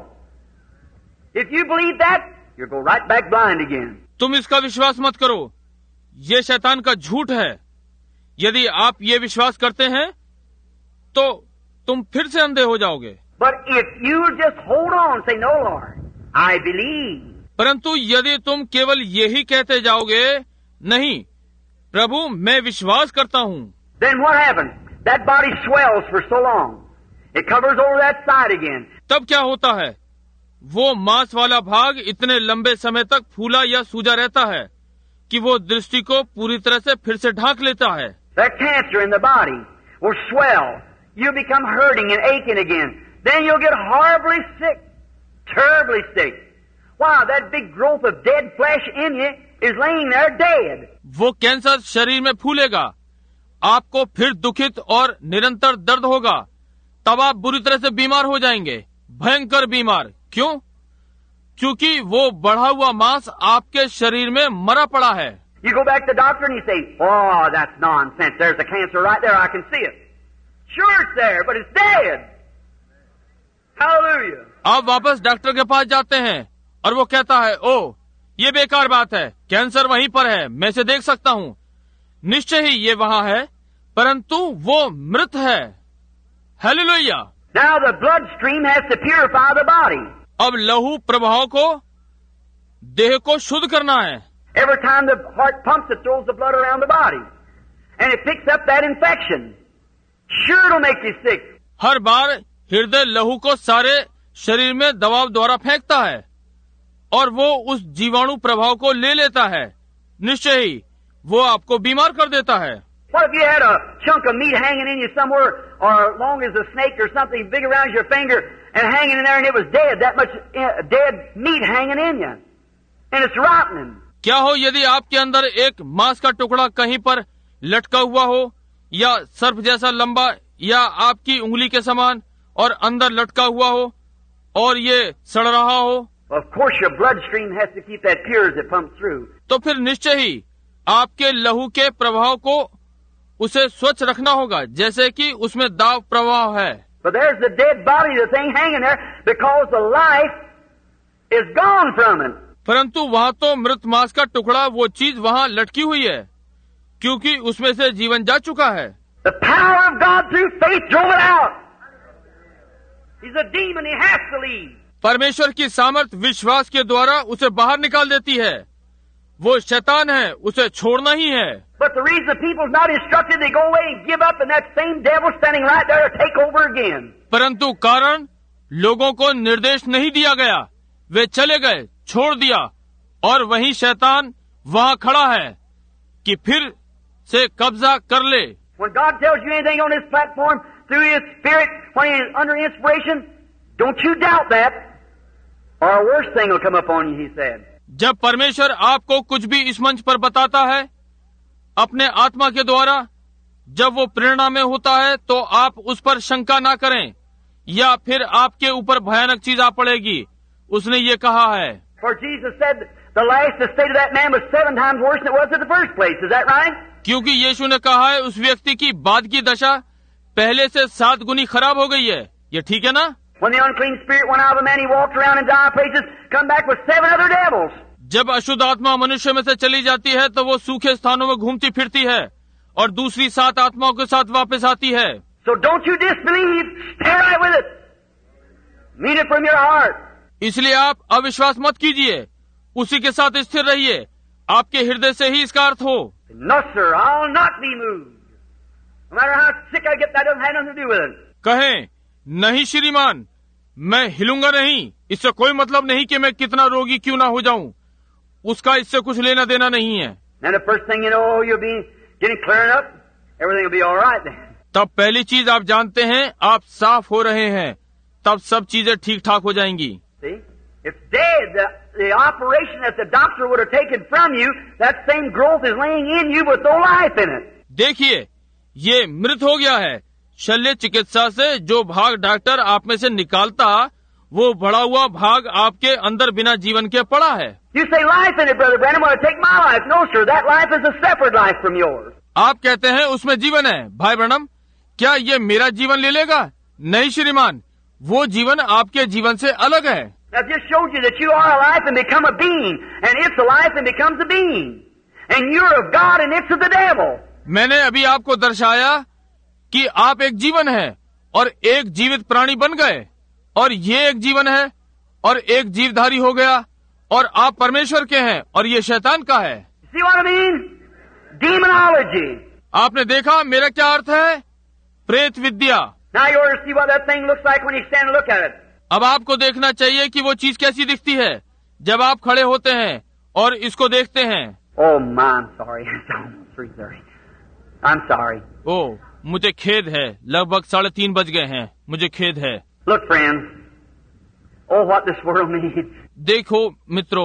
If you believe that, you'll go right back blind again. तुम इसका विश्वास मत करो, ये शैतान का झूठ है। यदि आप ये विश्वास करते हैं तो तुम फिर से अंधे हो जाओगे। But if you just hold on, say, no, Lord, I believe. परंतु यदि तुम केवल यही कहते जाओगे, नहीं प्रभु मैं विश्वास करता हूँ, then what happens? That body swells for so long. It covers over that side again. तब क्या होता है? वो मांस वाला भाग इतने लंबे समय तक फूला या सूजा रहता है कि वो दृष्टि को पूरी तरह से फिर से ढांक लेता है। That cancer in the body will swell. You become hurting and aching again. Then you'll get horribly sick, terribly sick. Wow, that big growth of dead flesh in you is laying there dead. वो cancer शरीर में फूलेगा, आपको फिर दुखित और निरंतर दर्द होगा, तब आप बुरी तरह से बीमार हो जाएंगे, भयंकर बीमार। क्यों? क्योंकि वो बढ़ा हुआ मांस आपके शरीर में मरा पड़ा है। You go back to the doctor and you say, oh, that's nonsense. There's a cancer right there. I can see it. Sure it's there, but it's dead. Hallelujah. आप वापस डॉक्टर के पास जाते हैं और वो कहता है, ओ ये बेकार बात है, कैंसर वहीं पर है, मैं इसे देख सकता हूँ। निश्चय ही ये वहाँ है, परंतु वो मृत है। Hallelujah. Now the bloodstream has to purify the body. अब लहू प्रभाव को, देह को शुद्ध करना है। Every time the heart pumps, it throws the blood around the body. And it picks up that infection. Sure it'll make you sick. हर बार हृदय लहू को सारे शरीर में दबाव द्वारा फेंकता है और वो उस जीवाणु प्रभाव को ले लेता है। निश्चय ही वो आपको बीमार कर देता है। What if you had a chunk of meat hanging in you somewhere, or long as a snake or something big around your finger, and hanging in there, and it was dead, that much dead meat hanging in you, and it's rotting. क्या हो यदि आपके अंदर एक मांस का टुकड़ा कहीं पर लटका हुआ हो, या सर्प जैसा लंबा, या आपकी उंगली के समान और अंदर लटका हुआ हो और ये सड़ रहा हो? Of course your bloodstream has to keep that pure as it pumps through. तो फिर निश्चय ही आपके लहू के प्रभाव को उसे स्वच्छ रखना होगा, जैसे कि उसमें दाब प्रवाह है। But there's the dead body, the thing hanging there, because the life is gone from it. परंतु वहाँ तो मृत मांस का टुकड़ा, वो चीज वहाँ लटकी हुई है, क्योंकि उसमें से जीवन जा चुका है। The power of God through faith drove it out. He's a demon, he has to leave. परमेश्वर की सामर्थ विश्वास के द्वारा उसे बाहर निकाल देती है। वो शैतान है, उसे छोड़ना ही है। But the reason people's not instructed, they go away and give up, and that same devil standing right there to take over again. परंतु कारण लोगों को निर्देश नहीं दिया गया, वे चले गए, छोड़ दिया, और वही शैतान वहाँ खड़ा है कि फिर से कब्जा कर ले। When God tells you anything on this platform through His Spirit, when He is under inspiration, don't you doubt that, or a worse thing will come upon you, He said. जब परमेश्वर आपको कुछ भी इस मंच पर बताता है अपने आत्मा के द्वारा, जब वो प्रेरणा में होता है, तो आप उस पर शंका ना करें, या फिर आपके ऊपर भयानक चीज आ पड़ेगी। उसने ये कहा है, For Jesus said the last state of that man was 7 times worse than it was in the first place. Is that right? क्योंकि यीशु ने कहा है उस व्यक्ति की बाद की दशा पहले से 7 गुनी खराब हो गई है। ये ठीक है ना? When the unclean spirit went out of a man, he walked around in dire places, come back with 7 other devils. जब अशुद्ध आत्मा मनुष्य में से चली जाती है तो वो सूखे स्थानों में घूमती फिरती है और दूसरी 7 आत्माओं के साथ वापस आती है। So don't you disbelieve, stay right with it. Mean it from your heart. इसलिए आप अविश्वास मत कीजिए, उसी के साथ स्थिर रहिए, आपके हृदय से ही इसका अर्थ हो। No sir, I'll not be moved. No matter how sick I get, that doesn't have nothing to do with it. कहें, नहीं श्रीमान, मैं हिलूंगा नहीं, इससे कोई मतलब नहीं कि मैं कितना रोगी क्यों ना हो जाऊं, उसका इससे कुछ लेना देना नहीं है। And the first thing you know, you'll be getting cleared up, everything will be all right then. तब पहली चीज आप जानते हैं, आप साफ हो रहे हैं, तब सब चीजें ठीक ठाक हो जाएंगी। See, it's dead. The operation that the doctor would have taken from you, that same growth is laying in you with no life in it. देखिए, ये मृत हो गया है। शल्य चिकित्सा से जो भाग डॉक्टर आप में से निकालता, वो बढ़ा हुआ भाग आपके अंदर बिना जीवन के पड़ा है। You say life in it, Brother Branham, want to take my life. No, sir, that life is a separate life from yours. आप कहते हैं उसमें जीवन है। भाई ब्रैनम, क्या ये मेरा जीवन ले लेगा? नहीं श्रीमान, वो जीवन आपके जीवन से अलग है। I just showed you that you are alive and become a being, and it's alive and becomes a being. And you're of God and it's of the devil. मैंने अभी आपको दर्शाया कि आप एक जीवन है और एक जीवित प्राणी बन गए, और ये एक जीवन है और एक जीवधारी हो गया, और आप परमेश्वर के हैं और ये शैतान का है। See what I mean? Demonology. आपने देखा मेरा क्या अर्थ है? प्रेत विद्या। Now you ought to see what that thing looks like when you stand and look at it. अब आपको देखना चाहिए कि वो चीज कैसी दिखती है जब आप खड़े होते हैं और इसको देखते हैं। Oh, my, I'm sorry. It's almost 3:30. I'm sorry. ओह, मुझे खेद है, लगभग 3:30 बज गए हैं, मुझे खेद है। Look, friends. Oh, what this world needs. देखो मित्रों,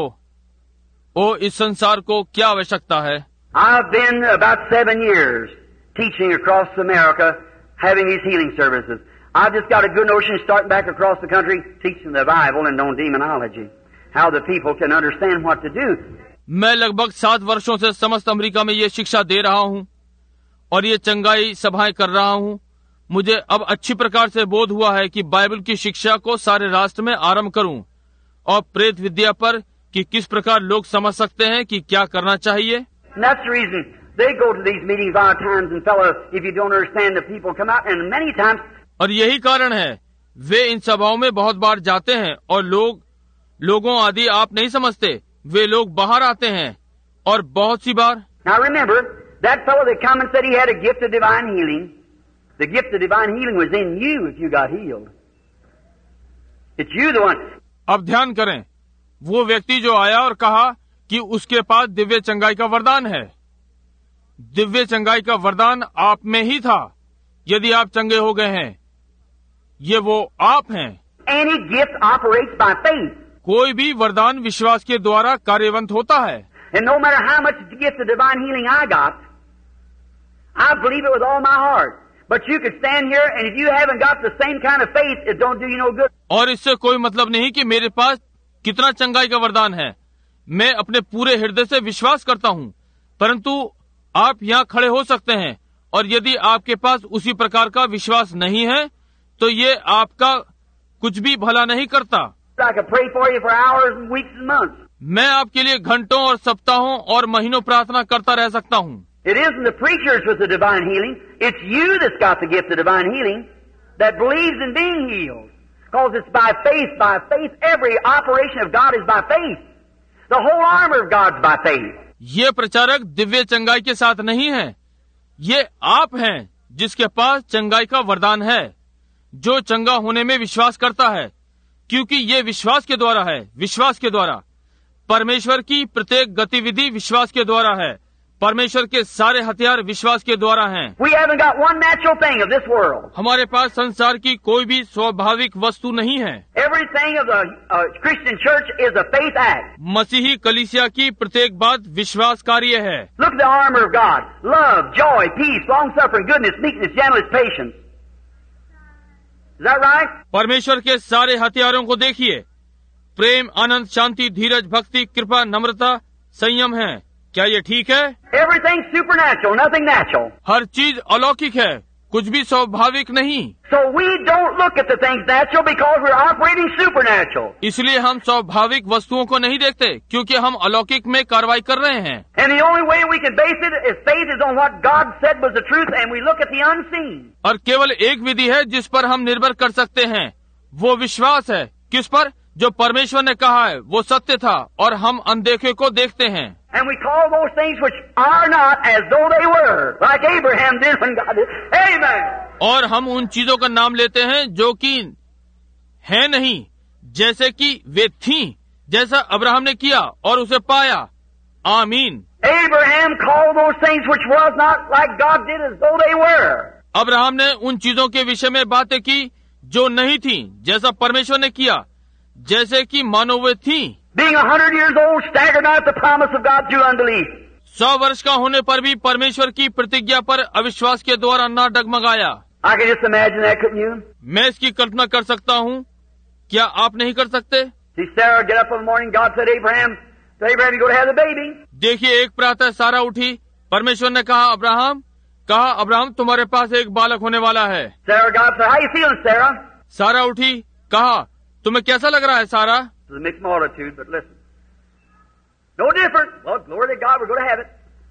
ओ इस संसार को क्या आवश्यकता है। I've been about 7 years teaching across America, having these healing services. I've just got a good notion starting back across the country, teaching the Bible and on demonology, how the people can understand what to do. मैं लगभग 7 वर्षों से समस्त America में ये शिक्षा दे रहा हूँ और ये चंगाई सभाएं कर रहा हूँ। मुझे अब अच्छी प्रकार से बोध हुआ है कि बाइबल की शिक्षा को सारे राष्ट्र में आरंभ करूं और प्रेत विद्या पर कि किस प्रकार लोग समझ सकते हैं कि क्या करना चाहिए। And that's the reason they go to these meetings a lot of times, and fellows, if you don't understand, the people come out, and many times. और यही कारण है वे इन सभाओं में बहुत बार जाते हैं और लोगों आदि आप नहीं समझते, वे लोग बाहर आते हैं और बहुत सी बार। Now remember, that fellow that come and said he had a gift of divine healing, the gift of divine healing was in you if you got healed. It's you the one. अब ध्यान करें, वो व्यक्ति जो आया और कहा कि उसके पास दिव्य चंगाई का वरदान है, दिव्य चंगाई का वरदान आप में ही था यदि आप चंगे हो गए हैं, ये वो आप हैं। Any gift operates by faith. कोई भी वरदान विश्वास के द्वारा कार्यवंत होता है। And no matter how much gift of divine healing I got, I believe it with all my heart. But you could stand here and if you haven't got the same kind of faith, it don't do you no good. और इससे कोई मतलब नहीं कि मेरे पास कितना चंगाई का वरदान है, मैं अपने पूरे हृदय से विश्वास करता हूँ, परंतु आप यहाँ खड़े हो सकते हैं और यदि आपके पास उसी प्रकार का विश्वास नहीं है तो ये आपका कुछ भी भला नहीं करता। I could pray for you for hours and weeks and months. मैं आपके लिए घंटों और सप्ताहों और महीनों प्रार्थना करता रह सकता हूँ। It isn't the preachers with the divine healing. It's you that's got the gift of divine healing that believes in being healed. Because it's by faith, by faith. Every operation of God is by faith. The whole armor of God's by faith. ये प्रचारक दिव्य चंगाई के साथ नहीं है, ये आप हैं जिसके पास चंगाई का वरदान है, जो चंगा होने में विश्वास करता है, क्योंकि ये विश्वास के द्वारा है, विश्वास के द्वारा। परमेश्वर की प्रत्येक गतिविधि विश्वास के द्वारा है, परमेश्वर के सारे हथियार विश्वास के द्वारा हैं। We haven't got one natural thing of this world. हमारे पास संसार की कोई भी स्वाभाविक वस्तु नहीं है। Everything of the Christian church is a faith act. मसीही कलीसिया की प्रत्येक बात विश्वास कार्य है। Look at the armor of God. Love, joy, peace, long-suffering, goodness, meekness, gentleness, patience. Is that right? परमेश्वर के सारे हथियारों को देखिए, प्रेम, आनंद, शांति, धीरज, भक्ति, कृपा, नम्रता, संयम है। क्या ये ठीक है? Everything's supernatural, nothing natural. हर चीज अलौकिक है, कुछ भी स्वाभाविक नहीं। So we don't look at the things natural because we're operating supernatural. इसलिए हम स्वाभाविक वस्तुओं को नहीं देखते क्योंकि हम अलौकिक में कार्रवाई कर रहे हैं। And the only way we can base it is faith is on what God said was the truth, and we look at the unseen. और केवल एक विधि है जिस पर हम निर्भर कर सकते हैं, वो विश्वास है। किस पर? जो परमेश्वर ने कहा है वो सत्य था, और हम अनदेखे को देखते हैं। And we call those things which are not as though they were, like Abraham did when God did. Amen. और हम उन चीजों का नाम लेते हैं जो कि है नहीं, जैसे कि वे थीं, जैसा अब्राहम ने किया और उसे पाया। आमीन। Abraham called those things which was not like God did as though they were. Abraham ने उन चीजों के विषय में बातें की जो नहीं थी, जैसा परमेश्वर ने किया, जैसे कि मानो वे थी। Being 100 years old, staggered not at the promise of God through unbelief. 100 वर्ष का होने पर भी परमेश्वर की प्रतिज्ञा पर अविश्वास के द्वारा न डगमगाया। I can just imagine that, couldn't you? मैं इसकी कल्पना कर सकता हूँ, क्या आप नहीं कर सकते? See Sarah get up in the morning, God said, Abraham, you go to have the baby. देखिए, एक प्रातः सारा उठी, परमेश्वर ने कहा अब्राहम तुम्हारे पास एक बालक होने वाला है। Sarah, God said, how you feeling, Sarah? सारा उठी, कहा तुम्हें कैसा लग रहा है सारा? It's a mixed multitude, but listen. No different. Well, glory to God, we're going to have it.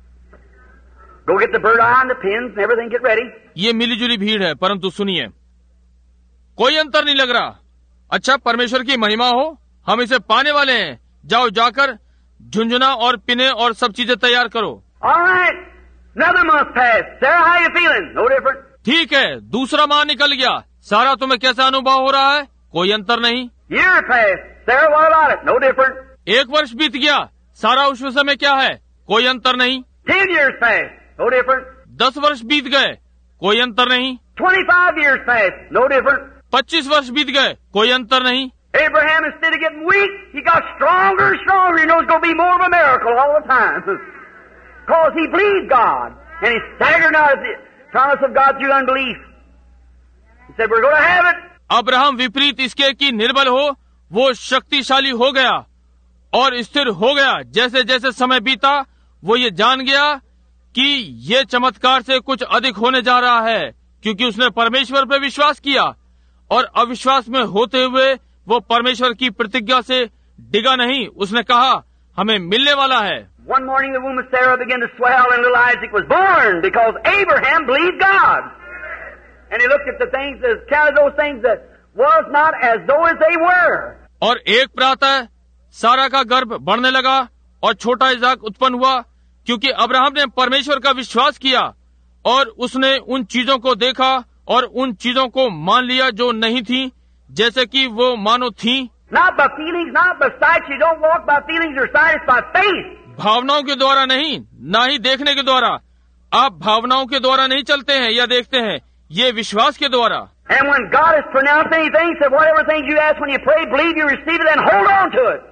Go get the bird eye and the pins and everything, get ready. ये मिलीजुली भीड़ है, परंतु सुनिए, कोई अंतर नहीं लग रहा। अच्छा, परमेश्वर की महिमा हो, हम इसे पाने वाले हैं। जाओ, जाकर झुंझुना और पिने और सब चीजें तैयार करो। All right. Another month passed. Sarah, how you feeling? No different. ठीक है, दूसरा माह निकल गया। सारा, तुम्हें कैसा अनुभव हो रहा है? कोई अंतर नहीं। Year passed. Sarah, what about it? No different. 1 वर्ष बीत गया। सारा, उस विषय में क्या है? कोई अंतर नहीं। 10 years passed. No different. 10 वर्ष बीत गए, कोई अंतर नहीं। 25 years passed. No different. 25 वर्ष बीत गए, कोई अंतर नहीं। Abraham, instead of getting weak, he got stronger and stronger. He knows it's going to be more of a miracle all the time. Because he believed God. And he staggered not at the promise of God through unbelief. He said, we're going to have it. Abraham विपरीत इसके कि निर्बल हो, वो शक्तिशाली हो गया और स्थिर हो गया। जैसे जैसे समय बीता, वो ये जान गया कि ये चमत्कार से कुछ अधिक होने जा रहा है, क्योंकि उसने परमेश्वर पर विश्वास किया और अविश्वास में होते हुए वो परमेश्वर की प्रतिज्ञा से डिगा नहीं। उसने कहा हमें मिलने वाला है। One morning the womb of Sarah began to swell and little Isaac was born because Abraham believed God. And he looked at the things, counted those things that was not as though as they were. और एक प्रातः सारा का गर्भ बढ़ने लगा और छोटा इसाक उत्पन्न हुआ क्योंकि अब्राहम ने परमेश्वर का विश्वास किया और उसने उन चीजों को देखा और उन चीजों को मान लिया जो नहीं थी जैसे कि वो मानो थी। Not by feelings, not by sight. You don't walk by feelings or sight. It's by faith. भावनाओं के द्वारा नहीं, ना ही देखने के द्वारा। आप भावनाओं के द्वारा नहीं चलते हैं या देखते हैं, ये विश्वास के द्वारा। And when God has pronounced anything, said whatever things you ask when you pray, believe you receive it and hold on to it.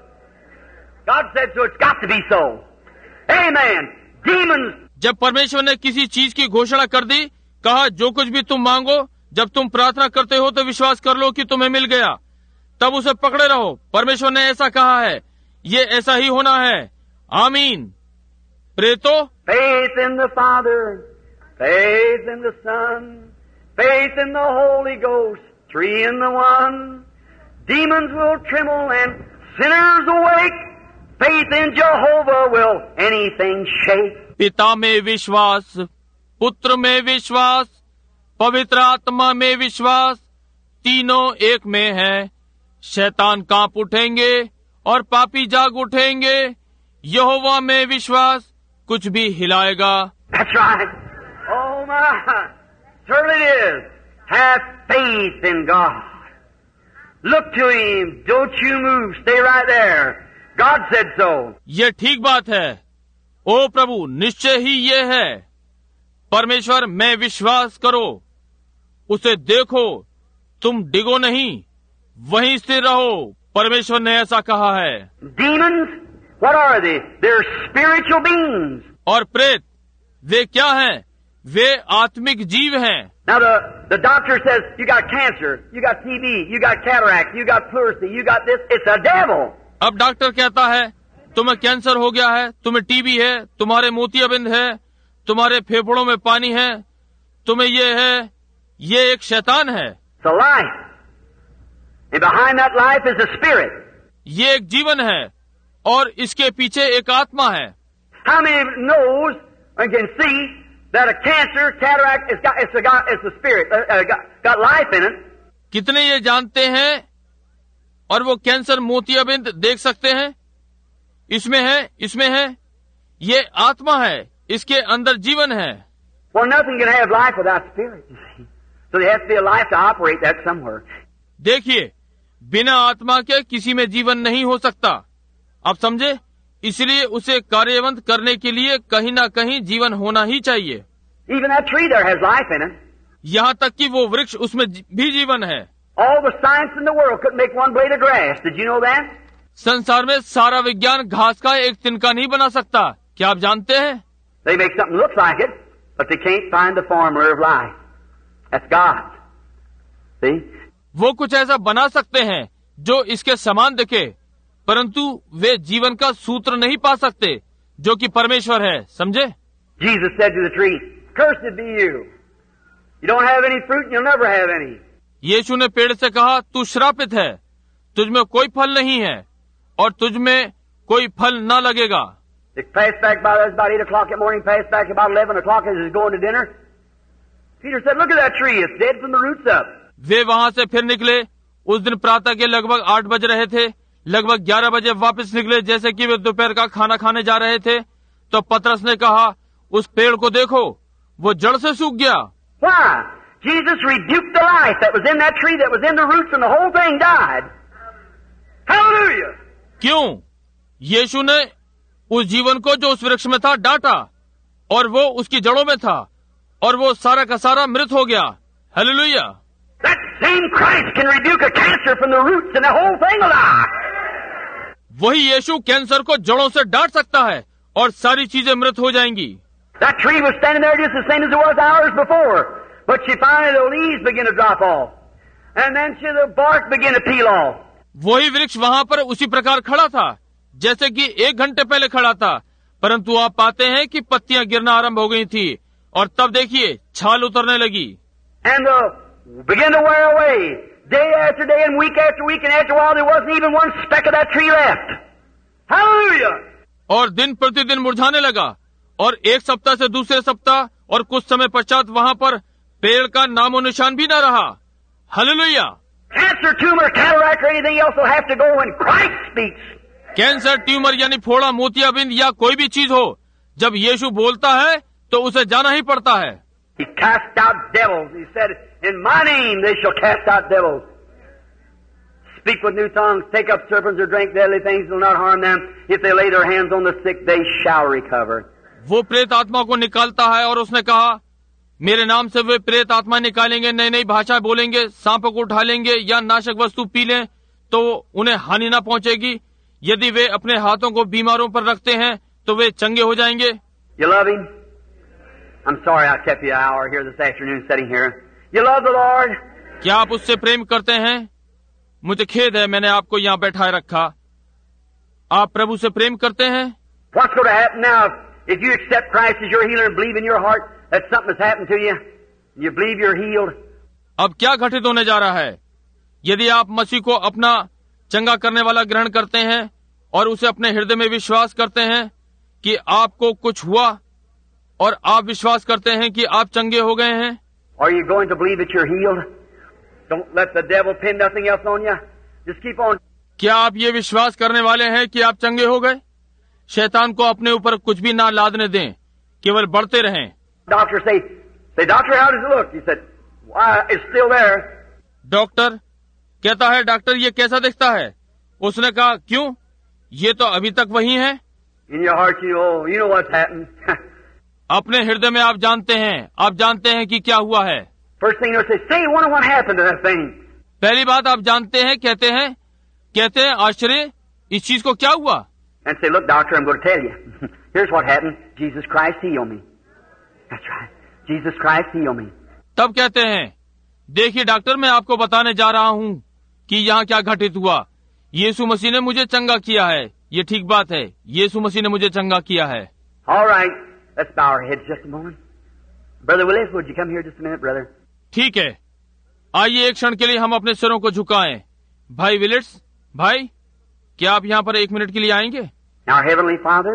God said so. It's got to be so. Amen. Demons. जब परमेश्वर ने किसी चीज की घोषणा कर दी, कहा जो कुछ भी तुम मांगो, जब तुम प्रार्थना करते हो तो विश्वास कर लो कि तुम्हें मिल गया, तब उसे पकड़े रहो। परमेश्वर ने ऐसा कहा है, ये ऐसा ही होना है। आमीन। प्रेतो Faith in the Father, faith in the Son, faith in the Holy Ghost, three in the one. Demons will tremble and sinners awake. Faith in Jehovah will anything shake. पिता में विश्वास, पुत्र में विश्वास, पवित्र आत्मा में विश्वास, तीनों एक में है। शैतान कांप उठेंगे और पापी जाग उठेंगे। यहोवा में विश्वास कुछ भी हिलाएगा। That's right. Oh my, certainly it is. Have faith in God. Look to Him. Don't you move. Stay right there. God said so. ये ठीक बात है। ओ प्रभु, निश्चय ही ये है। परमेश्वर में विश्वास करो, उसे देखो, तुम डिगो नहीं, वहीं स्थिर रहो। परमेश्वर ने ऐसा कहा है। Demons, what are they? They're spiritual beings. और प्रेत वे क्या हैं? वे आत्मिक जीव हैं। Now the doctor says you got cancer, you got TB, you got cataract, you got pleurisy, you got this. It's a devil. अब डॉक्टर कहता है तुम्हें कैंसर हो गया है, तुम्हें टीबी है, तुम्हारे मोतियाबिंद है, तुम्हारे फेफड़ों में पानी है, तुम्हें ये है, ये एक शैतान है। It's a life. And behind that life is a spirit. ये एक जीवन है और इसके पीछे एक आत्मा है। How many knows and can see that a cancer, cataract, it's a spirit, got life in it? कितने ये जानते हैं और वो कैंसर मोतियाबिंद देख सकते हैं? इसमें है, ये आत्मा है, इसके अंदर जीवन है। Well, nothing can have life without spirit, you see. So there has to be a life to operate that somewhere. देखिए, बिना आत्मा के किसी में जीवन नहीं हो सकता। आप समझे? इसलिए उसे कार्यवंत करने के लिए कहीं ना कहीं जीवन होना ही चाहिए। Even that tree there has life in it. यहाँ तक कि वो वृक्ष, उसमें भी जीवन है। All the science in the world couldn't make one blade of grass. Did you know that? संसार में सारा विज्ञान घास का एक तिनका नहीं बना सकता। क्या आप जानते हैं? They make something look like it, but they can't find the formula of life. That's God. See? वो कुछ ऐसा बना सकते हैं जो इसके समान दिखे, परंतु वे जीवन का सूत्र नहीं पा सकते जो कि परमेश्वर है। समझे? Jesus said to the tree, "Cursed be you. You don't have any fruit and you'll never have any." यीशु ने पेड़ से कहा, तू श्रापित है, तुझ में कोई फल नहीं है और तुझ में कोई फल न लगेगा। They passed back about 8 o'clock in the morning, passed back about 11 o'clock as he was going to dinner. Peter said, "Look at that tree. It's dead from the roots up." वे वहां से फिर निकले। उस दिन प्रातः के लगभग 8 बज रहे थे। लगभग 11 बजे वापस निकले जैसे कि वे दोपहर का खाना खाने जा रहे थे। तो पतरस ने कहा, उस पेड़ को देखो, वो जड़ से सूख गया। Why? Jesus rebuked the life that was in that tree, that was in the roots, and the whole thing died. Hallelujah! क्यों? यीशु ने उस जीवन को जो उस वृक्ष में था डांटा और वो उसकी जड़ों में था और वो सारा का सारा मृत हो गया। Hallelujah! That same Christ can rebuke a cancer from the roots, and the whole thing will die. वही यीशु कैंसर को जड़ों से डांट सकता है और सारी चीजें मृत हो जाएंगी। That tree was standing there just the same as it was hours before, but she finally the leaves began to drop off, and then the bark began to peel off. वही वृक्ष वहां पर उसी प्रकार खड़ा था जैसे कि 1 घंटे पहले खड़ा था, परंतु आप पाते हैं कि पत्तियां गिरना आरंभ हो गई थी और तब देखिए छाल उतरने लगी। and began to wear away. Day after day and week after week, and after a while there wasn't even one speck of that tree left. Hallelujah! और दिन प्रतिदिन मुरझाने लगा और एक सप्ताह से दूसरे सप्ताह और कुछ समय पश्चात वहाँ पर पेड़ का नामो निशान भी न रहा। Hallelujah! Cancer, tumor, cataract, or anything else will have to go when Christ speaks. Cancer, tumour यानी फोड़ा, मोतियाबिंद या कोई भी चीज हो, जब यीशु बोलता है तो उसे जाना ही पड़ता है। He cast out devils. He said, "In my name they shall cast out devils. Speak with new tongues, take up serpents or drink deadly things, will not harm them. If they lay their hands on the sick, they shall recover." वो प्रेत आत्मा को निकालता है और उसने कहा, मेरे नाम से वे प्रेत आत्मा निकालेंगे, नई नई भाषाएं बोलेंगे, सांपों को उठा लेंगे या नाशक वस्तु पी लें तो उन्हें हानि न पहुंचेगी। यदि वे अपने हाथों को बीमारों पर रखते हैं तो वे चंगे हो जाएंगे। You love him? I'm sorry I kept you an hour here this afternoon sitting here. You love the Lord? क्या आप उससे प्रेम करते हैं? मुझे खेद है मैंने आपको यहाँ बैठाए रखा। आप प्रभु से प्रेम करते हैं? What's going to happen now if you accept Christ as your healer and believe in your heart that something has happened to you? You believe you're healed? अब क्या घटित होने जा रहा है? यदि आप मसीह को अपना चंगा करने वाला ग्रहण करते हैं और उसे अपने हृदय में विश्वास करते हैं कि आपको कुछ हुआ और आप विश्वास करते हैं कि आप चंगे हो गए हैं। Are you going to believe that you're healed? Don't let the devil pin nothing else on you. Just keep on. क्या आप ये विश्वास करने वाले हैं कि आप चंगे हो गए? शैतान को अपने ऊपर कुछ भी ना लादने दें, केवल बढ़ते रहें। Doctor say, doctor, how does it look? He said, why, it's still there. Doctor कहता है, डॉक्टर ये कैसा दिखता है? उसने कहा, क्यों? ये तो अभी तक वही है। In your heart, you know what's happened. अपने हृदय में आप जानते हैं कि क्या हुआ है। First thing you'll say, wonder what happened to that thing. पहली बात आप जानते हैं, कहते हैं आश्चर्य, इस चीज को क्या हुआ? And say, look, doctor, I'm going to tell you. Here's what happened. Jesus Christ healed me. That's right. Jesus Christ healed me. तब कहते हैं, देखिए डॉक्टर, मैं आपको बताने जा रहा हूँ कि यहाँ क्या घटित हुआ। यीशु मसीह ने मुझे चंगा किया है। ये ठीक बात है, यीशु मसीह ने मुझे चंगा किया है। All right, let's bow our heads just a moment. Brother Willis, would you come here just a minute, brother? ठीक है, आइए एक क्षण के लिए हम अपने सिरों को झुकाएं। भाई विलिट्स, भाई, क्या आप यहाँ पर एक मिनट के लिए आएंगे? Now, Heavenly Father,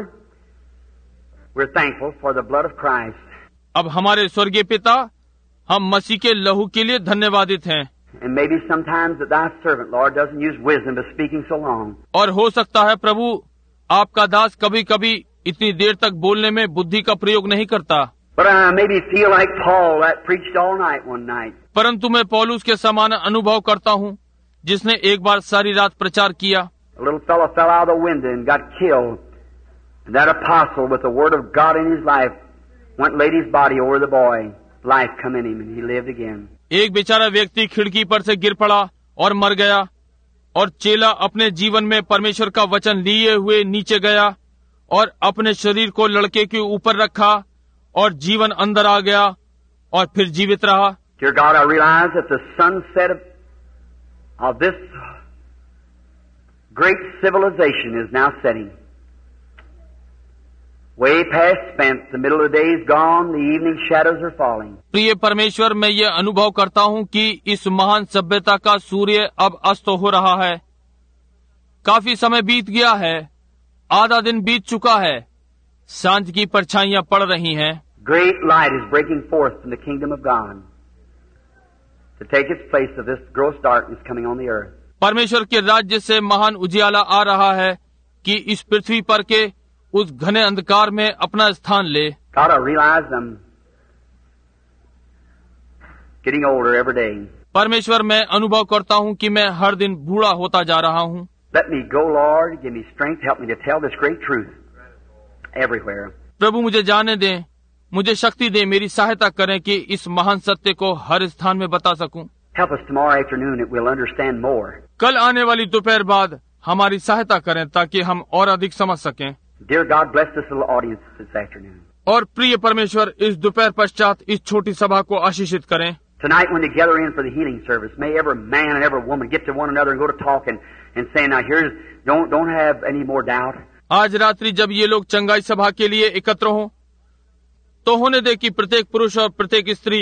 we're thankful for the blood of Christ. अब हमारे स्वर्गीय पिता, हम मसीह के लहू के लिए धन्यवादित हैं। And maybe sometimes that thy servant, Lord, doesn't use wisdom to speaking so long. और हो सकता है प्रभु, आपका दास कभी कभी इतनी देर तक बोलने में बुद्धि का प्रयोग नहीं करता। But I maybe feel like Paul that preached all night one night. परंतु मैं पौलुस के समान अनुभव करता हूँ, जिसने एक बार सारी रात प्रचार किया। A little fellow fell out of the window and got killed. And that apostle, with the word of God in his life, went and laid his body over the boy. Life come in him and he lived again. एक बेचारा व्यक्ति खिड़की पर से गिर पड़ा और मर गया, और चेला अपने जीवन में परमेश्वर का वचन लिए हुए नीचे गया और अपने शरीर को लड़के के ऊपर रखा और जीवन अंदर आ गया और फिर जीवित रहा। Dear God, I realize that the sunset of this great civilization is now setting. Way past spent, the middle of the day is gone, the evening shadows are falling. प्रिय परमेश्वर, मैं ये अनुभव करता हूँ कि इस महान सभ्यता का सूर्य अब अस्त हो रहा है। काफी समय बीत गया है, आधा दिन बीत चुका है, सांझ की परछाइयाँ पड़ रही हैं। Great light is breaking forth from the kingdom of God to take its place of this gross darkness coming on the earth. परमेश्वर के राज्य से महान उजियाला आ रहा है कि इस पृथ्वी पर के उस घने अंधकार में अपना स्थान ले। God, I realize I'm getting older every day. परमेश्वर, मैं अनुभव करता हूँ कि मैं हर दिन बूढ़ा होता जा रहा हूँ। Let me go, Lord. Give me strength. Help me to tell this great truth everywhere. प्रभु मुझे जाने दें, मुझे शक्ति दें, मेरी सहायता करें कि इस महान सत्य को हर स्थान में बता सकूं। Help us tomorrow afternoon that we'll understand more. कल आने वाली दोपहर बाद हमारी सहायता करें ताकि हम और अधिक समझ सकें। Dear God, bless this little audience this afternoon. और प्रिय परमेश्वर, इस दोपहर पश्चात इस छोटी सभा को आशीषित करें। Tonight when they gather in for the healing service, may every man and every woman get to one another and go to talk and say, now here's, don't have any more doubt. आज रात्रि जब ये लोग चंगाई सभा के लिए एकत्र हों, तो होने दे कि प्रत्येक पुरुष और प्रत्येक स्त्री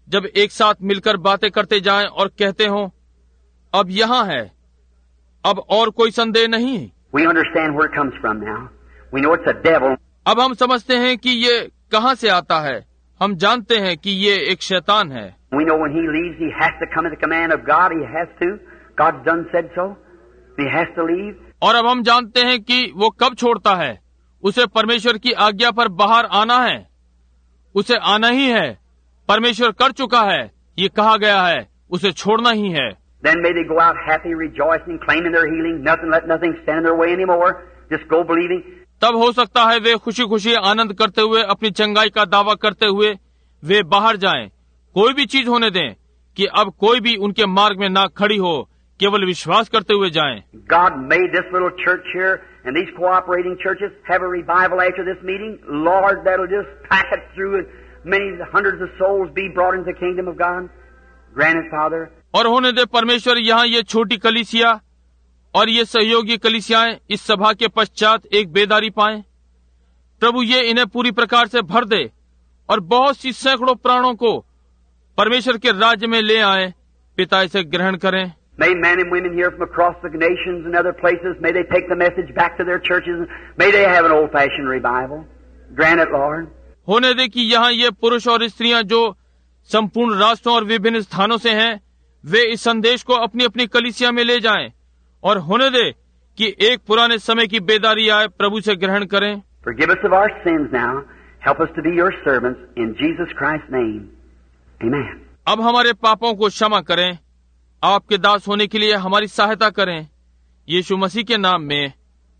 जब एक साथ मिलकर बातें करते जाएं और कहते हों, अब यहाँ है, अब और कोई संदेह नहीं। We understand where it comes from now. We know it's a devil. अब हम समझते हैं कि ये कहाँ से आता है। हम जानते हैं कि ये एक शैतान है। We know when he leaves, he has to come at the command of God. He has to. God's done said so. He has to leave. और अब हम जानते हैं कि वो कब छोड़ता है। उसे परमेश्वर की आज्ञा पर बाहर आना है। उसे आना ही है। परमेश्वर कर चुका है। ये कहा गया है, उसे छोड़ना ही है। Then may they go out happy, rejoicing, claiming their healing. Let nothing stand in their way anymore. Just go believing. तब हो सकता है वे खुशी खुशी आनंद करते हुए, अपनी चंगाई का दावा करते हुए वे बाहर जाएं। कोई भी चीज होने दें कि अब कोई भी उनके मार्ग में ना खड़ी हो, केवल विश्वास करते हुए जाएं। God made this little church here and these cooperating churches have a revival after this meeting. Lord, that'll just pack it through and many hundreds of souls be brought into the kingdom of God. Grant it, Father. और होने दे परमेश्वर यहाँ ये छोटी कलीसिया और ये सहयोगी कलीसियाएं इस सभा के पश्चात एक बेदारी पाएं। प्रभु ये इन्हें पूरी प्रकार से भर दे और बहुत सी सैकड़ों प्राणों को परमेश्वर के राज्य में ले आए। पिता इसे ग्रहण करें। May men and women here from across the nations and other places, may they take the message back to their churches. May they have an old-fashioned revival. Grant it, Lord. होने दे कि यहाँ ये पुरुष और स्त्रियां जो संपूर्ण राष्ट्रों और विभिन्न स्थानों से हैं, वे इस संदेश को अपनी अपनी कलीसिया में ले जाएं और होने दे कि एक पुराने समय की बेदारी आए। प्रभु से ग्रहण करें। Forgive us of our sins now. Help us to be your servants in Jesus Christ's name. Amen. अब हमारे पापों को क्षमा करें। आपके दास होने के लिए हमारी सहायता करें। यीशु मसीह के नाम में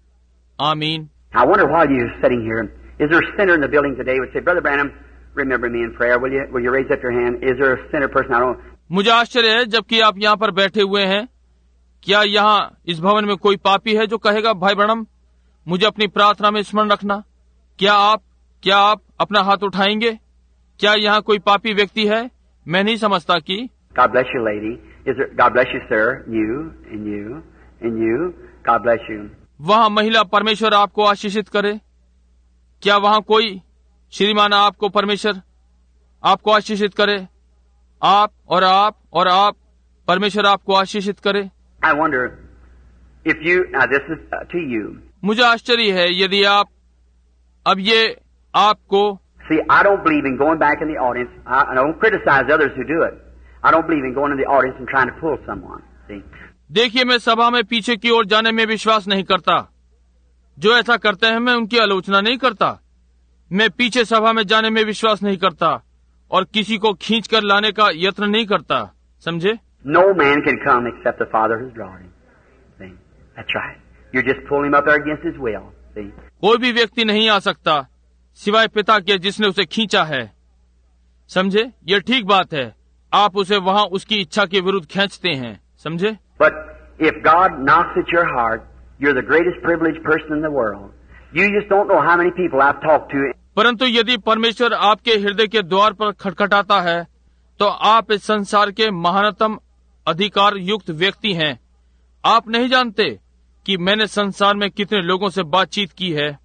आमीन। I wonder while you're sitting here, is there a sinner in the building today would say, Brother Branham, remember me in prayer. Will you raise up your hand? Is there a sinner person? I don't. मुझे आश्चर्य है जबकि आप यहाँ पर बैठे हुए हैं, क्या यहाँ इस भवन में कोई पापी है जो कहेगा, भाई ब्रैनम मुझे अपनी प्रार्थना में स्मरण रखना? क्या आप अपना हाथ उठाएंगे? क्या यहाँ कोई पापी व्यक्ति है? मैं नहीं समझता कि। God bless you, lady. God bless you, sir. You and you and you. God bless you. वहाँ महिला, परमेश्वर आपको आशीषित करे। क्या वहाँ कोई श्रीमान, आपको परमेश्वर आपको आशीषित करे। आप और आप परमेश्वर आपको आशीषित करे। I wonder if you, now this is to you. मुझे आश्चर्य है यदि आप, अब ये आपको। See, I don't believe in going back in the audience. I don't criticize others who do it. I don't believe in going in the audience and trying to pull someone. See? देखिए, मैं सभा में पीछे की ओर जाने में विश्वास नहीं करता। जो ऐसा करते हैं मैं उनकी आलोचना नहीं करता। मैं पीछे सभा में जाने में विश्वास नहीं करता और किसी को खींच कर लाने का यत्न नहीं करता। समझे? No man can come except the Father who's drawn him. See? That's right. You just pull him up there against his will. See? कोई भी व्यक्ति नहीं आ सकता सिवाय पिता के जिसने उसे खींचा है। समझे? ये ठीक बात है। आप उसे वहाँ उसकी इच्छा के विरुद्ध खींचते हैं। समझे? But if God knocks at your heart, you're the greatest privileged person in the world. You just don't know how many people I've talked to. परंतु यदि परमेश्वर आपके हृदय के द्वार पर खटखटाता है तो आप इस संसार के महानतम अधिकार युक्त व्यक्ति हैं। आप नहीं जानते कि मैंने संसार में कितने लोगों से बातचीत की है।